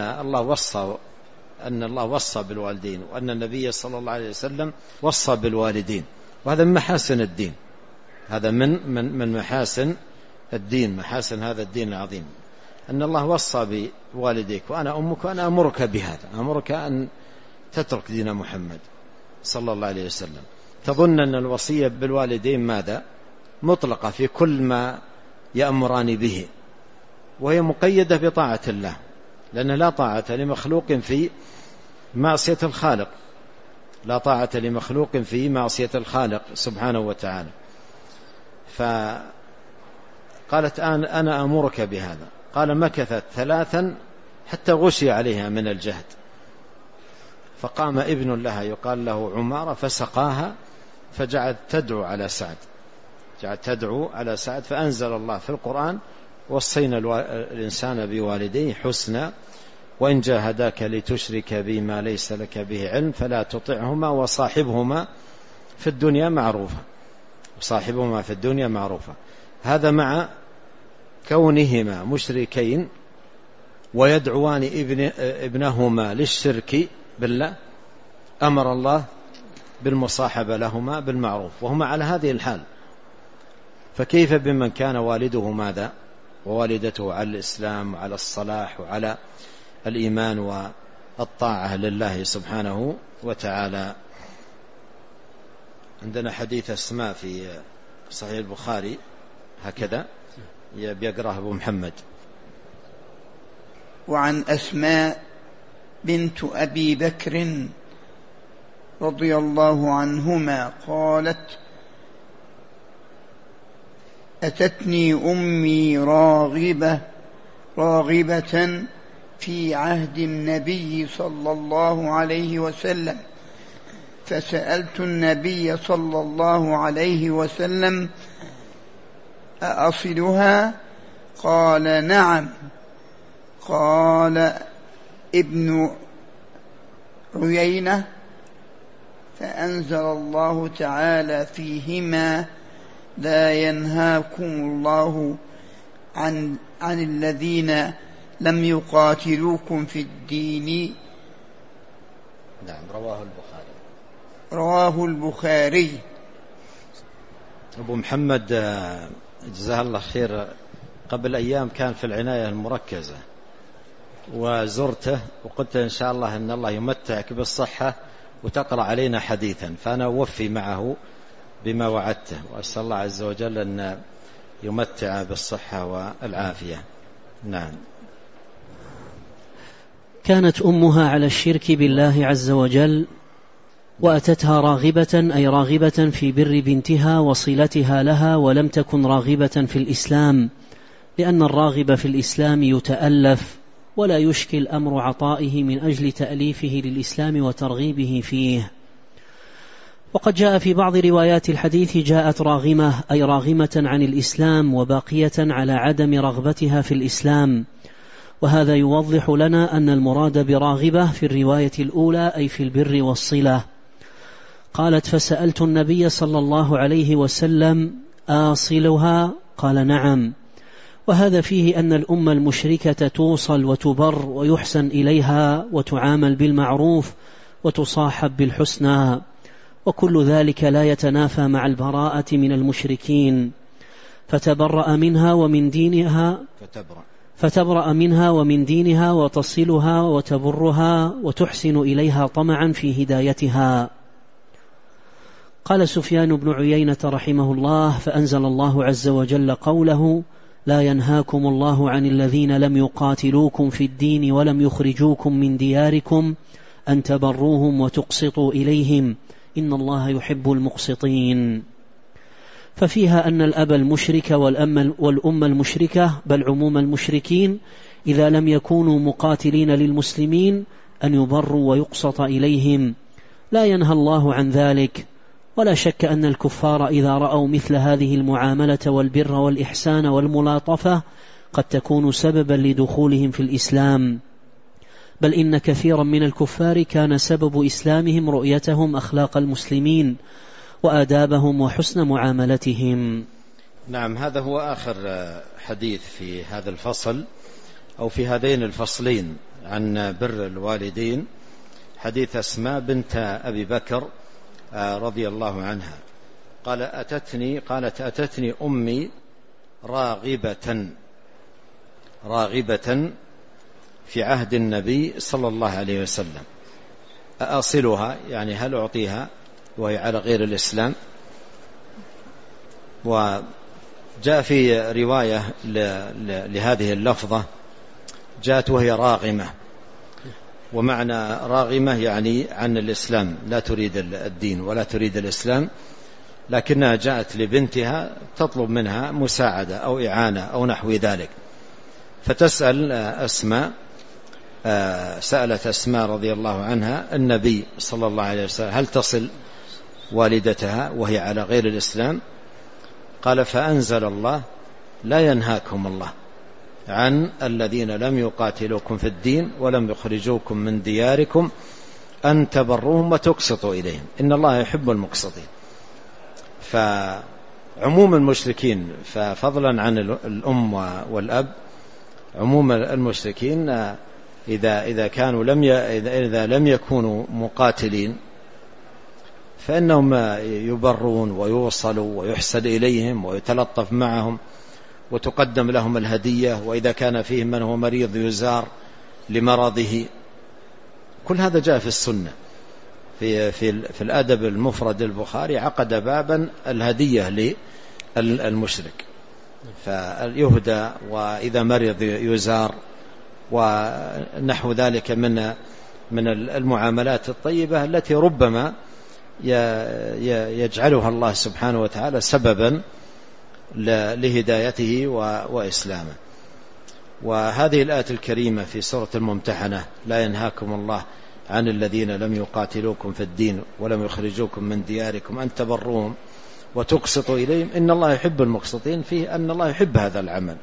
الله وصى بالوالدين، وأن النبي صلى الله عليه وسلم وصى بالوالدين، وهذا من محاسن الدين، هذا من محاسن الدين، محاسن هذا الدين العظيم، أن الله وصى بوالديك وأنا أمك، وأنا أمرك بهذا، أمرك أن تترك دين محمد صلى الله عليه وسلم. تظن أن الوصية بالوالدين ماذا؟ مطلقة في كل ما يأمران به، وهي مقيدة بطاعة الله، لأن لا طاعة لمخلوق في معصية الخالق، لا طاعة لمخلوق في معصية الخالق سبحانه وتعالى. فقالت: أنا أمرك بهذا. قال: مكثت 3 حتى غشي عليها من الجهد، فقام ابن لها يقال له عمارة فسقاها، فجعلت تدعو على سعد، فأنزل الله في القرآن: وصينا الإنسان بوالديه حسنا وإن جاهداك لتشرك بما ليس لك به علم فلا تطعهما وصاحبهما في الدنيا معروفا. هذا مع كونهما مشركين ويدعوان ابنهما للشرك بالله، أمر الله بالمصاحبة لهما بالمعروف وهما على هذه الحال. فكيف بمن كان والده ماذا؟ ووالدته على الإسلام وعلى الصلاح وعلى الإيمان والطاعة لله سبحانه وتعالى. عندنا حديث أسماء في صحيح البخاري هكذا بيقرأه أبو محمد. وعن أسماء بنت أبي بكر رضي الله عنهما قالت: أتتني أمي راغبة في عهد النبي صلى الله عليه وسلم، فسألت النبي صلى الله عليه وسلم: أأصلها؟ قال: نعم. قال ابن عيينة: فأنزل الله تعالى فيهما: لا ينهاكم الله عن الذين لم يقاتلوكم في الدين. نعم، رواه البخاري. أبو محمد جزاه الله خير، قبل أيام كان في العناية المركزة وزرته وقلت إن شاء الله أن الله يمتعك بالصحة وتقرأ علينا حديثا، فأنا أوفي معه بما وعدته، وأسأل الله عز وجل أن يمتع بالصحة والعافية. نعم. كانت أمها على الشرك بالله عز وجل، وأتتها راغبة، أي راغبة في بر بنتها وصلتها لها، ولم تكن راغبة في الإسلام، لأن الراغب في الإسلام يتألف ولا يشكل أمر عطائه من أجل تأليفه للإسلام وترغيبه فيه. وقد جاء في بعض روايات الحديث جاءت راغمة، أي راغمة عن الإسلام وباقية على عدم رغبتها في الإسلام، وهذا يوضح لنا أن المراد براغبة في الرواية الأولى أي في البر والصلة. قالت: فسألت النبي صلى الله عليه وسلم: آصلها؟ قال: نعم. وهذا فيه أن الأمة المشركة توصل وتبر ويحسن إليها وتعامل بالمعروف وتصاحب بالحسنى، وكل ذلك لا يتنافى مع البراءة من المشركين، فتبرأ منها ومن دينها وتصلها وتبرها وتحسن إليها طمعا في هدايتها. قال سفيان بن عيينة رحمه الله: فأنزل الله عز وجل قوله: لا ينهاكم الله عن الذين لم يقاتلوكم في الدين ولم يخرجوكم من دياركم أن تبروهم وتقسطوا إليهم إن الله يحب المقسطين. ففيها أن الأب المشرك والأم المشركة، بل عموم المشركين، إذا لم يكونوا مقاتلين للمسلمين أن يبروا ويقسط إليهم، لا ينهى الله عن ذلك. ولا شك أن الكفار إذا رأوا مثل هذه المعاملة والبر والإحسان والملاطفة قد تكون سببا لدخولهم في الإسلام، بل إن كثيرا من الكفار كان سبب إسلامهم رؤيتهم أخلاق المسلمين وآدابهم وحسن معاملتهم. نعم، هذا هو آخر حديث في هذا الفصل أو في هذين الفصلين عن بر الوالدين، حديث أسماء بنت أبي بكر رضي الله عنها قالت أتتني أمي راغبة في عهد النبي صلى الله عليه وسلم، أصلها يعني هل أعطيها وهي على غير الإسلام؟ وجاء في رواية لهذه اللفظة جاءت وهي راغمة، ومعنى راغمة يعني عن الإسلام، لا تريد الدين ولا تريد الإسلام، لكنها جاءت لبنتها تطلب منها مساعدة أو إعانة أو نحو ذلك، فتسأل أسماء. سألت أسماء رضي الله عنها النبي صلى الله عليه وسلم هل تصل والدتها وهي على غير الإسلام؟ قال: فأنزل الله: لا ينهاكم الله عن الذين لم يقاتلوكم في الدين ولم يخرجوكم من دياركم أن تبروهم وتقسطوا إليهم إن الله يحب المقسطين. فعموم المشركين، ففضلا عن الأم والأب، عموم المشركين إذا لم يكونوا مقاتلين فإنهم يبرون ويوصلوا ويحسن إليهم ويتلطف معهم وتقدم لهم الهدية، وإذا كان فيهم من هو مريض يزار لمرضه. كل هذا جاء في السنة. في الأدب المفرد البخاري عقد بابا الهدية للمشرك، فيهدى، وإذا مرض يزار، ونحو ذلك من المعاملات الطيبة التي ربما يجعلها الله سبحانه وتعالى سببا لهدايته وإسلامه. وهذه الآية الكريمة في سورة الممتحنة: لا ينهاكم الله عن الذين لم يقاتلوكم في الدين ولم يخرجوكم من دياركم أن تبروهم وتقسطوا إليهم إن الله يحب المقسطين، فيه أن الله يحب هذا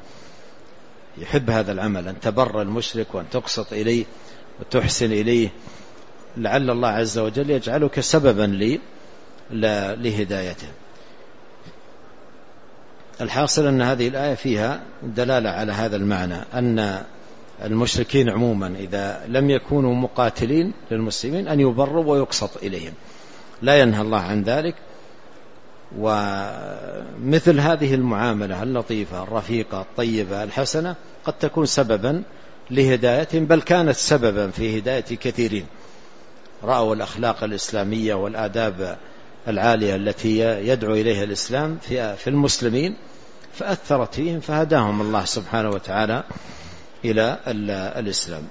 العمل، أن تبر المشرك وأن تقسط إليه وتحسن إليه، لعل الله عز وجل يجعلك سببا لهدايته. الحاصل أن هذه الآية فيها دلالة على هذا المعنى، أن المشركين عموما إذا لم يكونوا مقاتلين للمسلمين أن يبروا ويقسط إليهم، لا ينهى الله عن ذلك. ومثل هذه المعاملة اللطيفة الرفيقة الطيبة الحسنة قد تكون سببا لهدايتهم، بل كانت سببا في هداية كثيرين رأوا الأخلاق الإسلامية والآداب العالية التي يدعو إليها الإسلام في المسلمين، فأثرت فيهم فهداهم الله سبحانه وتعالى إلى الإسلام.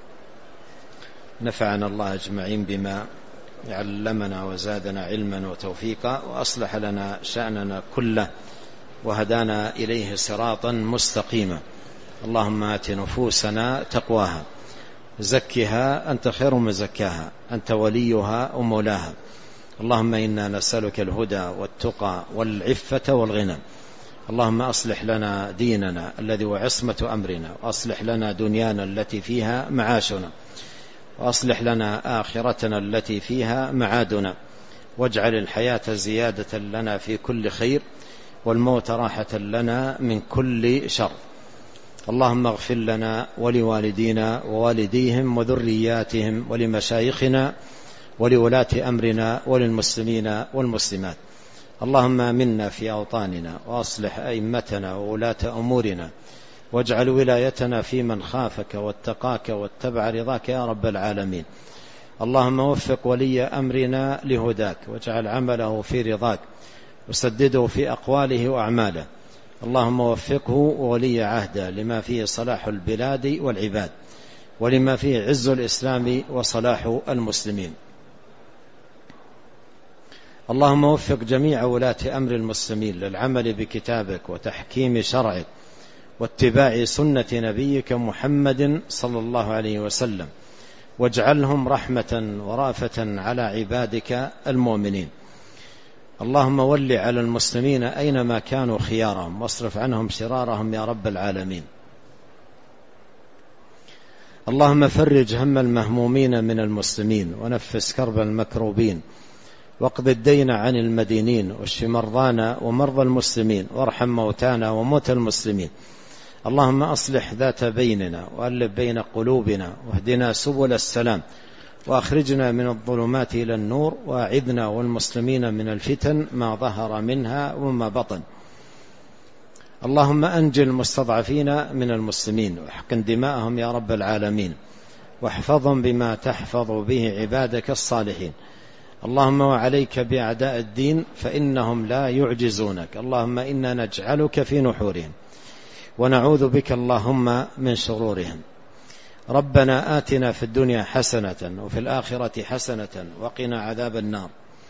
نفعنا الله أجمعين بما علمنا وزادنا علما وتوفيقا، وأصلح لنا شأننا كله، وهدانا إليه صراطا مستقيما. اللهم آت نفوسنا تقواها، زكها أنت خير من زكاها، أنت وليها ومولاها. اللهم إنا نسألك الهدى والتقى والعفة والغنى. اللهم أصلح لنا ديننا الذي هو عصمة أمرنا، وأصلح لنا دنيانا التي فيها معاشنا، وأصلح لنا آخرتنا التي فيها معادنا، واجعل الحياة زيادة لنا في كل خير، والموت راحة لنا من كل شر. اللهم اغفر لنا ولوالدينا ووالديهم وذرياتهم ولمشايخنا ولولاة أمرنا وللمسلمين والمسلمات. اللهم آمنا في أوطاننا، وأصلح أئمتنا وولاة أمورنا، واجعل ولايتنا في من خافك واتقاك واتبع رضاك يا رب العالمين. اللهم وفق ولي أمرنا لهداك، واجعل عمله في رضاك، وسدده في أقواله وأعماله. اللهم وفقه وولي عهده لما فيه صلاح البلاد والعباد، ولما فيه عز الإسلام وصلاح المسلمين. اللهم وفق جميع ولاة أمر المسلمين للعمل بكتابك وتحكيم شرعك واتباع سنة نبيك محمد صلى الله عليه وسلم، واجعلهم رحمة ورافة على عبادك المؤمنين. اللهم ول على المسلمين أينما كانوا خيارهم، واصرف عنهم شرارهم يا رب العالمين. اللهم فرج هم المهمومين من المسلمين، ونفس كرب المكروبين، واقض الدين عن المدينين، واشف مرضانا ومرضى المسلمين، وارحم موتانا وموتى المسلمين. اللهم أصلح ذات بيننا، وألف بين قلوبنا، واهدنا سبل السلام، وأخرجنا من الظلمات إلى النور، وأعذنا والمسلمين من الفتن ما ظهر منها وما بطن. اللهم أنجي المستضعفين من المسلمين، واحقن دماءهم يا رب العالمين، واحفظهم بما تحفظ به عبادك الصالحين. اللهم وعليك بأعداء الدين فإنهم لا يعجزونك. اللهم إنا نجعلك في نحورهم، ونعوذ بك اللهم من شرورهم. ربنا آتنا في الدنيا حسنة وفي الآخرة حسنة وقنا عذاب النار.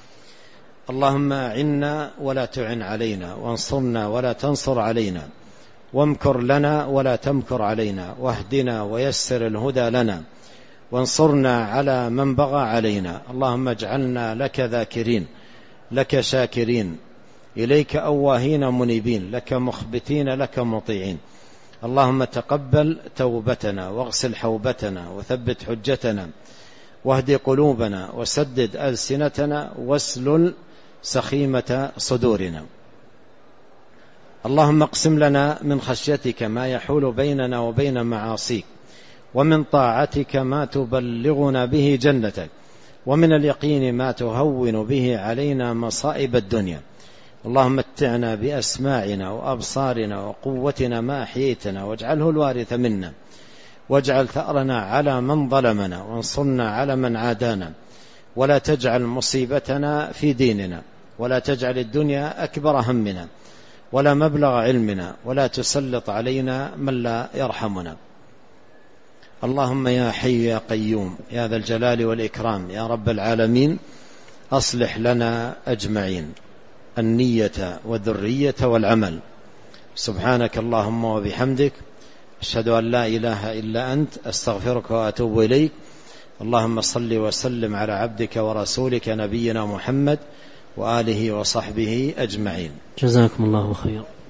اللهم أعنا ولا تعن علينا، وانصرنا ولا تنصر علينا، وامكر لنا ولا تمكر علينا، واهدنا ويسر الهدى لنا، وانصرنا على من بغى علينا. اللهم اجعلنا لك ذاكرين، لك شاكرين، إليك أواهين منيبين، لك مخبتين، لك مطيعين. اللهم تقبل توبتنا، واغسل حوبتنا، وثبت حجتنا، واهد قلوبنا، وسدد ألسنتنا، واسلل سخيمة صدورنا. اللهم اقسم لنا من خشيتك ما يحول بيننا وبين معاصيك، ومن طاعتك ما تبلغنا به جنتك، ومن اليقين ما تهون به علينا مصائب الدنيا. اللهم متعنا بأسماعنا وأبصارنا وقوتنا ما أحييتنا، واجعله الوارث منا، واجعل ثأرنا على من ظلمنا، وانصرنا على من عادانا، ولا تجعل مصيبتنا في ديننا، ولا تجعل الدنيا أكبر همنا ولا مبلغ علمنا، ولا تسلط علينا من لا يرحمنا. اللهم يا حي يا قيوم يا ذا الجلال والإكرام يا رب العالمين، أصلح لنا أجمعين النية والذرية والعمل. سبحانك اللهم وبحمدك، أشهد أن لا إله إلا أنت، أستغفرك وأتوب إليك. اللهم صل وسلم على عبدك ورسولك نبينا محمد وآله وصحبه أجمعين. جزاكم الله خيرا.